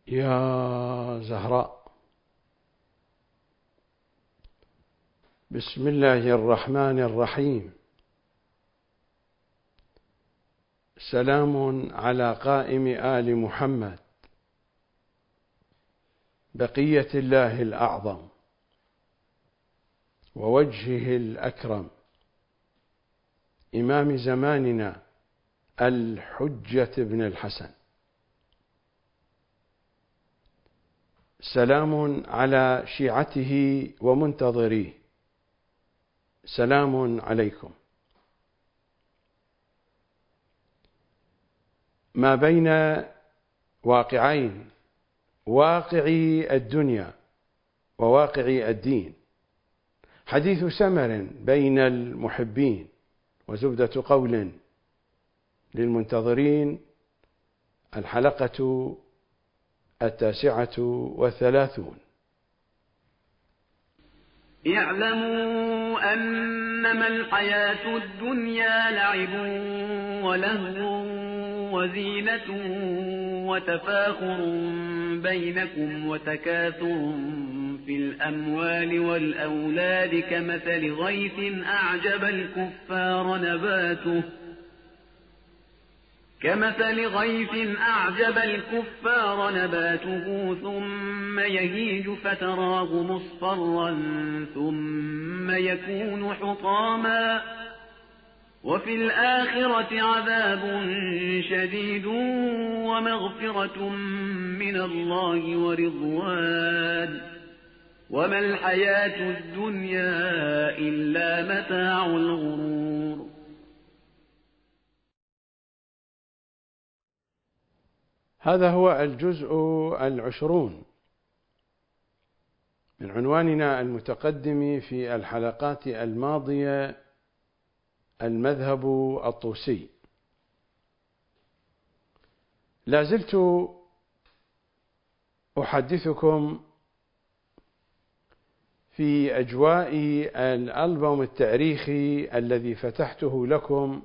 يا زهراء، بسم الله الرحمن الرحيم. سلام على قائم آل محمد، بقية الله الأعظم ووجهه الأكرم، إمام زماننا الحجة بن الحسن. سلام على شيعته ومنتظريه، سلام عليكم. ما بين واقعين، واقعي الدنيا وواقعي الدين، حديث سمر بين المحبين وزبدة قول للمنتظرين. الحلقة 39. اعلموا أنما الحياة الدنيا لعب ولهو وزينة وتفاخر بينكم وتكاثر في الأموال والأولاد كمثل غيث أعجب الكفار نباته ثم يهيج فتراه مصفرا ثم يكون حطاما وفي الآخرة عذاب شديد ومغفرة من الله ورضوان وما الحياة الدنيا إلا متاع الغرور. هذا هو الجزء 20 من عنواننا المتقدم في الحلقات الماضية، المذهب الطوسي. لا زلت أحدثكم في أجواء الألبوم التاريخي الذي فتحته لكم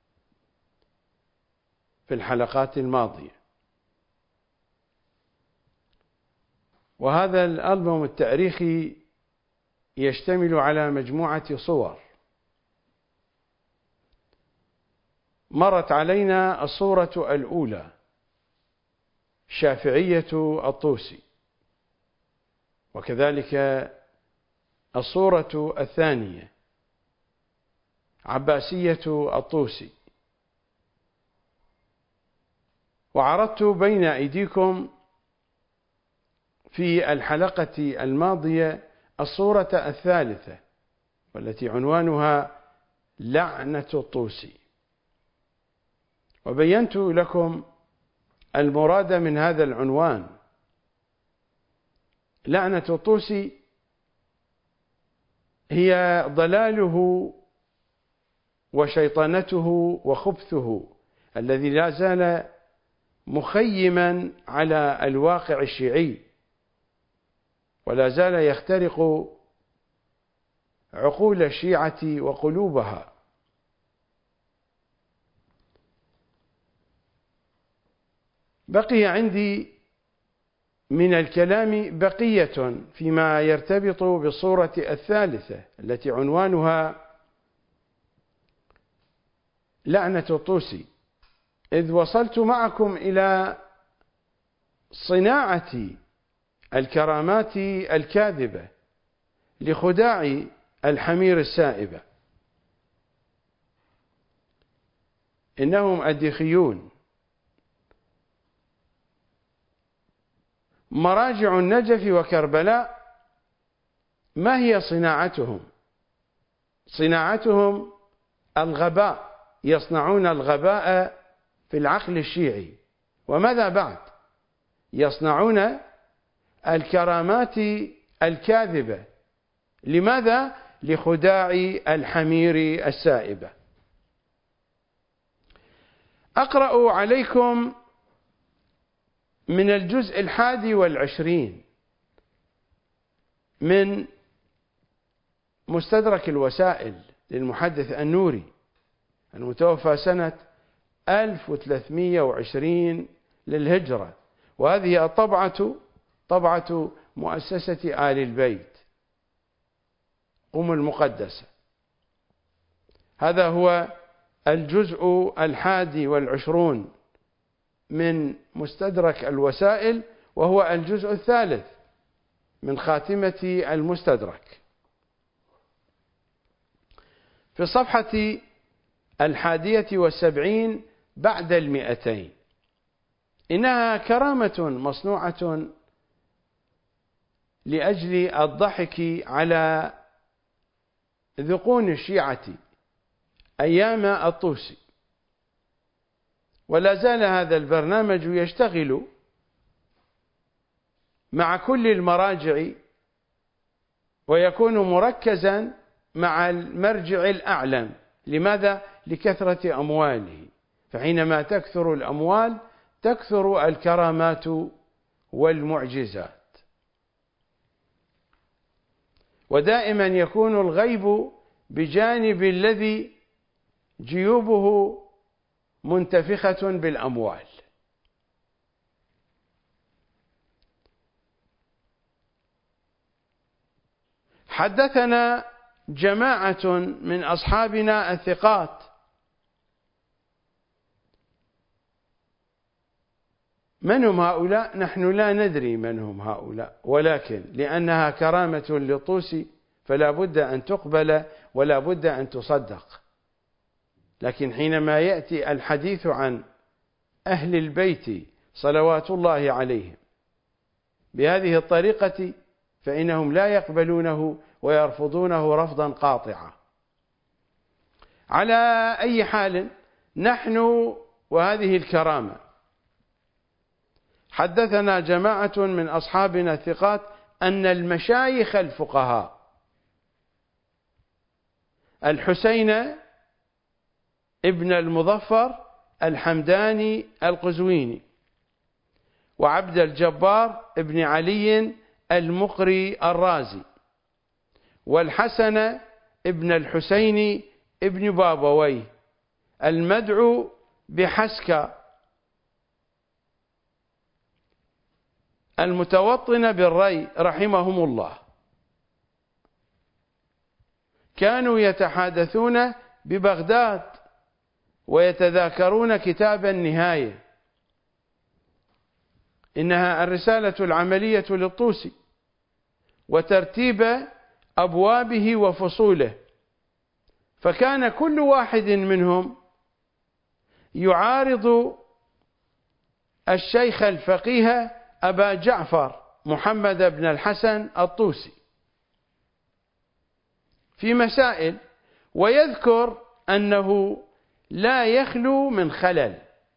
في الحلقات الماضية، وهذا الألبوم التاريخي يشتمل على مجموعة صور. مرت علينا الصورة الأولى شافعية الطوسي، وكذلك الصورة الثانية عباسية الطوسي، وعرضت بين أيديكم في الحلقة الماضية الصورة الثالثة والتي عنوانها لعنة الطوسي، وبينت لكم المراد من هذا العنوان. لعنة الطوسي هي ضلاله وشيطنته وخبثه الذي لا زال مخيما على الواقع الشيعي، ولا زال يخترق عقول الشيعة وقلوبها. بقي عندي من الكلام بقية فيما يرتبط بالصورة الثالثة التي عنوانها لعنة الطوسي، إذ وصلت معكم إلى صناعة الكرامات الكاذبة لخداع الحمير السائبة. إنهم أديخيون. مراجع النجف وكربلاء ما هي صناعتهم؟ صناعتهم الغباء، يصنعون الغباء في العقل الشيعي. وماذا بعد؟ يصنعون الكرامات الكاذبة. لماذا؟ لخداع الحمير السائبة. أقرأ عليكم من الجزء 21 من مستدرك الوسائل للمحدث النوري المتوفى سنة 1320 للهجرة، وهذه الطبعة طبعة مؤسسة آل البيت المقدسة. هذا هو الجزء 21 من مستدرك الوسائل، وهو الجزء 3 من خاتمة المستدرك. في الصفحة 71 بعد 200: إنها كرامة مصنوعة لأجل الضحك على ذقون الشيعة أيام الطوسي، ولا زال هذا البرنامج يشتغل مع كل المراجع، ويكون مركزا مع المرجع الأعلم. لماذا؟ لكثرة أمواله، فحينما تكثر الأموال تكثر الكرامات والمعجزات. ودائما يكون الغيب بجانب الذي جيوبه منتفخة بالأموال. حدثنا جماعة من أصحابنا الثقات. من هم هؤلاء؟ نحن لا ندري من هم هؤلاء، ولكن لأنها كرامة للطوسي فلا بد أن تقبل ولا بد أن تصدق. لكن حينما يأتي الحديث عن أهل البيت صلوات الله عليهم بهذه الطريقة فإنهم لا يقبلونه ويرفضونه رفضا قاطعا. على أي حال، نحن وهذه الكرامة حدثنا جماعة من أصحابنا الثقات أن المشايخ الفقهاء الحسين ابن المظفر الحمداني القزويني، وعبد الجبار ابن علي المقري الرازي، والحسن ابن الحسين ابن بابويه المدعو بحسكة المتوطن بالري رحمهم الله، كانوا يتحادثون ببغداد ويتذاكرون كتاب النهاية، إنها الرسالة العملية للطوسي، وترتيب أبوابه وفصوله. فكان كل واحد منهم يعارض الشيخ الفقيه أبا جعفر محمد بن الحسن الطوسي في مسائل، ويذكر أنه لا يخلو من خلل.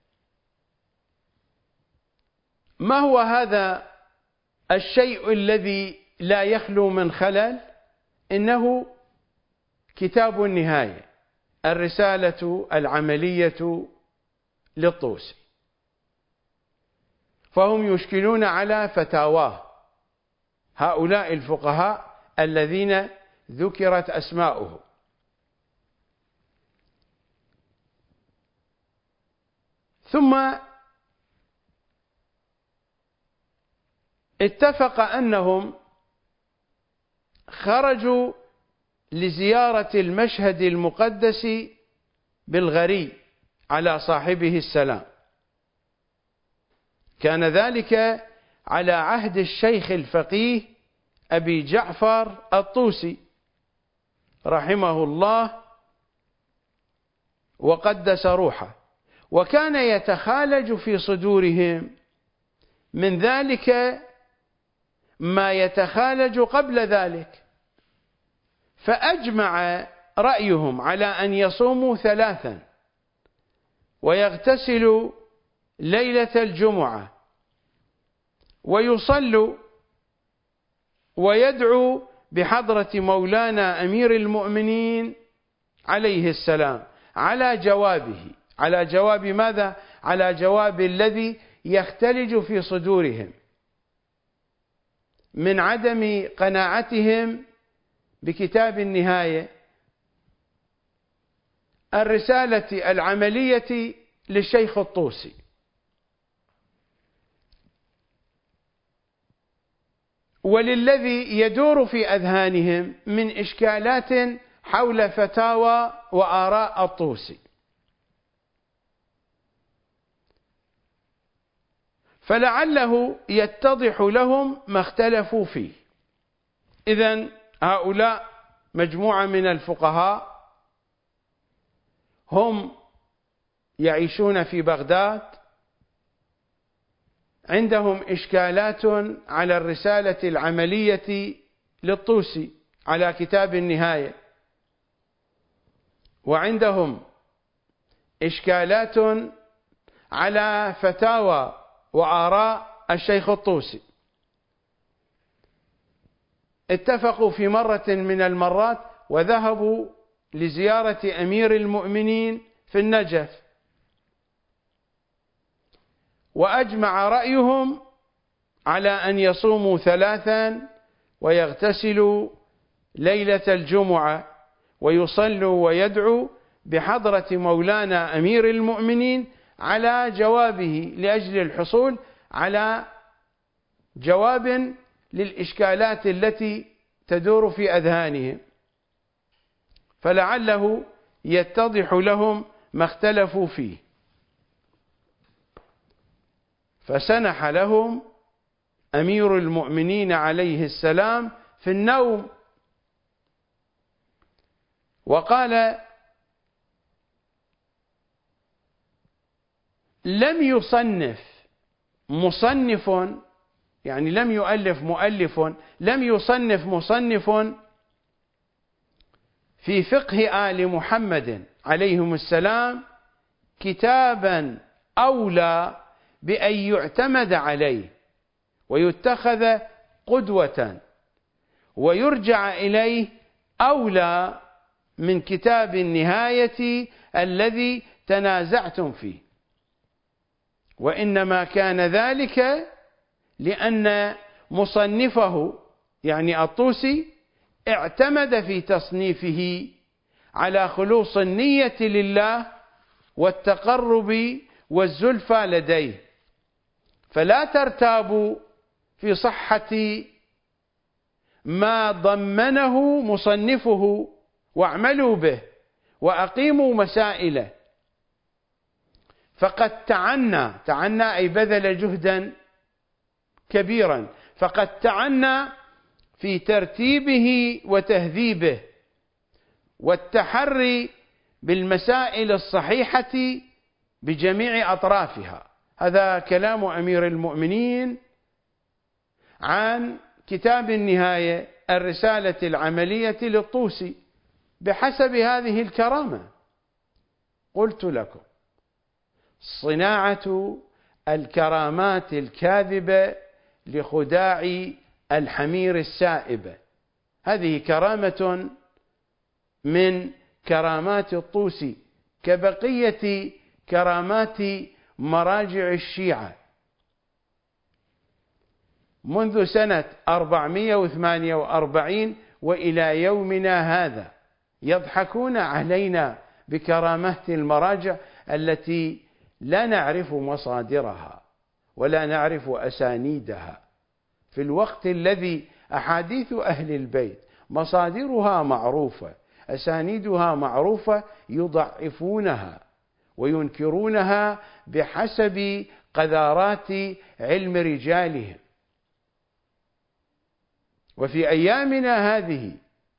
ما هو هذا الشيء الذي لا يخلو من خلل؟ إنه كتاب النهاية، الرسالة العملية للطوسي. فهم يشكلون على فتاواه هؤلاء الفقهاء الذين ذكرت أسماؤهم. ثم اتفق أنهم خرجوا لزيارة المشهد المقدس بالغري على صاحبه السلام. كان ذلك على عهد الشيخ الفقيه أبي جعفر الطوسي رحمه الله وقدس روحه، وكان يتخالج في صدورهم من ذلك ما يتخالج قبل ذلك، فأجمع رأيهم على أن يصوموا 3 ويغتسلوا ليلة الجمعة ويصلوا ويدعو بحضرة مولانا أمير المؤمنين عليه السلام على جوابه. على جواب ماذا؟ على جواب الذي يختلج في صدورهم من عدم قناعتهم بكتاب النهاية، الرسالة العملية للشيخ الطوسي. وللذي يدور في أذهانهم من إشكالات حول فتاوى وآراء الطوسي. فلعله يتضح لهم ما اختلفوا فيه. إذن هؤلاء مجموعة من الفقهاء هم يعيشون في بغداد، عندهم إشكالات على الرسالة العملية للطوسي على كتاب النهاية، وعندهم إشكالات على فتاوى وآراء الشيخ الطوسي. اتفقوا في مرة من المرات وذهبوا لزيارة أمير المؤمنين في النجف، وأجمع رأيهم على أن يصوموا 3 ويغتسلوا ليلة الجمعة ويصلوا ويدعوا بحضرة مولانا أمير المؤمنين على جوابه، لأجل الحصول على جواب للإشكالات التي تدور في أذهانهم، فلعله يتضح لهم ما اختلفوا فيه. فسنح لهم أمير المؤمنين عليه السلام في النوم وقال: لم يصنف مصنف، يعني لم يؤلف مؤلف، لم يصنف مصنف في فقه آل محمد عليهم السلام كتابا أولى بأن يعتمد عليه ويتخذ قدوة ويرجع إليه أولى من كتاب النهاية الذي تنازعتم فيه، وإنما كان ذلك لأن مصنفه يعني الطوسي اعتمد في تصنيفه على خلوص النية لله والتقرب والزلفى لديه، فلا ترتابوا في صحة ما ضمنه مصنفه واعملوا به وأقيموا مسائله. فقد تعنى أي بذل جهدا كبيرا، فقد تعنى في ترتيبه وتهذيبه والتحري بالمسائل الصحيحة بجميع أطرافها. هذا كلام أمير المؤمنين عن كتاب النهاية الرسالة العملية للطوسي بحسب هذه الكرامة. قلت لكم صناعة الكرامات الكاذبة لخداع الحمير السائبة، هذه كرامة من كرامات الطوسي كبقية كرامات مراجع الشيعة. منذ سنة 448 وإلى يومنا هذا يضحكون علينا بكرامات المراجع التي لا نعرف مصادرها ولا نعرف أسانيدها، في الوقت الذي أحاديث أهل البيت مصادرها معروفة، أسانيدها معروفة، يضعفونها وينكرونها بحسب قذارات علم رجالهم. وفي أيامنا هذه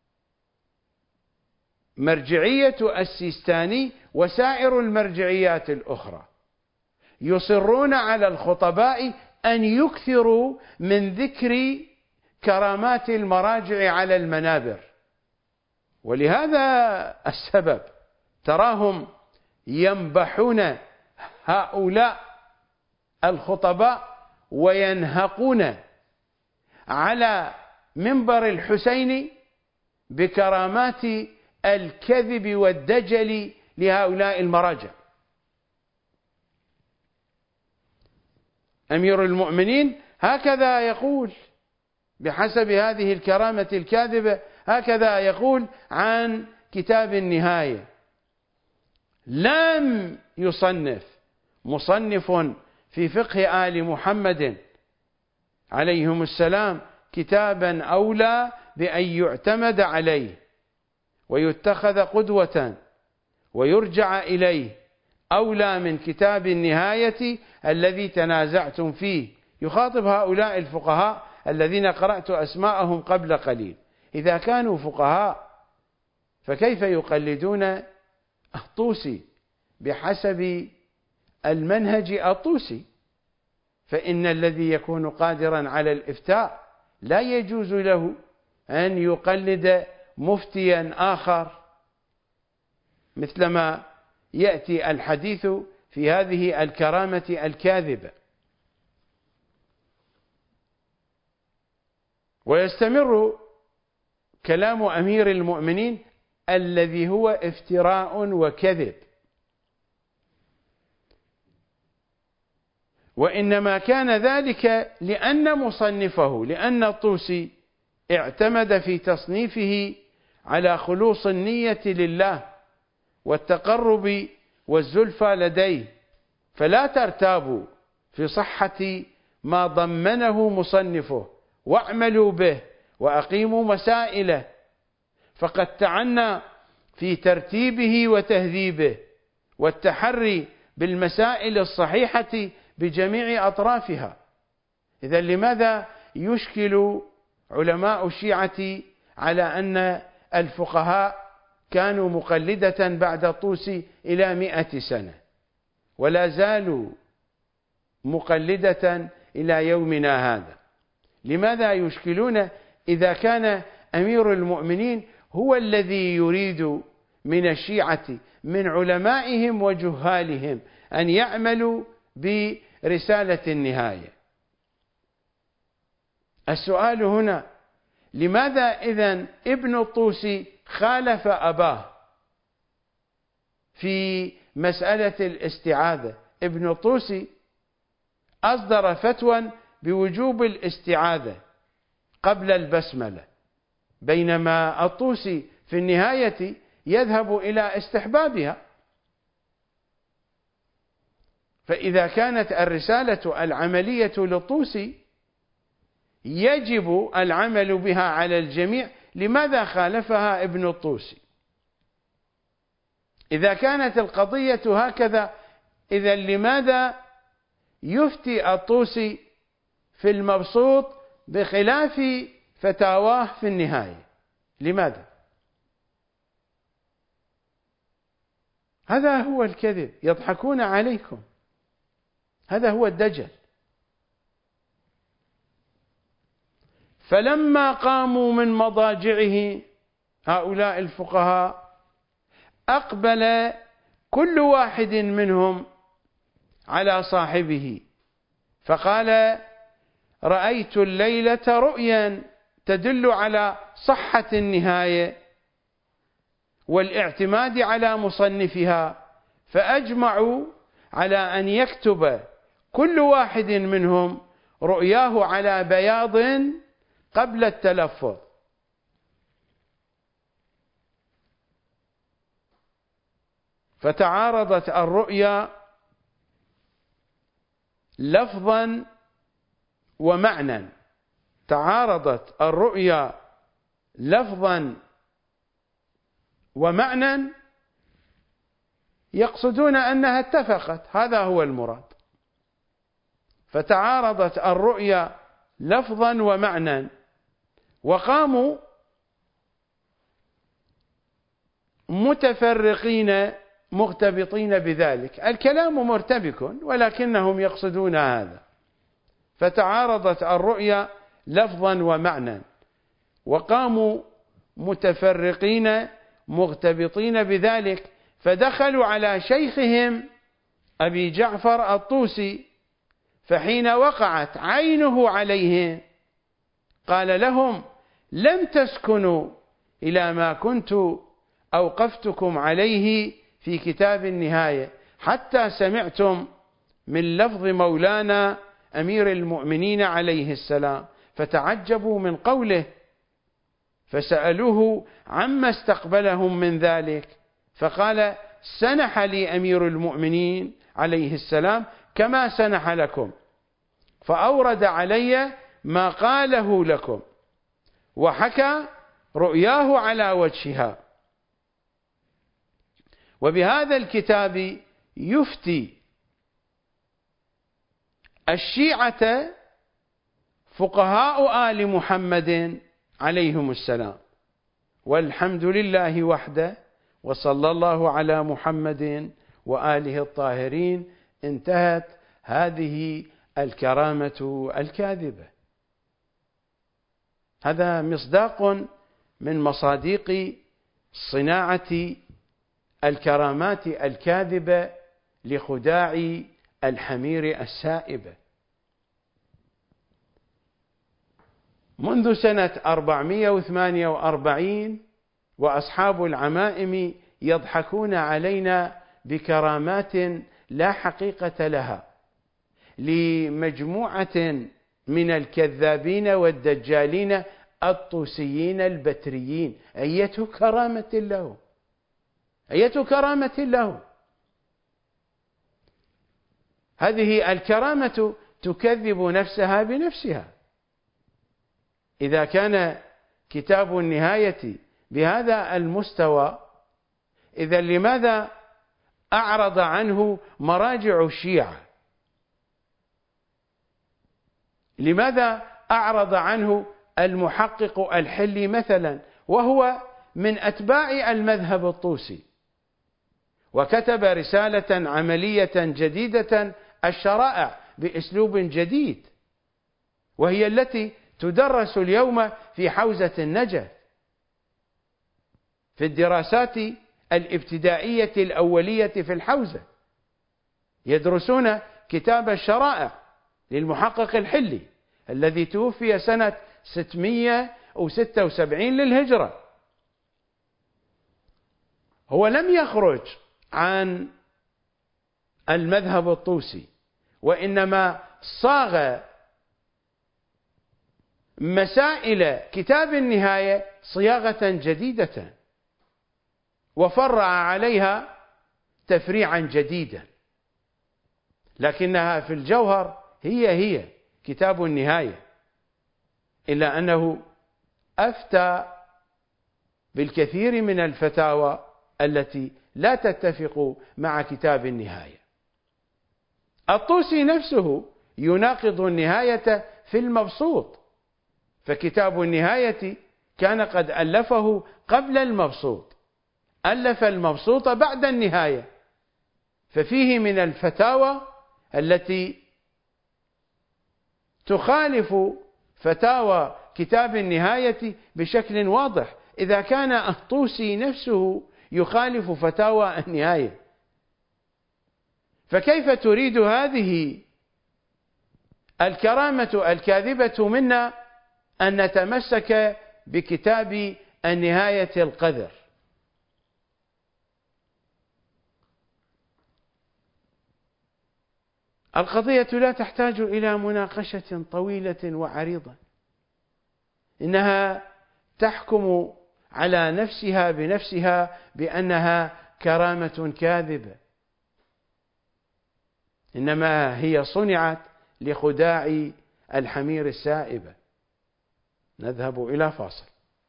مرجعية السيستاني وسائر المرجعيات الأخرى يصرون على الخطباء أن يكثروا من ذكر كرامات المراجع على المنابر، ولهذا السبب تراهم ينبحون هؤلاء الخطباء وينهقون على منبر الحسين بكرامات الكذب والدجل لهؤلاء المراجع. أمير المؤمنين هكذا يقول بحسب هذه الكرامة الكاذبة، هكذا يقول عن كتاب النهاية: لم يصنف مصنف في فقه آل محمد عليهم السلام كتابا أولى بأن يعتمد عليه ويتخذ قدوة ويرجع إليه أولى من كتاب النهاية الذي تنازعتم فيه. يخاطب هؤلاء الفقهاء الذين قرأت أسماءهم قبل قليل. إذا كانوا فقهاء فكيف يقلدون الطوسي بحسب المنهج الطوسي؟ فإن الذي يكون قادرا على الإفتاء لا يجوز له أن يقلد مفتيا آخر، مثلما يأتي الحديث في هذه الكرامة الكاذبة. ويستمر كلام أمير المؤمنين الذي هو افتراء وكذب، وإنما كان ذلك لأن الطوسي اعتمد في تصنيفه على خلوص النية لله والتقرب والزلفى لديه، فلا ترتابوا في صحة ما ضمنه مصنفه واعملوا به وأقيموا مسائله، فقد تعنى في ترتيبه وتهذيبه والتحري بالمسائل الصحيحة بجميع أطرافها. إذن لماذا يشكل علماء الشيعة على أن الفقهاء كانوا مقلدة بعد الطوسي إلى 100 سنة ولا زالوا مقلدة إلى يومنا هذا؟ لماذا يشكلون إذا كان أمير المؤمنين هو الذي يريد من الشيعة من علمائهم وجهالهم أن يعملوا برسالة النهاية؟ السؤال هنا: لماذا إذن ابن الطوسي خالف أباه في مسألة الاستعاذة؟ ابن الطوسي أصدر فتوى بوجوب الاستعاذة قبل البسملة، بينما الطوسي في النهاية يذهب إلى استحبابها. فإذا كانت الرسالة العملية للطوسي يجب العمل بها على الجميع، لماذا خالفها ابن الطوسي؟ إذا كانت القضية هكذا، إذا لماذا يفتي الطوسي في المبسوط بخلاف فتاواه في النهاية؟ لماذا؟ هذا هو الكذب، يضحكون عليكم، هذا هو الدجل. فلما قاموا من مضاجعه هؤلاء الفقهاء أقبل كل واحد منهم على صاحبه فقال: رأيت الليلة رؤيا تدل على صحة النهاية والاعتماد على مصنفها، فأجمعوا على أن يكتب كل واحد منهم رؤياه على بياض قبل التلفظ. فتعارضت الرؤيا لفظا ومعنى، تعارضت الرؤيا لفظا ومعنى، يقصدون أنها اتفقت، هذا هو المراد. فتعارضت الرؤيا لفظا ومعنى وقاموا متفرقين مغتبطين بذلك. الكلام مرتبك ولكنهم يقصدون هذا. فتعارضت الرؤيا لفظا ومعنى وقاموا متفرقين مغتبطين بذلك، فدخلوا على شيخهم أبي جعفر الطوسي، فحين وقعت عينه عليهم قال لهم: لم تسكنوا إلى ما كنت أوقفتكم عليه في كتاب النهاية حتى سمعتم من لفظ مولانا أمير المؤمنين عليه السلام. فتعجبوا من قوله فسألوه عما استقبلهم من ذلك، فقال: سنح لي أمير المؤمنين عليه السلام كما سنح لكم، فأورد علي ما قاله لكم وحكى رؤياه على وجهها. وبهذا الكتاب يفتي الشيعة فقهاء آل محمد عليهم السلام. والحمد لله وحده، وصلى الله على محمد وآله الطاهرين. انتهت هذه الكرامة الكاذبة. هذا مصداق من مصادق صناعة الكرامات الكاذبة لخداع الحمير السائبة. منذ سنة 448 وأصحاب العمائم يضحكون علينا بكرامات لا حقيقة لها لمجموعة من الكذابين والدجالين الطوسيين البتريين. أية كرامة له، أية كرامة له. هذه الكرامة تكذب نفسها بنفسها. إذا كان كتاب النهاية بهذا المستوى، إذا لماذا أعرض عنه مراجع الشيعة؟ لماذا أعرض عنه المحقق الحلي مثلا، وهو من أتباع المذهب الطوسي، وكتب رسالة عملية جديدة الشرائع بأسلوب جديد، وهي التي تدرس اليوم في حوزة النجف في الدراسات الابتدائية الأولية في الحوزة. يدرسون كتاب الشرائع للمحقق الحلي الذي توفي سنة 676 للهجرة. هو لم يخرج عن المذهب الطوسي، وإنما صاغ مسائل كتاب النهاية صياغة جديدة، وفرع عليها تفريعا جديدا، لكنها في الجوهر هي كتاب النهاية، إلا أنه أفتى بالكثير من الفتاوى التي لا تتفق مع كتاب النهاية. الطوسي نفسه يناقض النهاية في المبسوط، فكتاب النهاية كان قد ألفه قبل المبسوط، ألف المبسوط بعد النهاية، ففيه من الفتاوى التي تخالف فتاوى كتاب النهاية بشكل واضح. إذا كان الطوسي نفسه يخالف فتاوى النهاية، فكيف تريد هذه الكرامة الكاذبة منا أن نتمسك بكتاب النهاية القذر؟ القضية لا تحتاج إلى مناقشة طويلة وعريضة، إنها تحكم على نفسها بنفسها بأنها كرامة كاذبة، إنما هي صنعت لخداع الحمير السائبة. نذهب إلى فاصل.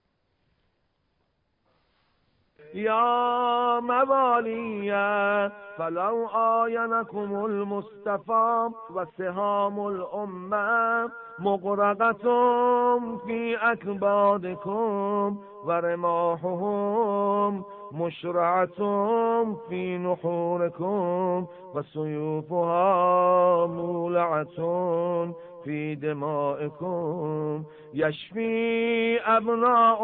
يا مواليا فلو آينكم المصطفى وسهام الأمة مغرقة في أكبادكم ورماحهم مشرعة في نحوركم وسيوفها مولعة في دمائكم يشفي أبناء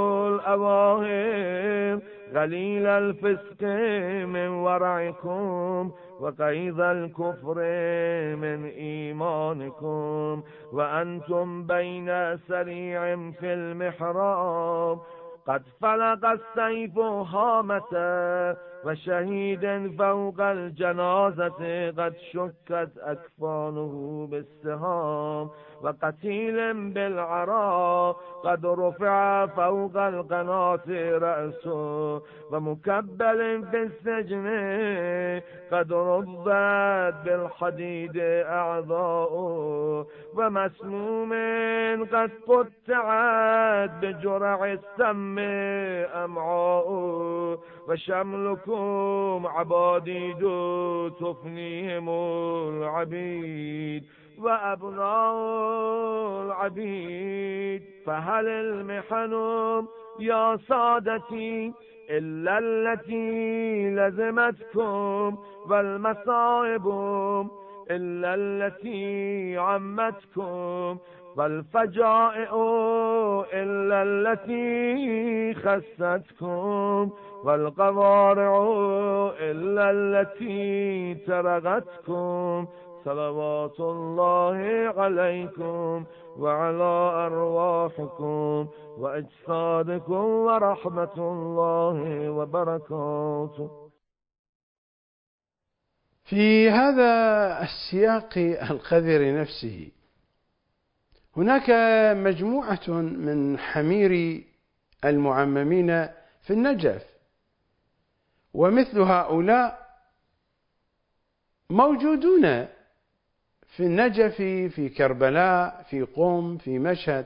الأواهر غليل الفسق من ورعكم وقيد الكفر من إيمانكم وأنتم بين سريع في المحراب قد فلق السيف هامة وشهيد فوق الجنازة قد شكت أكفانه بالسهام، وقتيل بالعراء قد رفع فوق القناة رأسه، ومكبل في السجن قد ربت بالحديد أعضاؤه، ومسموم قد قطعت بجرع السم أمعاؤه، وشملكم عباديد تفنيهم العبيد وأبناء العبيد. فهل المحن يا سادتي إلا التي لزمتكم، والمصائب إلا التي عمتكم، والفجائع إلا التي خستكم، والقوارع إلا التي ترغتكم. صلوات الله عليكم وعلى أرواحكم وأجسادكم ورحمة الله وبركاته. في هذا السياق القذر نفسه هناك مجموعة من حمير المعممين في النجف، ومثل هؤلاء موجودون في النجف، في كربلاء، في قم، في مشهد.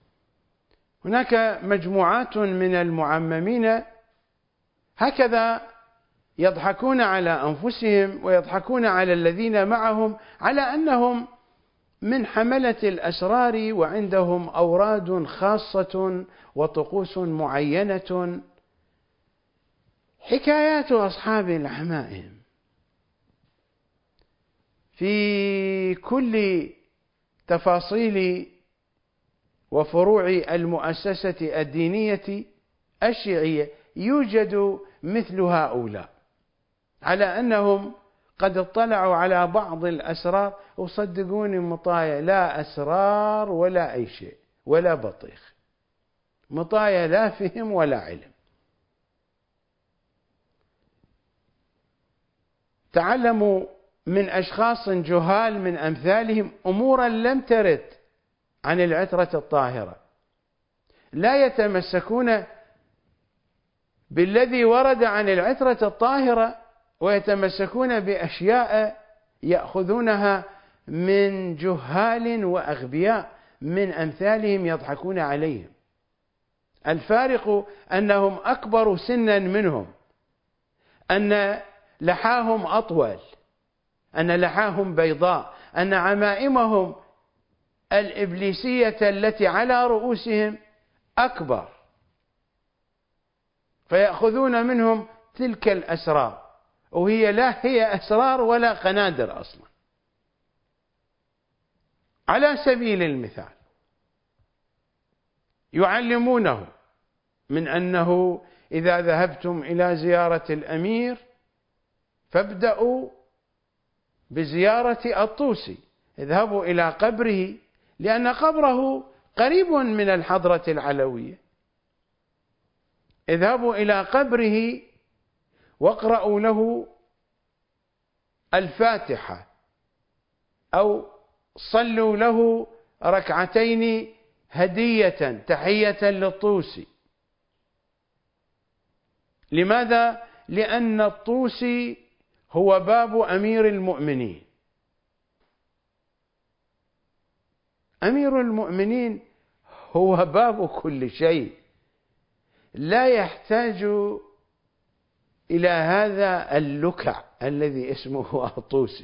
هناك مجموعات من المعممين هكذا يضحكون على أنفسهم ويضحكون على الذين معهم على أنهم من حملة الأسرار وعندهم أوراد خاصة وطقوس معينة، حكايات أصحاب العمائم في كل تفاصيل وفروع المؤسسة الدينية الشيعية. يوجد مثل هؤلاء على أنهم قد اطلعوا على بعض الأسرار، وصدقوني مطايا لا أسرار ولا أي شيء ولا بطيخ، مطايا لا فهم ولا علم. تعلموا من أشخاص جهال من أمثالهم أمورا لم ترد عن العترة الطاهرة، لا يتمسكون بالذي ورد عن العترة الطاهرة، ويتمسكون بأشياء يأخذونها من جهال وأغبياء من أمثالهم يضحكون عليهم. الفارق أنهم أكبر سنا منهم، أن لحاهم أطول، أن لحاهم بيضاء، أن عمائمهم الإبليسية التي على رؤوسهم أكبر، فيأخذون منهم تلك الأسرار، وهي لا هي أسرار ولا قنادر أصلا. على سبيل المثال يعلمونه من أنه إذا ذهبتم إلى زيارة الأمير فابدأوا بزيارة الطوسي، اذهبوا إلى قبره لأن قبره قريب من الحضرة العلوية، اذهبوا إلى قبره واقرأوا له الفاتحة أو صلوا له ركعتين هدية تحية للطوسي. لماذا؟ لأن الطوسي هو باب أمير المؤمنين. أمير المؤمنين هو باب كل شيء، لا يحتاج إلى هذا اللكع الذي اسمه الطوسي.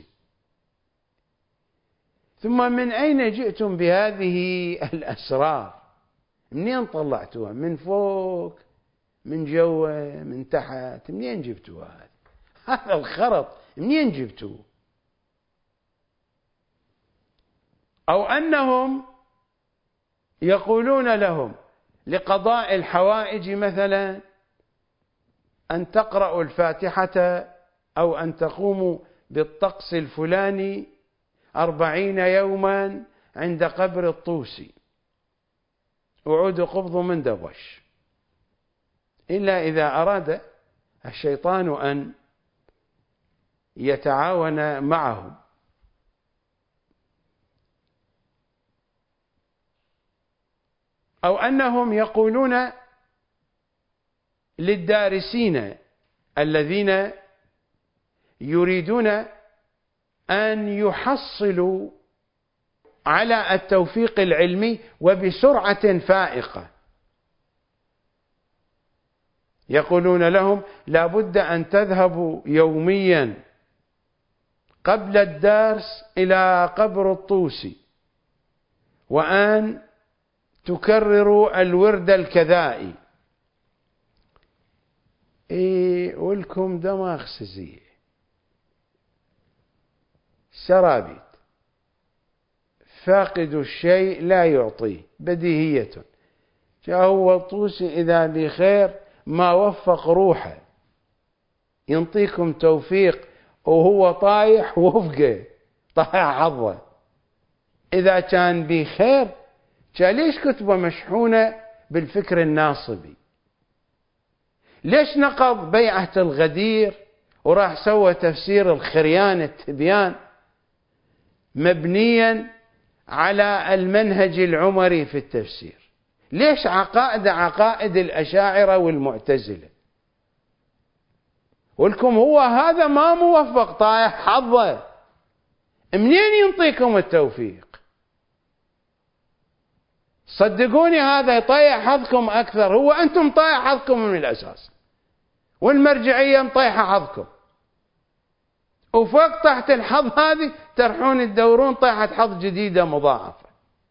ثم من أين جئتم بهذه الأسرار؟ منين طلعتوها؟ من فوق، من جوا، من تحت؟ منين جبتوها؟ هذا الخرط منين جبتوه؟ أو أنهم يقولون لهم لقضاء الحوائج مثلا أن تقرأوا الفاتحة أو أن تقوموا بالطقس الفلاني 40 يوما عند قبر الطوسي، وعود قبض من دبش، إلا إذا أراد الشيطان أن يتعاون معهم. أو أنهم يقولون للدارسين الذين يريدون أن يحصلوا على التوفيق العلمي وبسرعة فائقة، يقولون لهم لا بد أن تذهبوا يوميا قبل الدرس إلى قبر الطوسي، وأن تكرروا الورد الكذائي. ولكم دماغ سزية سرابيت، فاقد الشيء لا يعطيه، بديهية. هو الطوسي إذا بخير ما وفق روحه، ينطيكم توفيق وهو طايح وفقه، طايح حظه. إذا كان بخير كان ليش كتبه مشحونة بالفكر الناصبي؟ ليش نقض بيعة الغدير وراح سوى تفسير الخريان التبيان مبنيا على المنهج العمري في التفسير؟ ليش عقائد الأشاعرة والمعتزلة؟ ولكم هو هذا ما موفق، طايح حظه، منين ينطيكم التوفيق؟ صدقوني هذا يطيح حظكم أكثر. هو أنتم طايح حظكم من الأساس، والمرجعية مطيحة حظكم، وفوق طاحة الحظ هذه ترحون تدورون طاحة حظ جديدة مضاعفة.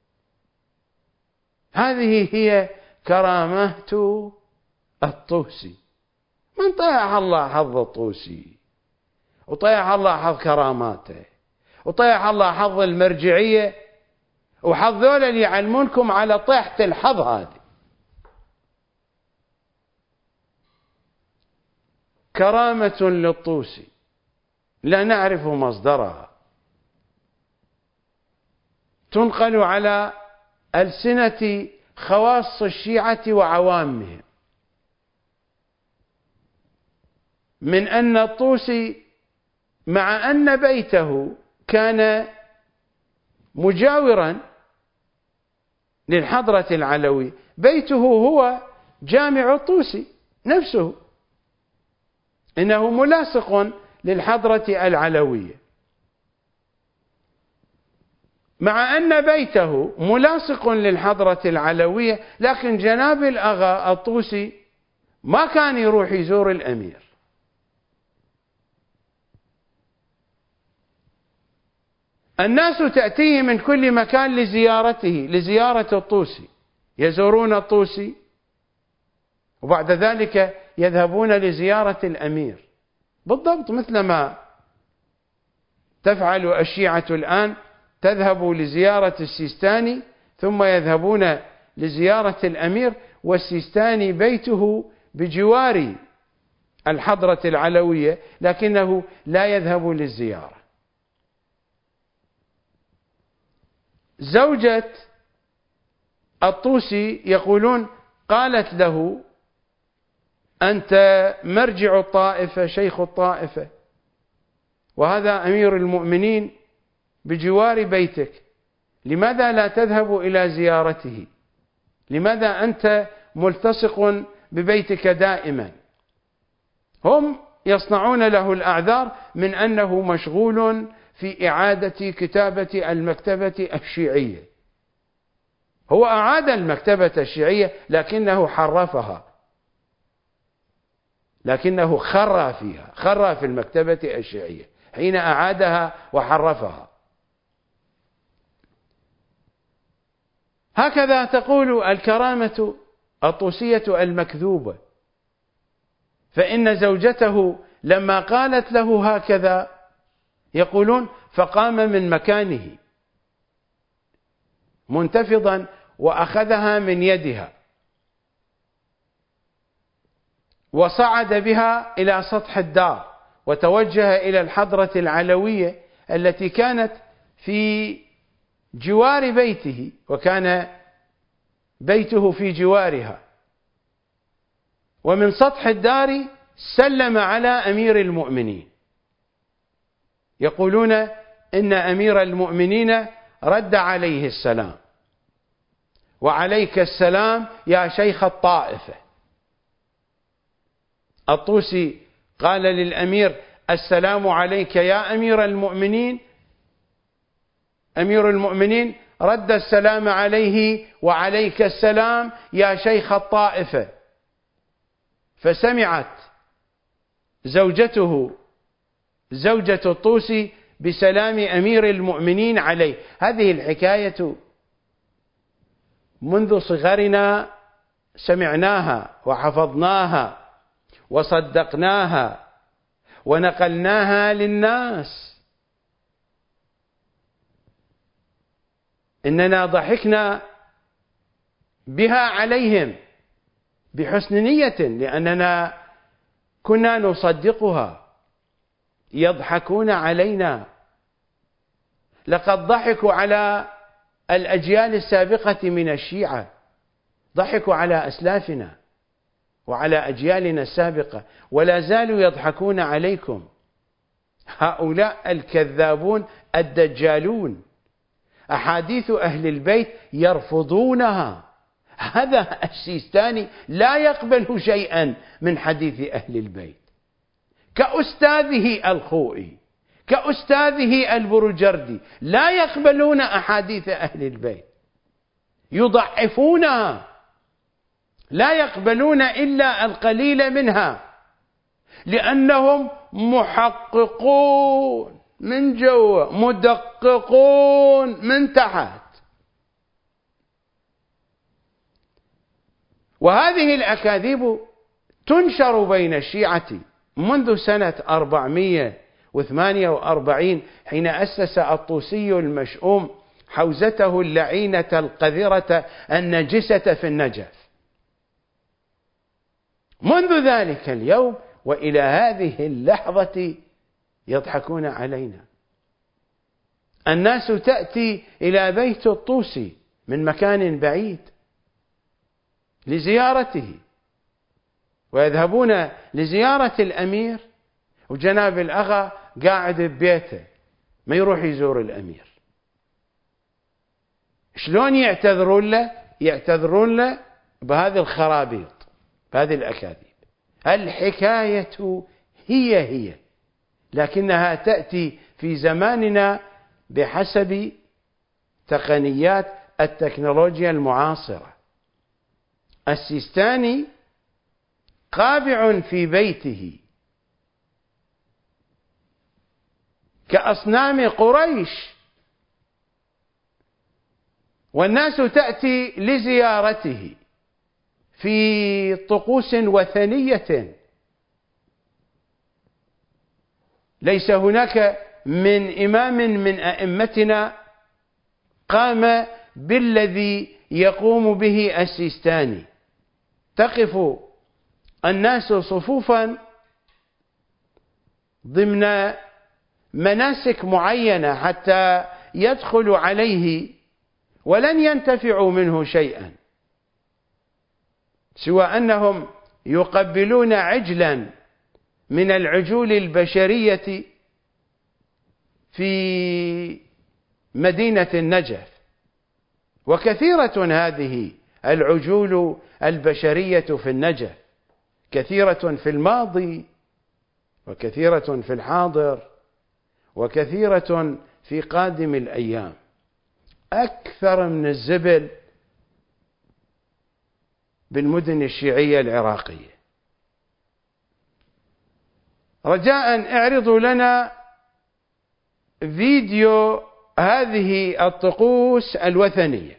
هذه هي كرامات الطوسي. من طيح الله حظ الطوسي، وطيح الله حظ كراماته، وطيح الله حظ المرجعية، وحظ ذولا اللي يعلمونكم على طيحة الحظ هذه. كرامة للطوسي لا نعرف مصدرها، تنقل على ألسنة خواص الشيعة وعوامهم من أن الطوسي مع أن بيته كان مجاورا للحضرة العلوي، بيته هو جامع الطوسي نفسه، إنه ملاصق للحضرة العلوية. مع أن بيته ملاصق للحضرة العلوية، لكن جناب الأغا الطوسي ما كان يروح يزور الأمير. الناس تأتيه من كل مكان لزيارته، لزيارة الطوسي، يزورون الطوسي وبعد ذلك يذهبون لزيارة الأمير، بالضبط مثل ما تفعل الشيعة الآن، تذهب لزيارة السيستاني ثم يذهبون لزيارة الأمير، والسيستاني بيته بجوار الحضرة العلوية لكنه لا يذهب للزيارة. زوجة الطوسي يقولون قالت له أنت مرجع الطائفة، شيخ الطائفة، وهذا أمير المؤمنين بجوار بيتك، لماذا لا تذهب إلى زيارته؟ لماذا أنت ملتصق ببيتك دائما؟ هم يصنعون له الأعذار من أنه مشغول في إعادة كتابة المكتبة الشيعية. هو أعاد المكتبة الشيعية لكنه حرفها، لكنه خرى فيها، خرى في المكتبة الشيعية حين أعادها وحرفها. هكذا تقول الكرامة الطوسية المكذوبة، فإن زوجته لما قالت له هكذا يقولون فقام من مكانه منتفضا وأخذها من يدها وصعد بها إلى سطح الدار وتوجه إلى الحضرة العلوية التي كانت في جوار بيته، وكان بيته في جوارها، ومن سطح الدار سلم على أمير المؤمنين، يقولون إن أمير المؤمنين رد عليه السلام: وعليك السلام يا شيخ الطائفة. الطوسي قال للأمير: السلام عليك يا أمير المؤمنين. أمير المؤمنين رد السلام عليه: وعليك السلام يا شيخ الطائفة. فسمعت زوجته زوجة الطوسي بسلام أمير المؤمنين عليه. هذه الحكاية منذ صغرنا سمعناها وحفظناها وصدقناها ونقلناها للناس. إننا ضحكنا بها عليهم بحسن نية لأننا كنا نصدقها. يضحكون علينا. لقد ضحكوا على الأجيال السابقة من الشيعة، ضحكوا على أسلافنا وعلى أجيالنا السابقة، ولا زالوا يضحكون عليكم. هؤلاء الكذابون الدجالون أحاديث أهل البيت يرفضونها. هذا السيستاني لا يقبل شيئا من حديث أهل البيت، كأستاذه الخوئي، كأستاذه البرجردي، لا يقبلون أحاديث أهل البيت، يضعفونها، لا يقبلون إلا القليل منها، لأنهم محققون من جوا، مدققون من تحت. وهذه الأكاذيب تنشر بين الشيعة منذ سنة 448 حين أسس الطوسي المشؤوم حوزته اللعينة القذرة النجسة في النجف. منذ ذلك اليوم وإلى هذه اللحظة يضحكون علينا. الناس تأتي إلى بيت الطوسي من مكان بعيد لزيارته، ويذهبون لزيارة الأمير وجناب الأغا قاعد ببيته ما يروح يزور الأمير. شلون يعتذرون له؟ يعتذرون له بهذه الخرابيط، بهذه الأكاذيب. الحكاية هي لكنها تأتي في زماننا بحسب تقنيات التكنولوجيا المعاصرة. السيستاني قابع في بيته كأصنام قريش، والناس تأتي لزيارته في طقوس وثنية. ليس هناك من إمام من أئمتنا قام بالذي يقوم به السيستاني. تقف الناس صفوفا ضمن مناسك معينة حتى يدخلوا عليه ولن ينتفعوا منه شيئا سوى أنهم يقبلون عجلا من العجول البشرية في مدينة النجف. وكثيرة هذه العجول البشرية في النجف، كثيرة في الماضي وكثيرة في الحاضر وكثيرة في قادم الأيام، أكثر من الزبل بالمدن الشيعية العراقية. رجاء اعرضوا لنا فيديو هذه الطقوس الوثنية.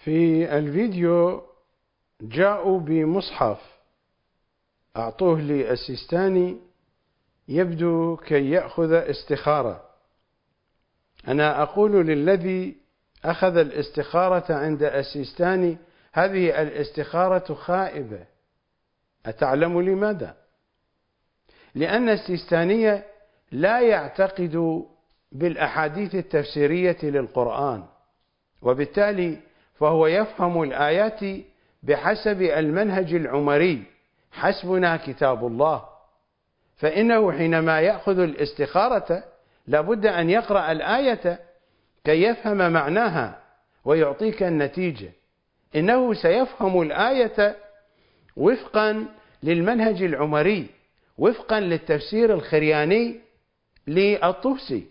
في الفيديو جاءوا بمصحف أعطوه للسيستاني يبدو كي يأخذ استخارة. أنا أقول للذي أخذ الاستخارة عند السيستاني: هذه الاستخارة خائبة. أتعلم لماذا؟ لأن السيستاني لا يعتقد بالأحاديث التفسيرية للقرآن، وبالتالي فهو يفهم الآيات بحسب المنهج العمري: حسبنا كتاب الله. فإنه حينما يأخذ الاستخارة لابد أن يقرأ الآية كي يفهم معناها ويعطيك النتيجة. إنه سيفهم الآية وفقا للمنهج العمري، وفقا للتفسير الخرياني للطوسي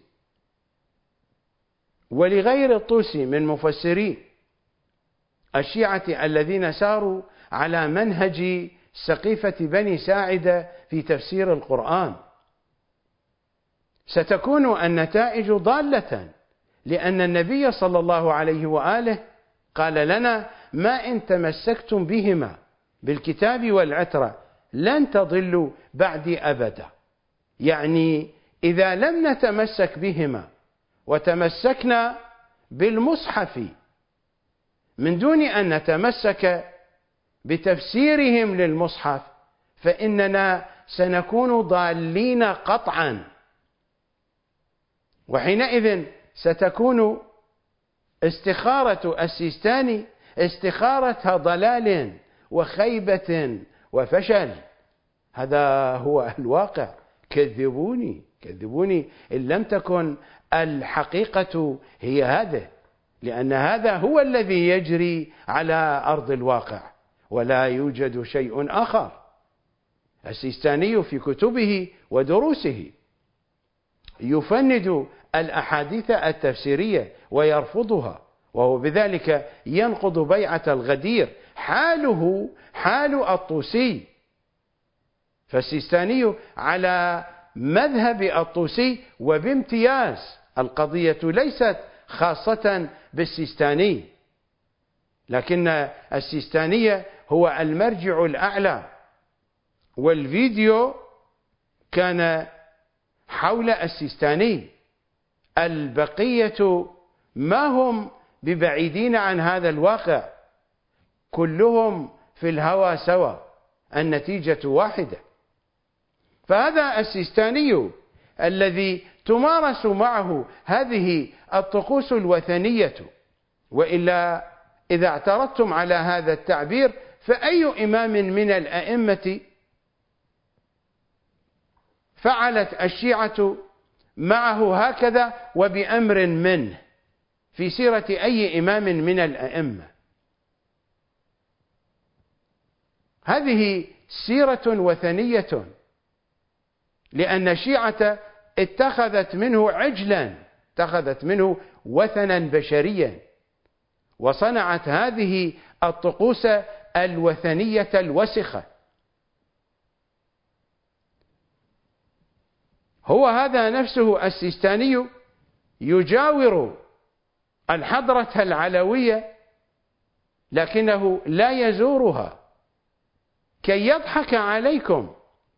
ولغير الطوسي من مفسرين الشيعة الذين ساروا على منهج سقيفة بني ساعدة في تفسير القرآن. ستكون النتائج ضالة، لأن النبي صلى الله عليه وآله قال لنا: ما إن تمسكتم بهما بالكتاب والعترة لن تضلوا بعدي أبدا. يعني إذا لم نتمسك بهما وتمسكنا بالمصحف من دون أن نتمسك بتفسيرهم للمصحف فإننا سنكون ضالين قطعا، وحينئذ ستكون استخارة السيستاني استخارة ضلال وخيبة وفشل. هذا هو الواقع. كذبوني إن لم تكن الحقيقة هي هذا، لأن هذا هو الذي يجري على أرض الواقع ولا يوجد شيء آخر. السيستاني في كتبه ودروسه يفند الأحاديث التفسيرية ويرفضها، وهو بذلك ينقض بيعة الغدير. حاله حال الطوسي، فالسيستاني على مذهب الطوسي وبامتياز. القضية ليست خاصة بالسيستاني، لكن السيستاني هو المرجع الأعلى. والفيديو كان حول السيستاني، البقية ما هم ببعيدين عن هذا الواقع، كلهم في الهوى سوا، النتيجة واحدة. فهذا السيستاني الذي تمارس معه هذه الطقوس الوثنية، وإلا إذا اعترضتم على هذا التعبير فأي إمام من الأئمة فعلت الشيعة معه هكذا وبأمر منه في سيرة أي إمام من الأئمة؟ هذه سيرة وثنية، لأن الشيعة اتخذت منه عجلا، اتخذت منه وثنا بشريا، وصنعت هذه الطقوس الوثنية الوسخة. هو هذا نفسه السيستاني يجاور الحضرة العلوية، لكنه لا يزورها كي يضحك عليكم.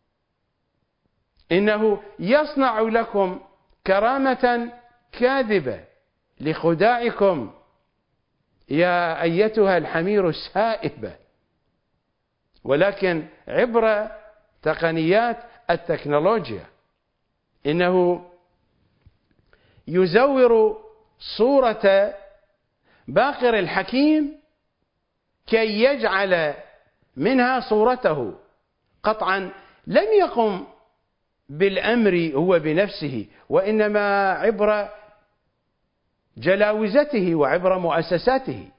إنه يصنع لكم كرامة كاذبة لخداعكم يا أيتها الحمير السائبة، ولكن عبر تقنيات التكنولوجيا إنه يزور صورة باقر الحكيم كي يجعل منها صورته. قطعا لم يقم بالأمر هو بنفسه، وإنما عبر جلاوزته وعبر مؤسساته.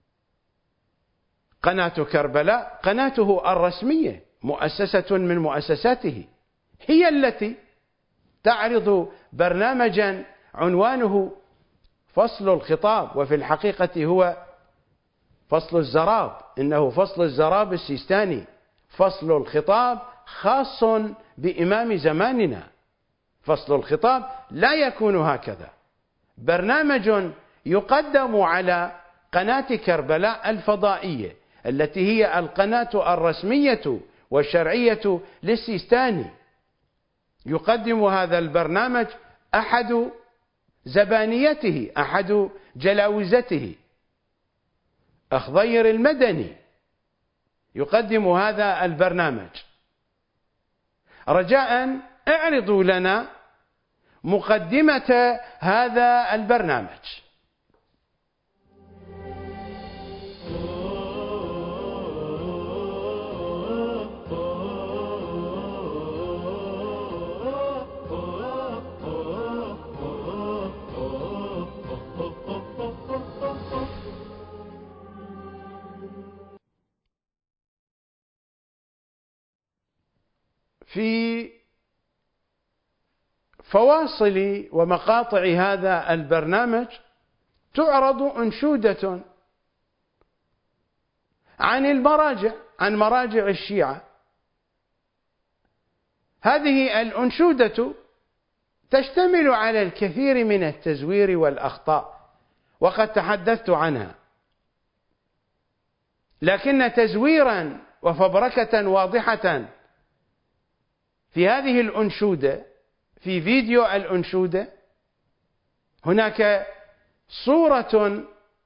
قناة كربلاء قناته الرسمية، مؤسسة من مؤسساته، هي التي تعرض برنامجا عنوانه فصل الخطاب، وفي الحقيقة هو فصل الزراب. إنه فصل الزراب السيستاني، فصل الخطاب خاص بإمام زماننا. فصل الخطاب لا يكون هكذا، برنامج يقدم على قناة كربلاء الفضائية التي هي القناة الرسمية والشرعية للسيستاني. يقدم هذا البرنامج أحد زبانيته، أحد جلاوزته، أخ ضير المدني يقدم هذا البرنامج. رجاء اعرضوا لنا مقدمة هذا البرنامج. في فواصل ومقاطع هذا البرنامج تعرض أنشودة عن المراجع، عن مراجع الشيعة. هذه الأنشودة تشتمل على الكثير من التزوير والأخطاء، وقد تحدثت عنها، لكن تزويرا وفبركة واضحة في هذه الأنشودة، في فيديو الأنشودة هناك صورة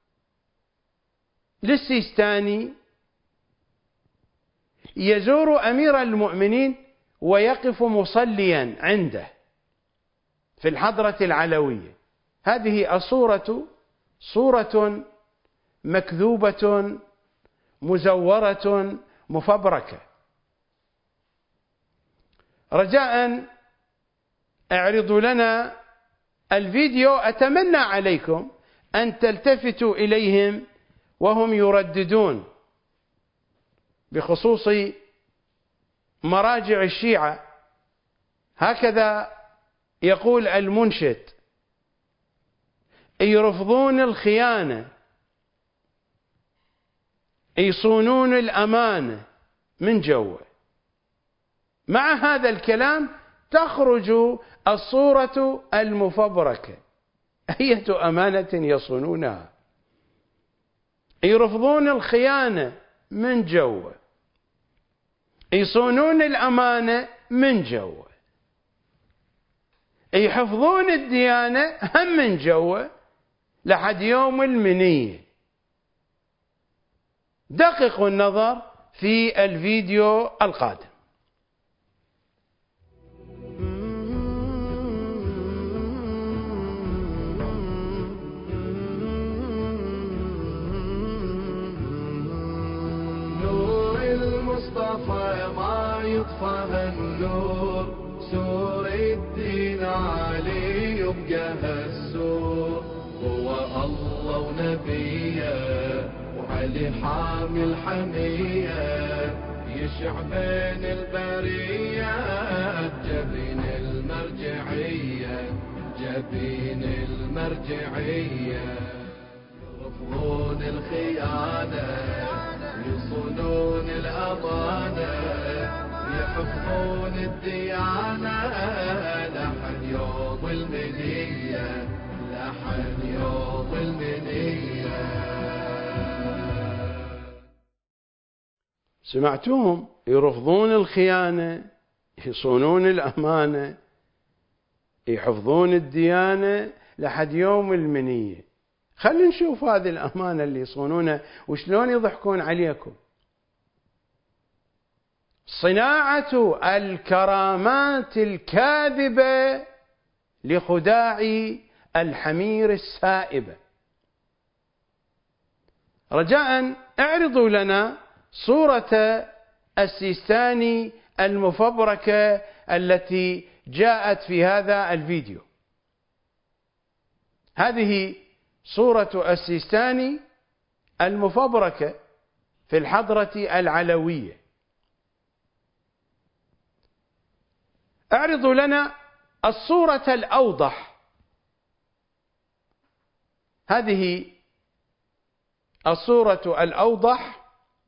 للسيستاني يزور أمير المؤمنين ويقف مصليا عنده في الحضرة العلوية. هذه الصورة صورة مكذوبة مزورة مفبركة. رجاء اعرضوا لنا الفيديو. أتمنى عليكم أن تلتفتوا إليهم وهم يرددون بخصوص مراجع الشيعة. هكذا يقول المنشد: يرفضون الخيانة، يصونون الأمانة من جوه. مع هذا الكلام تخرج الصورة المفبركة. أية أمانة يصونونها؟ يرفضون الخيانة من جوه، يصونون الأمانة من جوه، يحفظون الديانة هم من جوه لحد يوم المنية. دققوا النظر في الفيديو القادم. نور المصطفى ما يطفى النور، سور الدين علي يبقى هالسور. هو الله ونبيه وعلي حامي الحمية، يشع بين البرية جبين المرجعية، جبين المرجعية. يرفضون الخيانة، يصونون الأمانة، يحفظون الديانة لحد يوم المنية، لحد يوم المنية. سمعتوهم؟ يرفضون الخيانة، يصونون الأمانة، يحفظون الديانة لحد يوم المنية. خلينا نشوف هذه الأمانة اللي يصونونها وشلون يضحكون عليكم. صناعة الكرامات الكاذبة لخداع الحمير السائبة. رجاء اعرضوا لنا صورة السيستاني المفبركة التي جاءت في هذا الفيديو. هذه صورة السيستاني المفبركة في الحضرة العلوية. اعرضوا لنا الصورة الأوضح. هذه الصورة الأوضح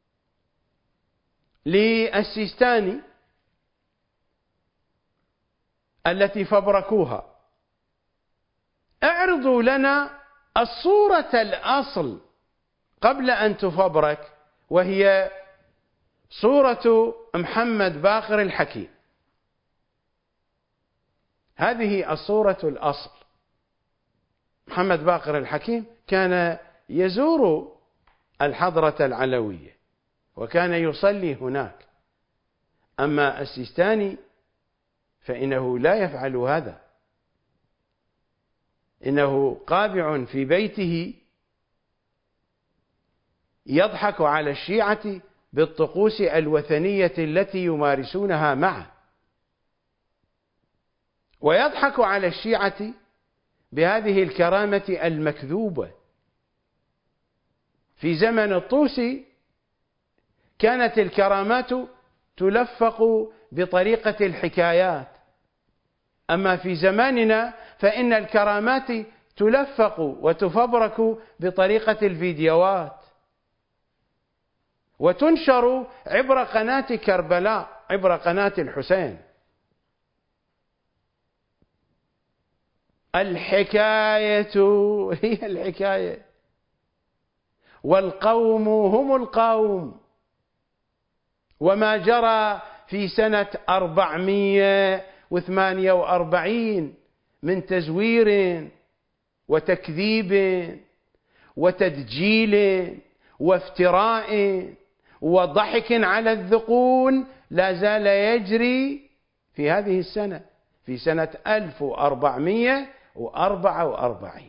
للسيستاني التي فبركوها. اعرضوا لنا الصورة الأصل قبل أن تفبرك، وهي صورة محمد باقر الحكيم. هذه الصورة الأصل. محمد باقر الحكيم كان يزور الحضرة العلوية وكان يصلي هناك، أما السيستاني فإنه لا يفعل هذا، إنه قابع في بيته يضحك على الشيعة بالطقوس الوثنية التي يمارسونها معه، ويضحك على الشيعة بهذه الكرامة المكذوبة. في زمن الطوسي كانت الكرامات تلفق بطريقة الحكايات، أما في زماننا فإن الكرامات تلفق وتفبرك بطريقة الفيديوهات، وتنشر عبر قناة كربلاء، عبر قناة الحسين. الحكاية هي الحكاية، والقوم هم القوم. وما جرى في سنة 448 من تزوير وتكذيب وتدجيل وافتراء وضحك على الذقون لا زال يجري في هذه السنة، في سنة 1444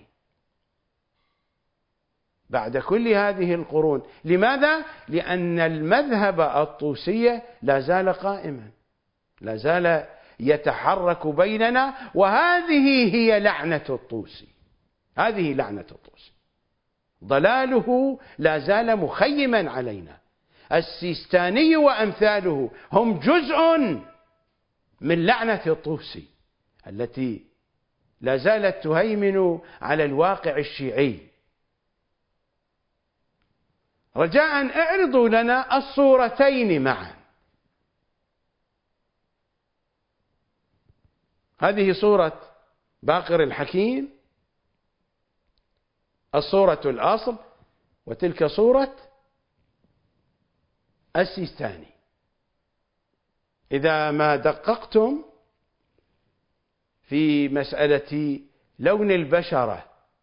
بعد كل هذه القرون. لماذا؟ لأن المذهب الطوسي لا زال قائما، لا زال يتحرك بيننا، وهذه هي لعنة الطوسي، هذه لعنة الطوسي. ضلاله لا زال مخيما علينا. السيستاني وأمثاله هم جزء من لعنة الطوسي التي لا زالت تهيمن على الواقع الشيعي. رجاء اعرضوا لنا الصورتين معا. هذه صورة باقر الحكيم، الصورة الأصل، وتلك صورة السيستاني. إذا ما دققتم في مسألة لون البشرة،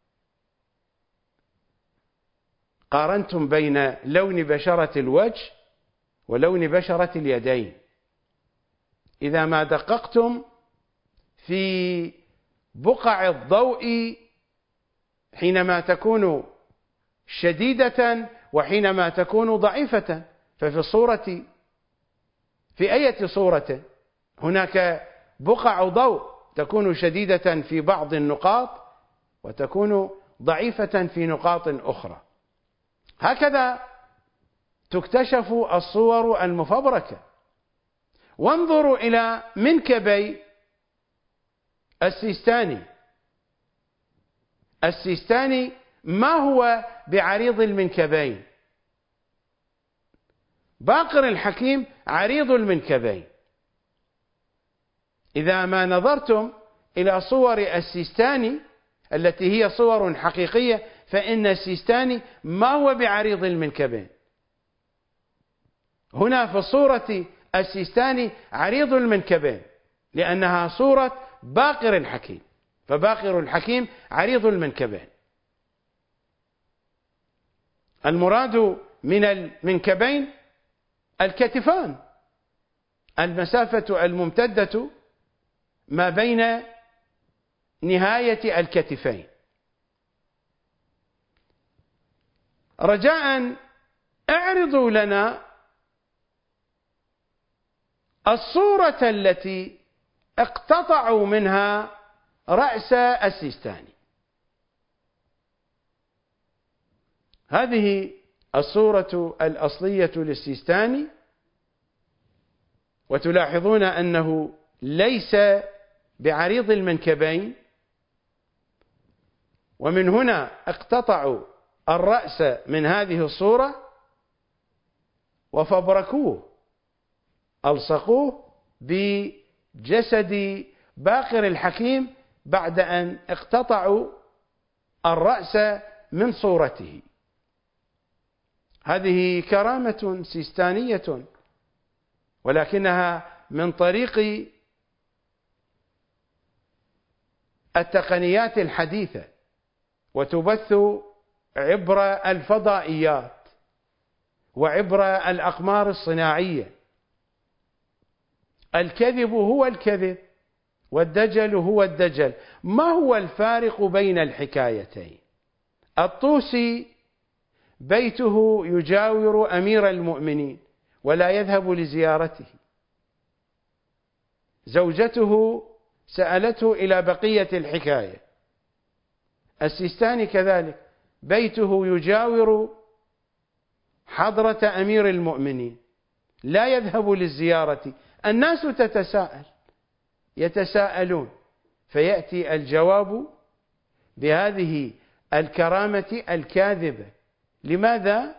قارنتم بين لون بشرة الوجه ولون بشرة اليدين، إذا ما دققتم في بقع الضوء حينما تكون شديدة وحينما تكون ضعيفة، ففي الصورة في أي صورة هناك بقع ضوء تكون شديدة في بعض النقاط وتكون ضعيفة في نقاط أخرى. هكذا تكتشف الصور المفبركة. وانظروا إلى منكبي السيستاني. السيستاني ما هو بعريض المنكبين، باقر الحكيم عريض المنكبين. إذا ما نظرتم إلى صور السيستاني التي هي صور حقيقية، فإن السيستاني ما هو بعريض المنكبين. هنا في الصورة السيستاني عريض المنكبين لأنها صورة باقر الحكيم، فباقر الحكيم عريض المنكبين. المراد من المنكبين الكتفان، المسافة الممتدة ما بين نهاية الكتفين. رجاء اعرضوا لنا الصورة التي اقتطعوا منها رأس السيستاني. هذه الصورة الأصلية للسيستاني، وتلاحظون أنه ليس بعريض المنكبين، ومن هنا اقتطعوا الرأس من هذه الصورة وفبركوه، ألصقوه بجسد باقر الحكيم بعد أن اقتطعوا الرأس من صورته. هذه كرامة سيستانية، ولكنها من طريق التقنيات الحديثة، وتبث عبر الفضائيات وعبر الأقمار الصناعية. الكذب هو الكذب والدجل هو الدجل. ما هو الفارق بين الحكايتين؟ الطوسي بيته يجاور أمير المؤمنين ولا يذهب لزيارته، زوجته سألته إلى بقية الحكاية. السيستاني كذلك بيته يجاور حضرة أمير المؤمنين لا يذهب للزيارة. الناس تتساءل، يتساءلون، فيأتي الجواب بهذه الكرامة الكاذبة. لماذا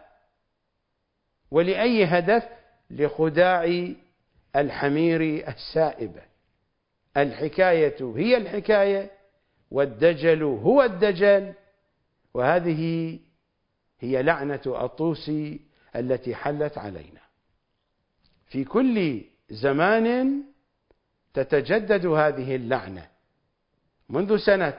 ولأي هدف؟ لخداع الحمير السائبة. الحكاية هي الحكاية والدجل هو الدجل، وهذه هي لعنة الطوسي التي حلت علينا. في كل زمان تتجدد هذه اللعنة. منذ سنة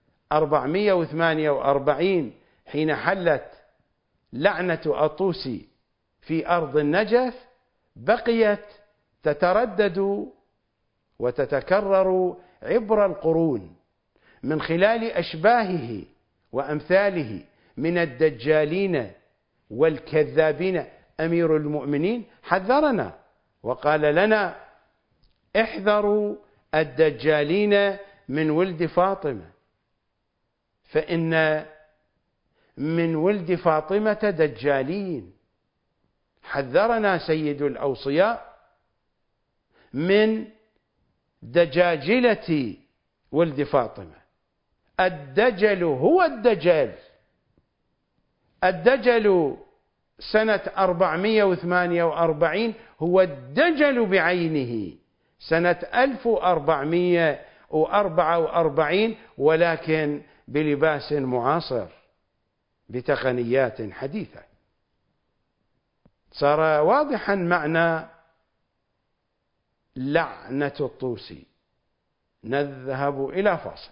448 حين حلت لعنة الطوسي في أرض النجف، بقيت تتردد وتتكرر عبر القرون من خلال أشباهه وأمثاله من الدجالين والكذابين. أمير المؤمنين حذرنا وقال لنا: احذروا الدجالين من ولد فاطمة، فإن من ولد فاطمة دجالين. حذرنا سيد الأوصياء من دجاجلة ولد فاطمة. الدجل هو الدجال. الدجل سنة 448 هو الدجل بعينه سنة 1444، ولكن بلباس معاصر بتقنيات حديثة. صار واضحا معنى لعنة الطوسي. نذهب إلى فاصل.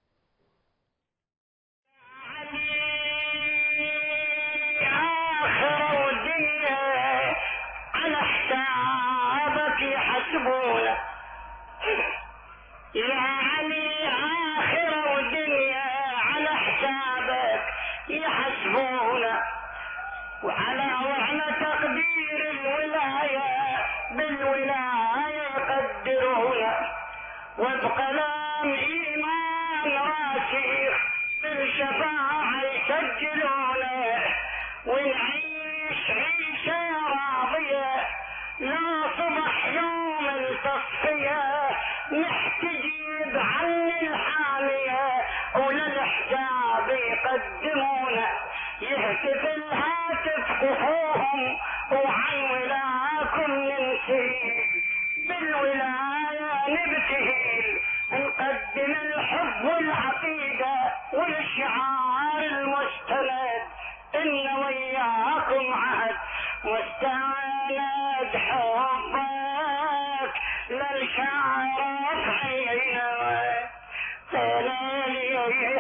يا علي آخر الدنيا على حسابك يحسبونا، وعلى تقدير الولاية بالولاية يقدرونا، وبقلم إيمان راسخ بالشفاعة يسجلونا، ونعيش عيشة راضية لا صبح يوم التصفية نحتجب عن الحامية وللحساب يقدمونا. يهتف الهاتف كفوهم وعن ولاكم ننسي، بالولاية نبتهل نقدم الحب والعقيدة والشعار المستند، إن وياكم عهد مستعند حبك للشعر عينك، تلالي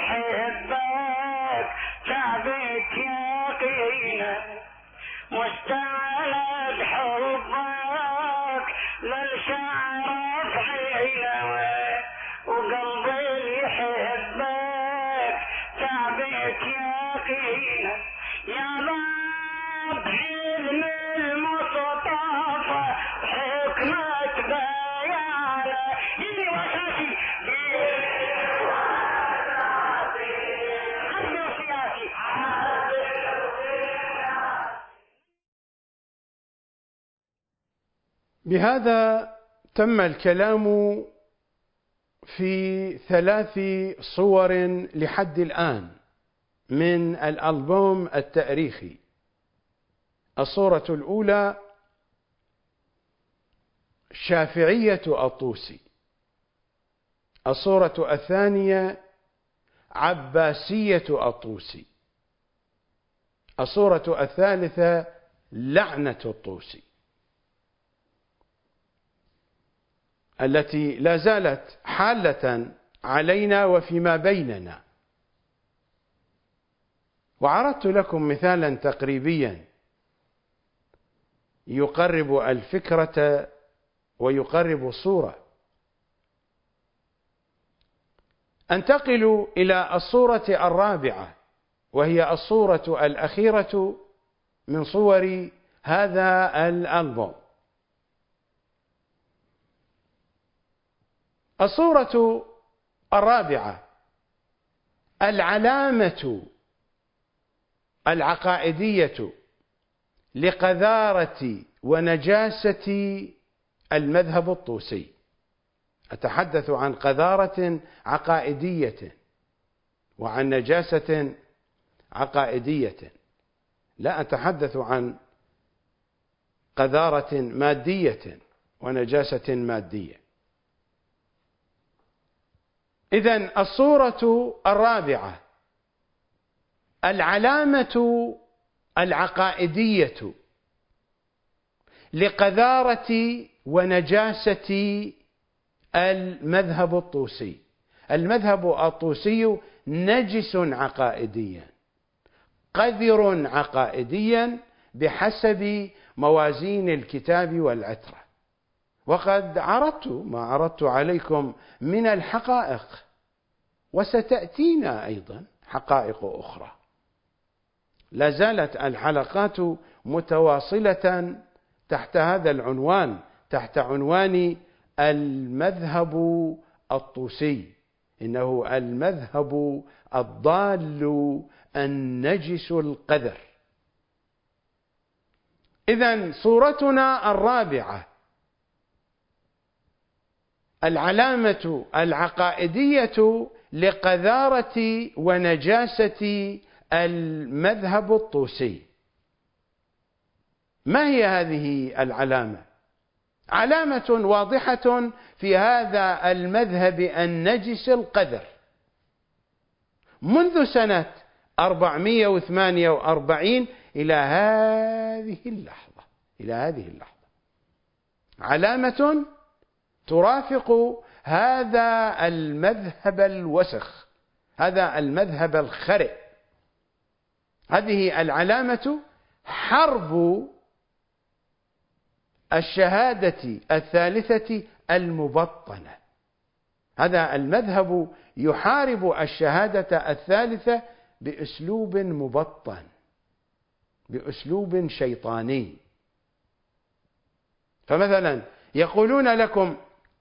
يحبك تعبك يقينك، مستعند حبك للشعر عينك، وقلبي يحبك تعبك يقينك. يا باب علم المصطفى حكمة بيانه يلي وساسي بهذا تم الكلام في 3 صور لحد الآن من الألبوم التاريخي. الصورة الأولى شافعية الطوسي، الصورة الثانية عباسية الطوسي، الصورة الثالثة لعنة الطوسي، التي لا زالت حالة علينا وفيما بيننا. وعرضت لكم مثالا تقريبيا يقرب الفكرة ويقرب الصورة. أنتقل إلى الصورة الرابعة، وهي الصورة الأخيرة من صور هذا الألبوم. الصورة الرابعة العلامة العقائدية لقذارة ونجاسة المذهب الطوسي. أتحدث عن قذارة عقائدية وعن نجاسة عقائدية، لا أتحدث عن قذارة مادية ونجاسة مادية. إذن الصورة الرابعة العلامة العقائدية لقذارة ونجاسة المذهب الطوسي. المذهب الطوسي نجس عقائديا، قذر عقائديا بحسب موازين الكتاب والعترة. وقد عرضت ما عرضت عليكم من الحقائق، وستأتينا أيضا حقائق أخرى. لا زالت الحلقات متواصلة تحت هذا العنوان، تحت عنوان المذهب الطوسي. إنه المذهب الضال النجس القذر. إذن صورتنا الرابعة العلامة العقائدية لقذارة ونجاسة المذهب الطوسي. ما هي هذه العلامة؟ علامة واضحة في هذا المذهب النجس القذر منذ سنة 448 إلى هذه اللحظة، علامة ترافق هذا المذهب الوسخ، هذا المذهب الخرئ. هذه العلامة حرب الشهادة الثالثة المبطنة. هذا المذهب يحارب الشهادة الثالثة بأسلوب مبطن، بأسلوب شيطاني. فمثلا يقولون لكم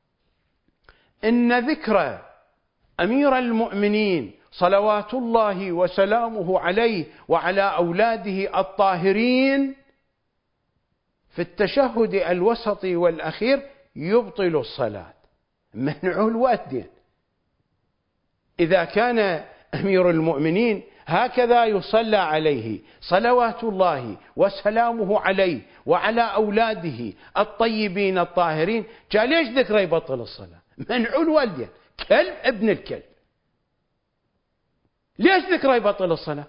إن ذكر أمير المؤمنين صلوات الله وسلامه عليه وعلى أولاده الطاهرين في التشهد الوسط والأخير يبطل الصلاة. منع الوالدين. إذا كان أمير المؤمنين هكذا يصلى عليه صلوات الله وسلامه عليه وعلى أولاده الطيبين الطاهرين، جاء ليش ذكره يبطل الصلاة؟ منع الوالدين، كلب ابن الكلب. ليش ذكره يبطل الصلاة؟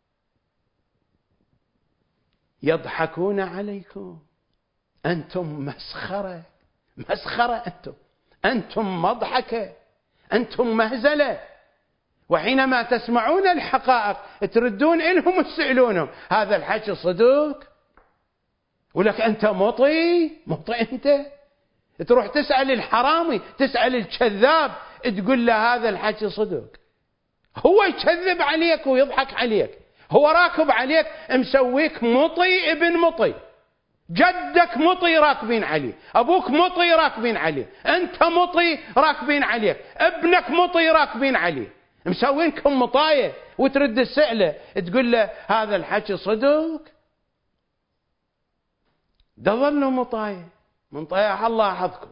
يضحكون عليكم، أنتم مسخرة، أنتم مضحكة، أنتم مهزلة. وحينما تسمعون الحقائق تردون إلهم وتسألونهم هذا الحكي صدق؟ ولك أنت مطي أنت. تروح تسأل الحرامي، تسأل الكذاب، تقول له هذا الحكي صدق. هو يكذب عليك ويضحك عليك، هو راكب عليك، مسويك مطي ابن مطي. جدك مطي راكبين عليه، أبوك مطي راكبين عليه، أنت مطي راكبين عليك، ابنك مطي راكبين عليه، مسوينكم مطاية. وترد السئلة تقول له هذا الحكي صدق؟ ظلوا مطاية من طياح الله حظكم.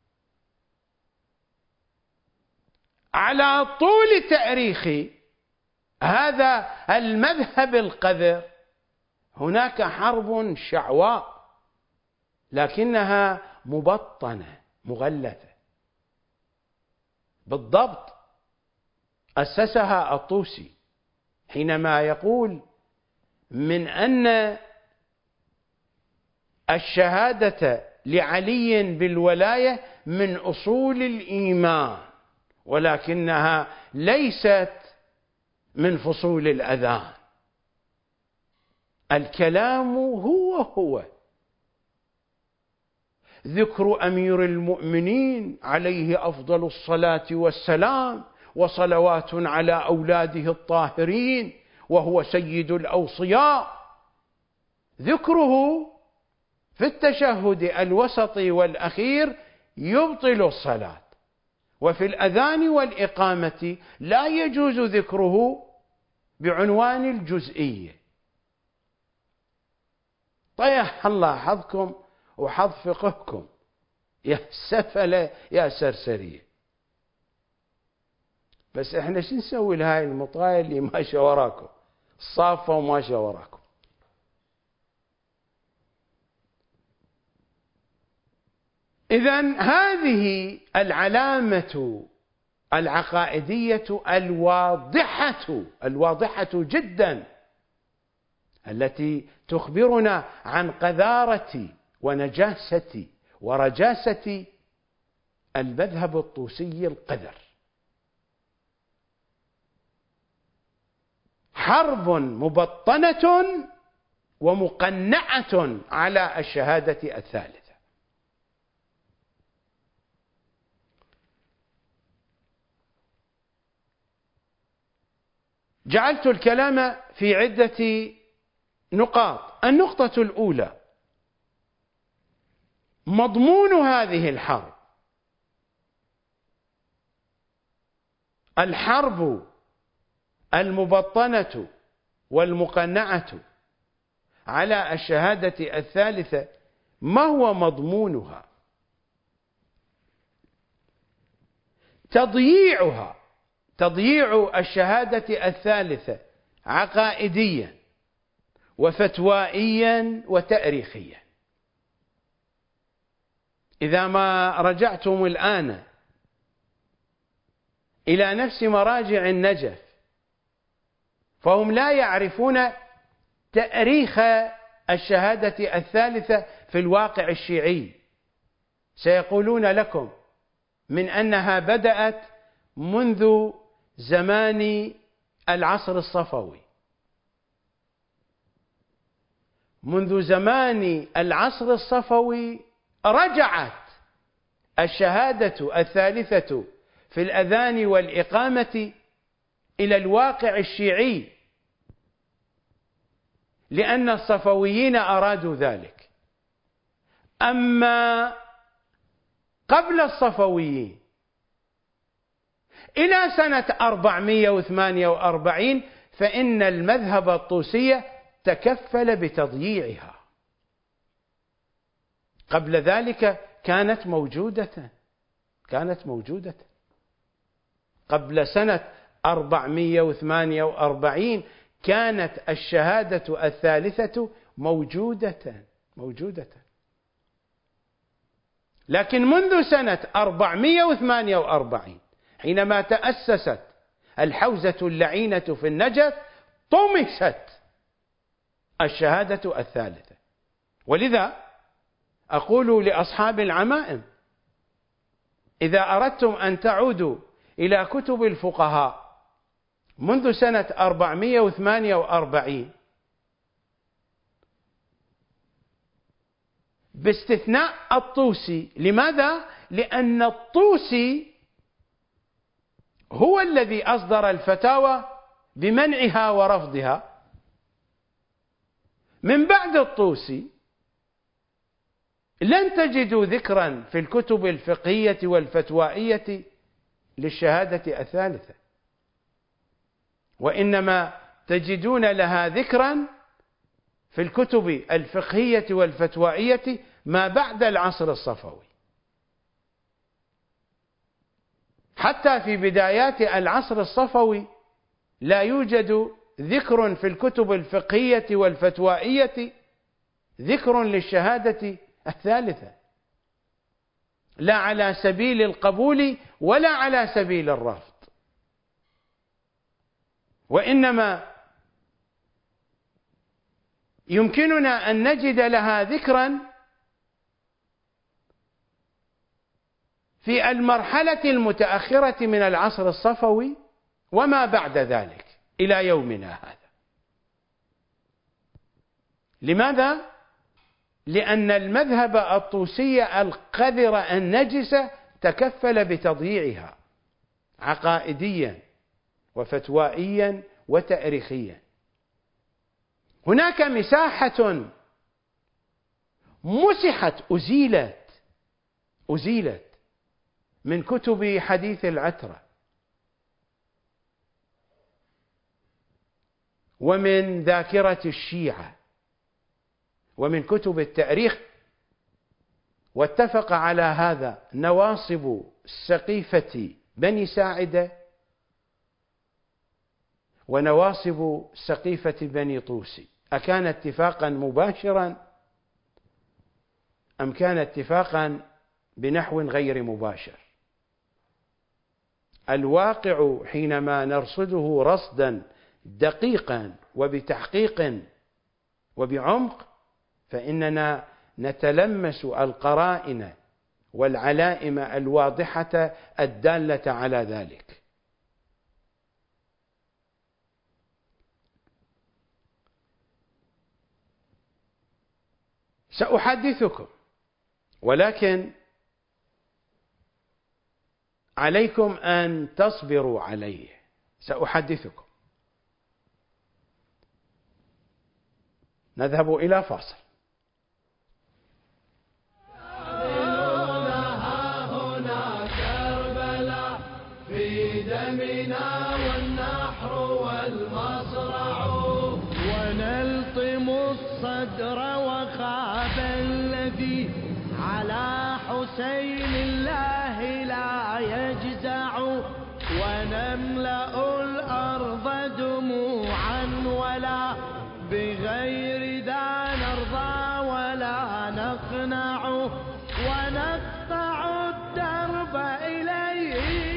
على طول تاريخ هذا المذهب القذر هناك حرب شعواء، لكنها مبطنة مغلفة. بالضبط أسسها الطوسي حينما يقول من أن الشهادة لعلي بالولاية من أصول الإيمان، ولكنها ليست من فصول الأذان. الكلام هو ذكر أمير المؤمنين عليه أفضل الصلاة والسلام وصلوات على أولاده الطاهرين وهو سيد الأوصياء، ذكره في التشهد الوسط والأخير يبطل الصلاة، وفي الأذان والإقامة لا يجوز ذكره بعنوان الجزئية. طيح الله حظكم وحظ فقهكم يا سفلة يا سرسرية. بس احنا شو نسوي لهاي المطايا اللي ماشية وراكم، الصافة وماشية وراكم؟ إذن هذه العلامة العقائدية الواضحة جدا التي تخبرنا عن قذارة ونجاسة ورجاسة المذهب الطوسي القذر. حرب مبطنة ومقنعة على الشهادة الثالثة. جعلت الكلام في عدة نقاط. النقطة الأولى: مضمون هذه الحرب. الحرب المبطنة والمقنعة على الشهادة الثالثة ما هو مضمونها؟ تضييع الشهادة الثالثة عقائديا وفتوائيا وتاريخيا. إذا ما رجعتم الآن إلى نفس مراجع النجف فهم لا يعرفون تاريخ الشهادة الثالثة في الواقع الشيعي. سيقولون لكم من أنها بدأت منذ زمان العصر الصفوي. منذ زمان العصر الصفوي رجعت الشهادة الثالثة في الأذان والإقامة إلى الواقع الشيعي، لأن الصفويين أرادوا ذلك. أما قبل الصفويين إلى سنة 448 فإن المذهب الطوسي تكفل بتضييعها. قبل ذلك كانت موجودة. قبل سنة 448 كانت الشهادة الثالثة موجودة. لكن منذ سنة 448 حينما تأسست الحوزة اللعينة في النجف طمست الشهادة الثالثة. ولذا أقول لأصحاب العمائم: إذا أردتم أن تعودوا إلى كتب الفقهاء منذ سنة 448 باستثناء الطوسي. لماذا؟ لأن الطوسي هو الذي أصدر الفتاوى بمنعها ورفضها. من بعد الطوسي لن تجدوا ذكرا في الكتب الفقهية والفتوائية للشهادة الثالثة، وإنما تجدون لها ذكرا في الكتب الفقهية والفتوائية ما بعد العصر الصفوي. حتى في بدايات العصر الصفوي لا يوجد ذكر في الكتب الفقهية والفتوائية ذكر للشهادة الثالثة، لا على سبيل القبول ولا على سبيل الرفض. وإنما يمكننا أن نجد لها ذكرا في المرحلة المتأخرة من العصر الصفوي وما بعد ذلك إلى يومنا هذا. لماذا؟ لأن المذهب الطوسي القذر النجس تكفل بتضييعها عقائديا وفتوائيا وتاريخيا. هناك مساحة مسحت أزيلت من كتب حديث العترة ومن ذاكرة الشيعة ومن كتب التاريخ، واتفق على هذا نواصب سقيفة بني ساعدة ونواصب سقيفة بني طوسي. أكان اتفاقا مباشرا أم كان اتفاقا بنحو غير مباشر؟ الواقع حينما نرصده رصدا دقيقا وبتحقيق وبعمق فإننا نتلمس القرائن والعلائم الواضحة الدالة على ذلك. سأحدثكم، ولكن عليكم أن تصبروا عليه. سأحدثكم. نذهب إلى فاصل. دمنا والنحر والمصرع ونلطم الصدر وخاب الذي على حسين الله لا يجزع ونملأ الأرض دموعا ولا بغير ذا نرضى ولا نقنع ونقطع الدرب إليه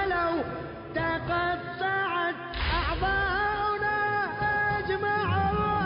تقطعت أعضاؤنا أجمع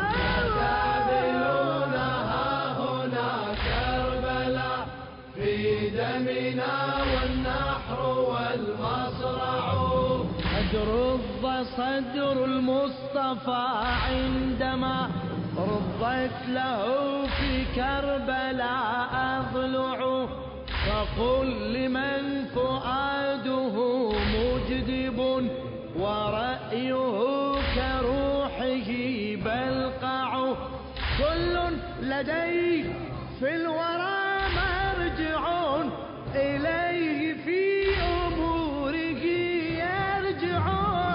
وتعبلونها هنا كربلاء في دمنا والنحر والمصرع قد رض صدر المصطفى عندما رضت له في كربلاء أضلع فقل لمن فؤاده مجدب ورأيه كروحه بلقع كل لديه في الورى مرجع إليه في أموره يرجع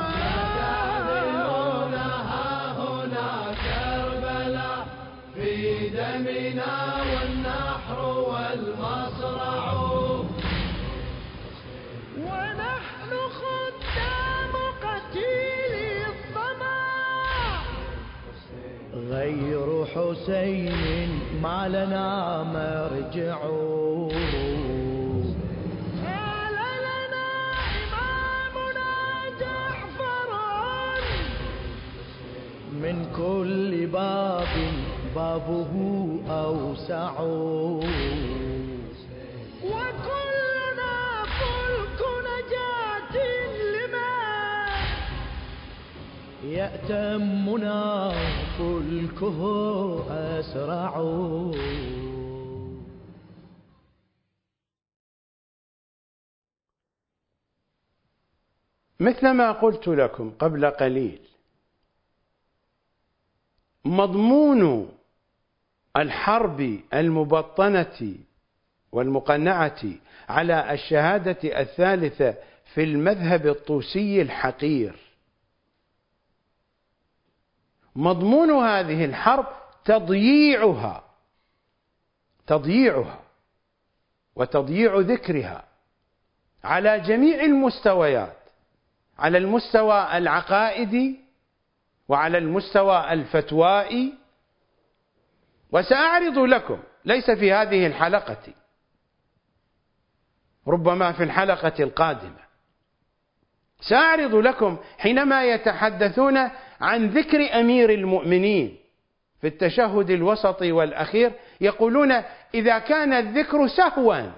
يتعبلونها هنا كربلاء في دمنا والنحر والمصرع ونحن خدام قتيل الظما غير حسين ما لنا مرجع قال لنا إمامنا جعفر من كل باب بابه أوسع وكلنا فلك نجاة لمن يأتمنا فلكه أسرع. مثلما قلت لكم قبل قليل، مضمون الحرب المبطنة والمقنعة على الشهادة الثالثة في المذهب الطوسي الحقير، مضمون هذه الحرب تضييعها وتضييع ذكرها على جميع المستويات، على المستوى العقائدي وعلى المستوى الفتوائي. وسأعرض لكم ليس في هذه الحلقة، ربما في الحلقة القادمة، سأعرض لكم حينما يتحدثون عن ذكر أمير المؤمنين في التشهد الوسطي والأخير يقولون إذا كان الذكر سهوا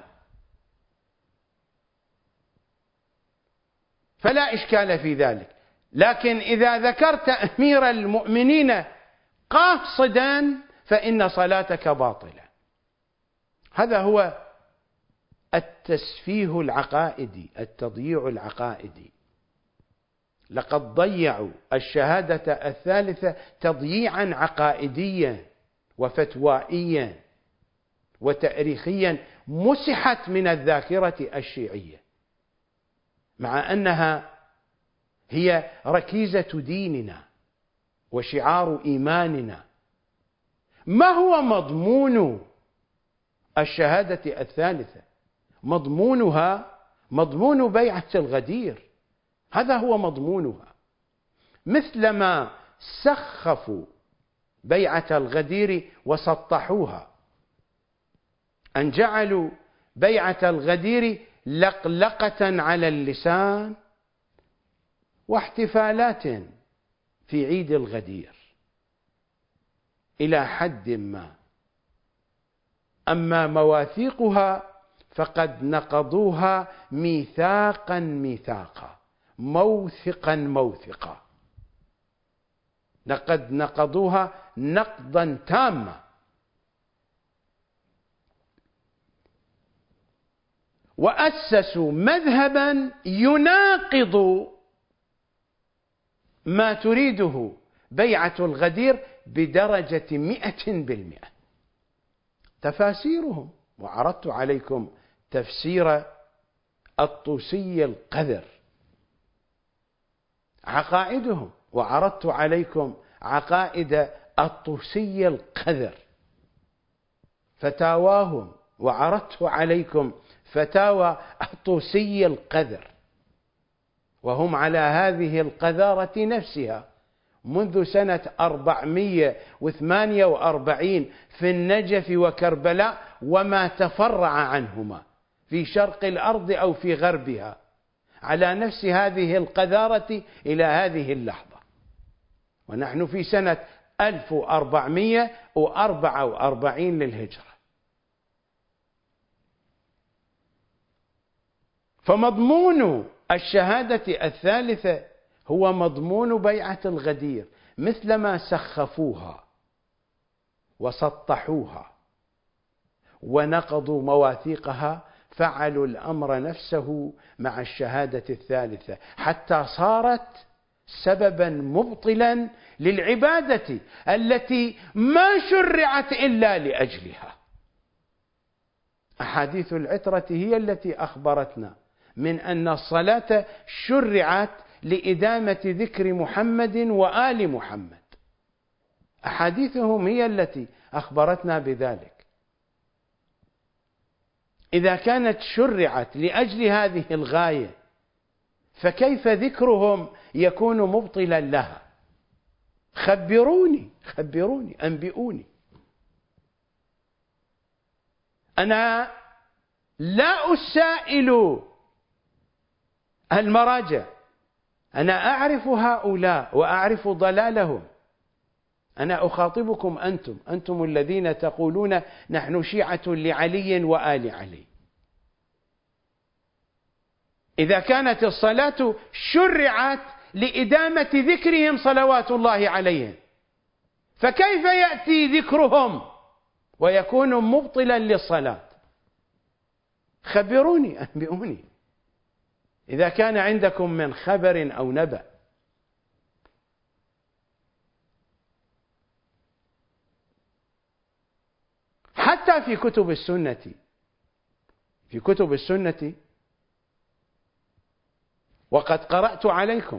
فلا إشكال في ذلك، لكن إذا ذكرت أمير المؤمنين قاصدا فإن صلاتك باطلة. هذا هو التسفيه العقائدي، التضييع العقائدي. لقد ضيعوا الشهادة الثالثة تضييعا عقائديا وفتوائيا وتاريخيا مسحت من الذاكرة الشيعية، مع أنها هي ركيزة ديننا وشعار إيماننا. ما هو مضمون الشهادة الثالثة؟ مضمونها مضمون بيعة الغدير، هذا هو مضمونها. مثلما سخفوا بيعة الغدير وسطحوها، أن جعلوا بيعة الغدير لقلقة على اللسان واحتفالات في عيد الغدير إلى حد ما. أما مواثيقها فقد نقضوها ميثاقا ميثاقا، موثقا موثقا، لقد نقضوها نقضا تاما. وأسسوا مذهبا يناقض ما تريده بيعة الغدير بدرجة 100%. تفاسيرهم، وعرضت عليكم تفسير الطوسي القذر. عقائدهم، وعرضت عليكم عقائد الطوسي القذر. فتاواهم، وعرضت عليكم فتاوى الطوسي القذر. وهم على هذه القذارة نفسها منذ سنة 448 في النجف وكربلاء وما تفرع عنهما في شرق الأرض أو في غربها، على نفس هذه القذارة إلى هذه اللحظة، ونحن في سنة 1444 للهجرة. فمضمون الشهادة الثالثة هو مضمون بيعة الغدير، مثلما سخفوها وسطحوها ونقضوا مواثيقها، فعلوا الأمر نفسه مع الشهادة الثالثة، حتى صارت سببا مبطلا للعبادة التي ما شرعت إلا لأجلها. أحاديث العترة هي التي أخبرتنا من أن الصلاة شرعت لإدامة ذكر محمد وآل محمد. أحاديثهم هي التي أخبرتنا بذلك. إذا كانت شرعت لأجل هذه الغاية فكيف ذكرهم يكون مبطلا لها؟ خبروني أنبئوني. أنا لا أسائل المراجع، أنا أعرف هؤلاء وأعرف ضلالهم. أنا أخاطبكم أنتم الذين تقولون نحن شيعة لعلي وآل علي. إذا كانت الصلاة شرعت لإدامة ذكرهم صلوات الله عليهم، فكيف يأتي ذكرهم ويكون مبطلا للصلاة؟ خبروني أنبئوني إذا كان عندكم من خبر أو نبأ. حتى في كتب السنة وقد قرأت عليكم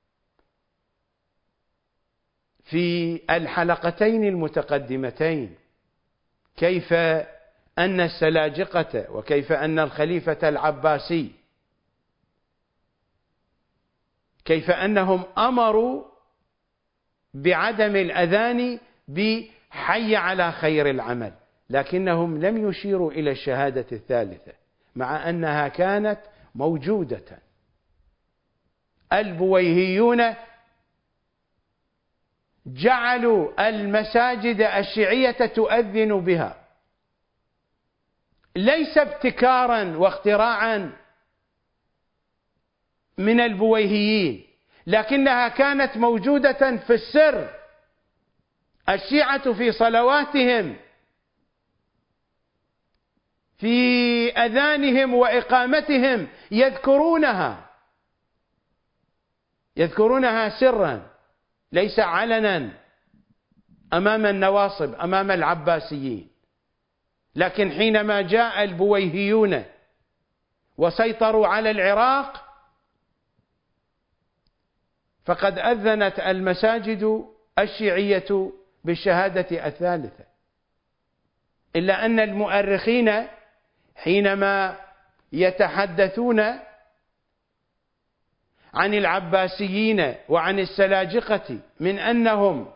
في الحلقتين المتقدمتين كيف أن السلاجقة وكيف أن الخليفة العباسي كيف أنهم أمروا بعدم الأذان بحي على خير العمل، لكنهم لم يشيروا إلى الشهادة الثالثة مع أنها كانت موجودة. البويهيون جعلوا المساجد الشيعية تؤذن بها، ليس ابتكارا واختراعا من البويهيين، لكنها كانت موجودة في السر. الشيعة في صلواتهم، في أذانهم وإقامتهم يذكرونها سرا، ليس علنا أمام النواصب، أمام العباسيين. لكن حينما جاء البويهيون وسيطروا على العراق، فقد أذنت المساجد الشيعية بالشهادة الثالثة، إلا أن المؤرخين حينما يتحدثون عن العباسيين وعن السلاجقة من أنهم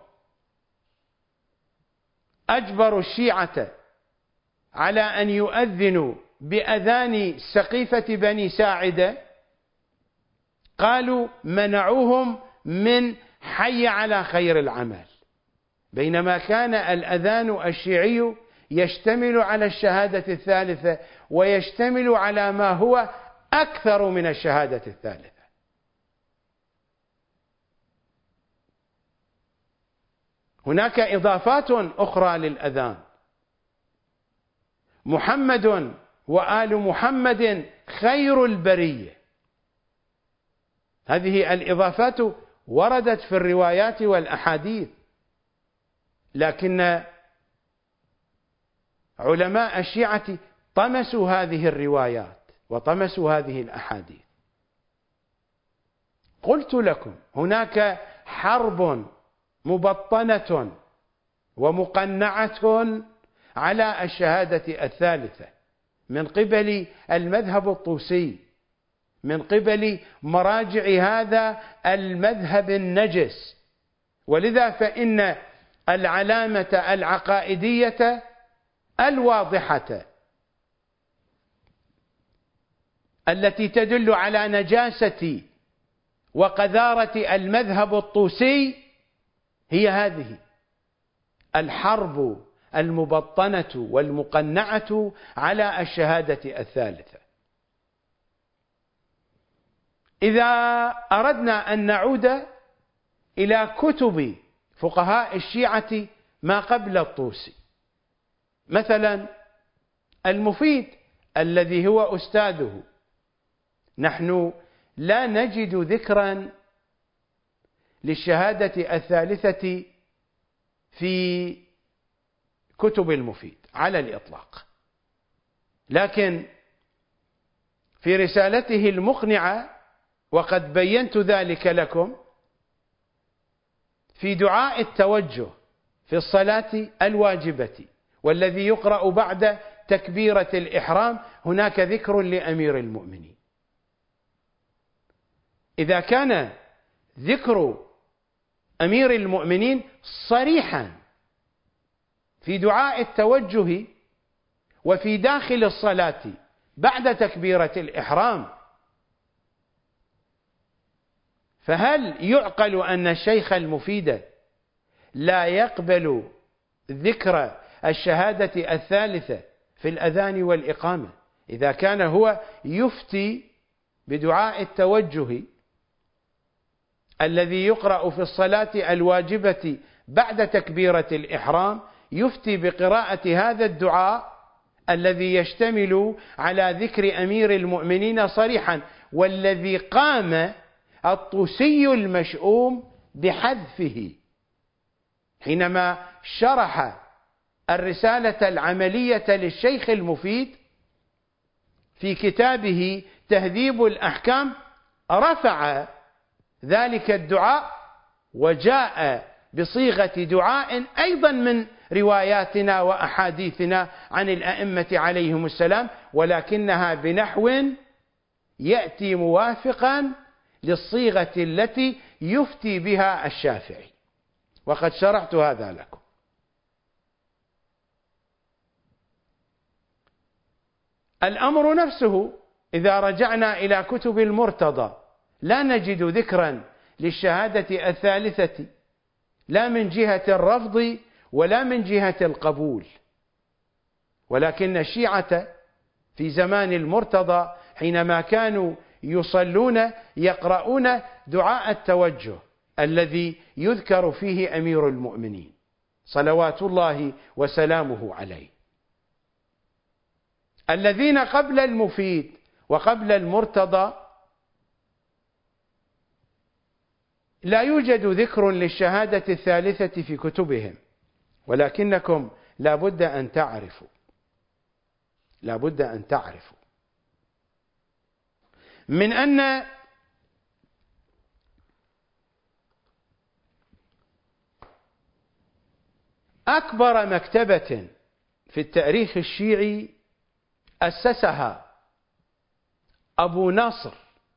أجبروا الشيعة على أن يؤذنوا بأذان سقيفة بني ساعدة، قالوا منعوهم من حي على خير العمل، بينما كان الأذان الشيعي يشتمل على الشهادة الثالثة ويشتمل على ما هو أكثر من الشهادة الثالثة. هناك إضافات أخرى للأذان: محمد وآل محمد خير البرية. هذه الإضافات وردت في الروايات والأحاديث، لكن علماء الشيعة طمسوا هذه الروايات وطمسوا هذه الأحاديث. قلت لكم هناك حرب مبطنة ومقنعة على الشهادة الثالثة من قبل المذهب الطوسي، من قبل مراجع هذا المذهب النجس. ولذا فإن العلامة العقائدية الواضحة التي تدل على نجاسة وقذارة المذهب الطوسي هي هذه الحرب المبطنة والمقنعة على الشهادة الثالثة. إذا أردنا أن نعود إلى كتب فقهاء الشيعة ما قبل الطوسي، مثلا المفيد الذي هو أستاذه، نحن لا نجد ذكرا للشهادة الثالثة في كتب المفيد على الإطلاق، لكن في رسالته المقنعة، وقد بينت ذلك لكم، في دعاء التوجه في الصلاة الواجبة والذي يقرأ بعد تكبيرة الإحرام، هناك ذكر لأمير المؤمنين. إذا كان ذكر أمير المؤمنين صريحا في دعاء التوجه وفي داخل الصلاة بعد تكبيرة الإحرام، فهل يعقل أن الشيخ المفيد لا يقبل ذكر الشهادة الثالثة في الأذان والإقامة إذا كان هو يفتي بدعاء التوجه الذي يقرأ في الصلاة الواجبة بعد تكبيرة الإحرام، يفتي بقراءة هذا الدعاء الذي يشتمل على ذكر أمير المؤمنين صريحا، والذي قام الطوسي المشؤوم بحذفه حينما شرح الرسالة العملية للشيخ المفيد في كتابه تهذيب الأحكام، رفع ذلك الدعاء وجاء بصيغة دعاء أيضا من رواياتنا وأحاديثنا عن الأئمة عليهم السلام، ولكنها بنحو يأتي موافقا للصيغة التي يفتي بها الشافعي، وقد شرحت هذا لكم. الأمر نفسه إذا رجعنا إلى كتب المرتضى لا نجد ذكرا للشهادة الثالثة لا من جهة الرفض ولا من جهة القبول. ولكن الشيعة في زمان المرتضى حينما كانوا يصلون يقرؤون دعاء التوجه الذي يذكر فيه أمير المؤمنين صلوات الله وسلامه عليه. الذين قبل المفيد وقبل المرتضى لا يوجد ذكر للشهادة الثالثة في كتبهم، ولكنكم لا بد أن تعرفوا من أن أكبر مكتبة في التاريخ الشيعي أسسها أبو نصر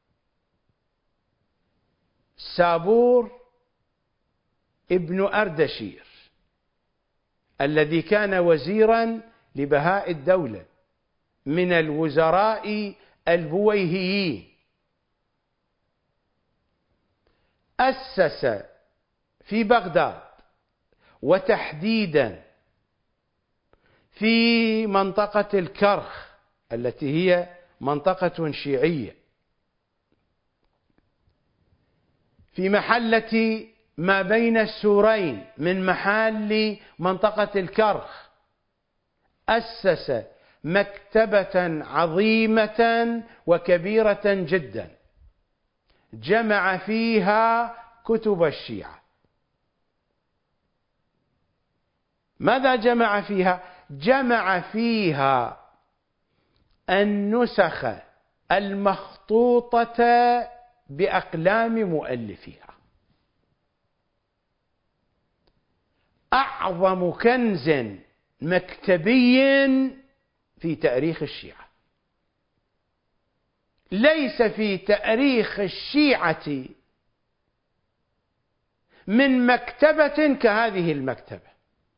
سابور ابن أردشير الذي كان وزيرا لبهاء الدولة من الوزراء البويهيين. أسس في بغداد وتحديدا في منطقة الكرخ التي هي منطقة شيعية في محلة ما بين السورين من محل منطقة الكرخ، أسس مكتبة عظيمة وكبيرة جدا جمع فيها كتب الشيعة. ماذا جمع فيها؟ جمع فيها النسخ المخطوطة بأقلام مؤلفيها. أعظم كنز مكتبي في تاريخ الشيعة، ليس في تاريخ الشيعة من مكتبة كهذه المكتبة.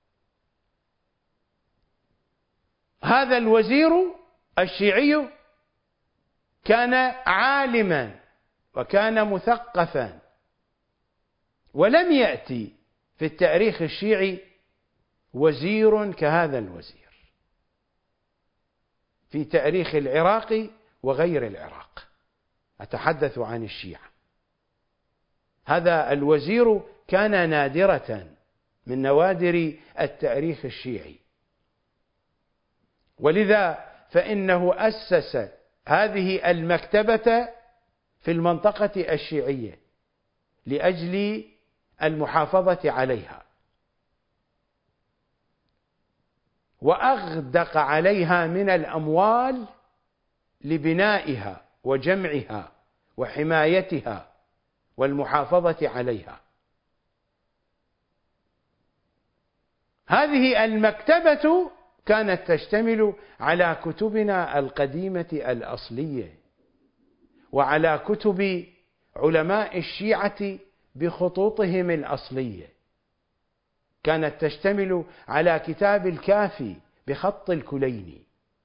هذا الوزير الشيعي كان عالما وكان مثقفا، ولم يأتي في التاريخ الشيعي وزير كهذا الوزير في تاريخ العراق وغير العراق. أتحدث عن الشيعة. هذا الوزير كان نادرة من نوادر التاريخ الشيعي، ولذا فإنه أسس هذه المكتبة في المنطقة الشيعية لأجل المحافظة عليها، وأغدق عليها من الأموال لبنائها وجمعها وحمايتها والمحافظة عليها. هذه المكتبة كانت تشتمل على كتبنا القديمة الأصلية وعلى كتب علماء الشيعة بخطوطهم الأصلية. كانت تشتمل على كتاب الكافي بخط الكليني،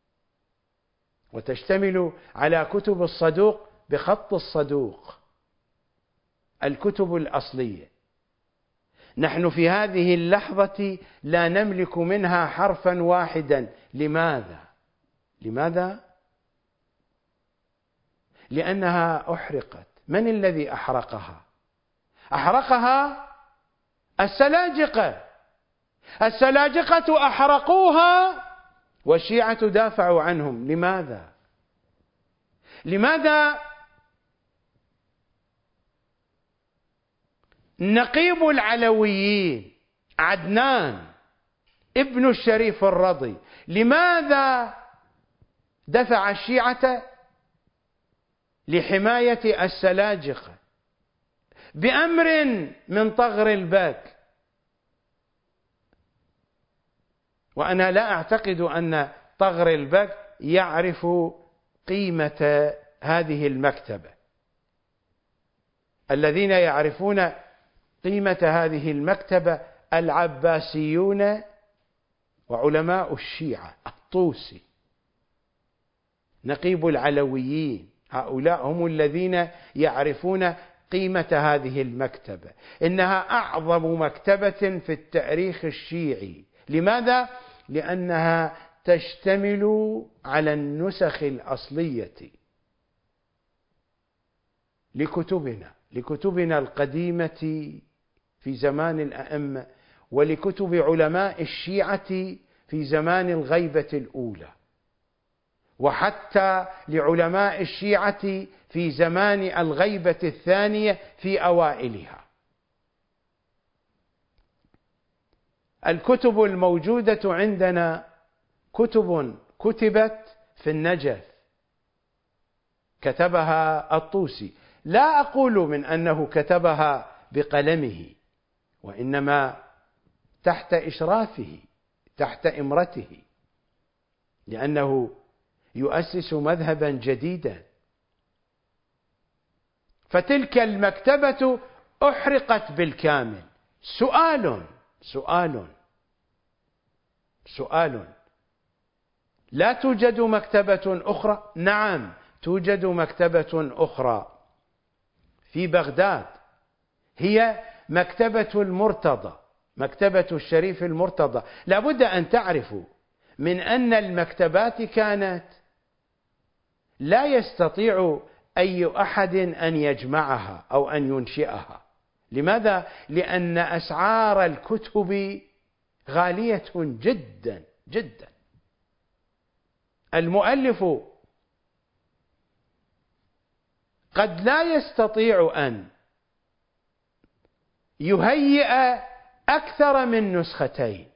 وتشتمل على كتب الصدوق بخط الصدوق، الكتب الأصلية. نحن في هذه اللحظة لا نملك منها حرفا واحدا. لماذا؟ لأنها أحرقت. من الذي أحرقها؟ أحرقها السلاجقة أحرقوها والشيعة دافعوا عنهم. لماذا نقيب العلويين عدنان ابن الشريف الرضي لماذا دفع الشيعة لحماية السلاجقة بأمر من طغر الباك؟ وأنا لا أعتقد أن طغر الباك يعرف قيمة هذه المكتبة. الذين يعرفون قيمة هذه المكتبة العباسيون وعلماء الشيعة، الطوسي، نقيب العلويين، هؤلاء هم الذين يعرفون قيمة هذه المكتبة، إنها أعظم مكتبة في التاريخ الشيعي. لماذا؟ لأنها تشتمل على النسخ الأصلية لكتبنا القديمة في زمان الأئمة، ولكتب علماء الشيعة في زمان الغيبة الأولى، وحتى لعلماء الشيعة في زمان الغيبة الثانية في أوائلها. الكتب الموجودة عندنا كتب كتبت في النجف، كتبها الطوسي، لا أقول من أنه كتبها بقلمه، وإنما تحت إشرافه، تحت إمرته، لأنه يؤسس مذهبا جديدا. فتلك المكتبة أحرقت بالكامل. سؤال، لا توجد مكتبة أخرى؟ نعم توجد مكتبة أخرى في بغداد، هي مكتبة المرتضى، مكتبة الشريف المرتضى. لا بد أن تعرفوا من أن المكتبات كانت لا يستطيع أي أحد أن يجمعها أو أن ينشئها. لماذا؟ لأن أسعار الكتب غالية جدا جدا. المؤلف قد لا يستطيع أن يهيئ أكثر من نسختين،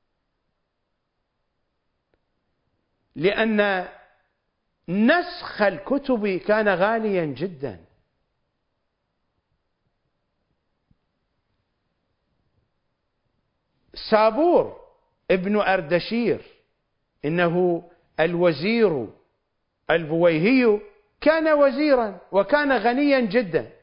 لأن نسخ الكتب كان غاليا جدا. سابور ابن أردشير، إنه الوزير البويهي، كان وزيرا وكان غنيا جدا،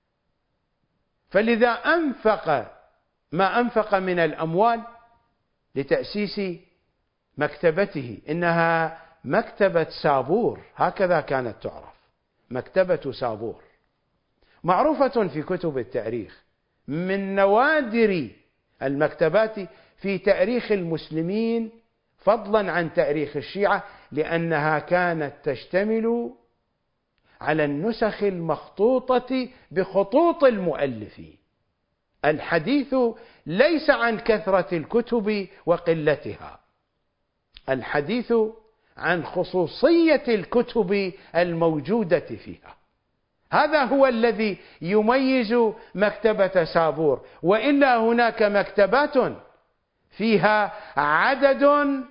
فلذا أنفق ما أنفق من الأموال لتأسيس مكتبته. إنها مكتبة سابور، هكذا كانت تعرف، مكتبة سابور، معروفة في كتب التاريخ، من نوادر المكتبات في تاريخ المسلمين فضلا عن تاريخ الشيعة، لأنها كانت تشتمل على النسخ المخطوطة بخطوط المؤلفين. الحديث ليس عن كثرة الكتب وقلتها، الحديث عن خصوصية الكتب الموجودة فيها. هذا هو الذي يميز مكتبة سابور، وإلا هناك مكتبات فيها عدد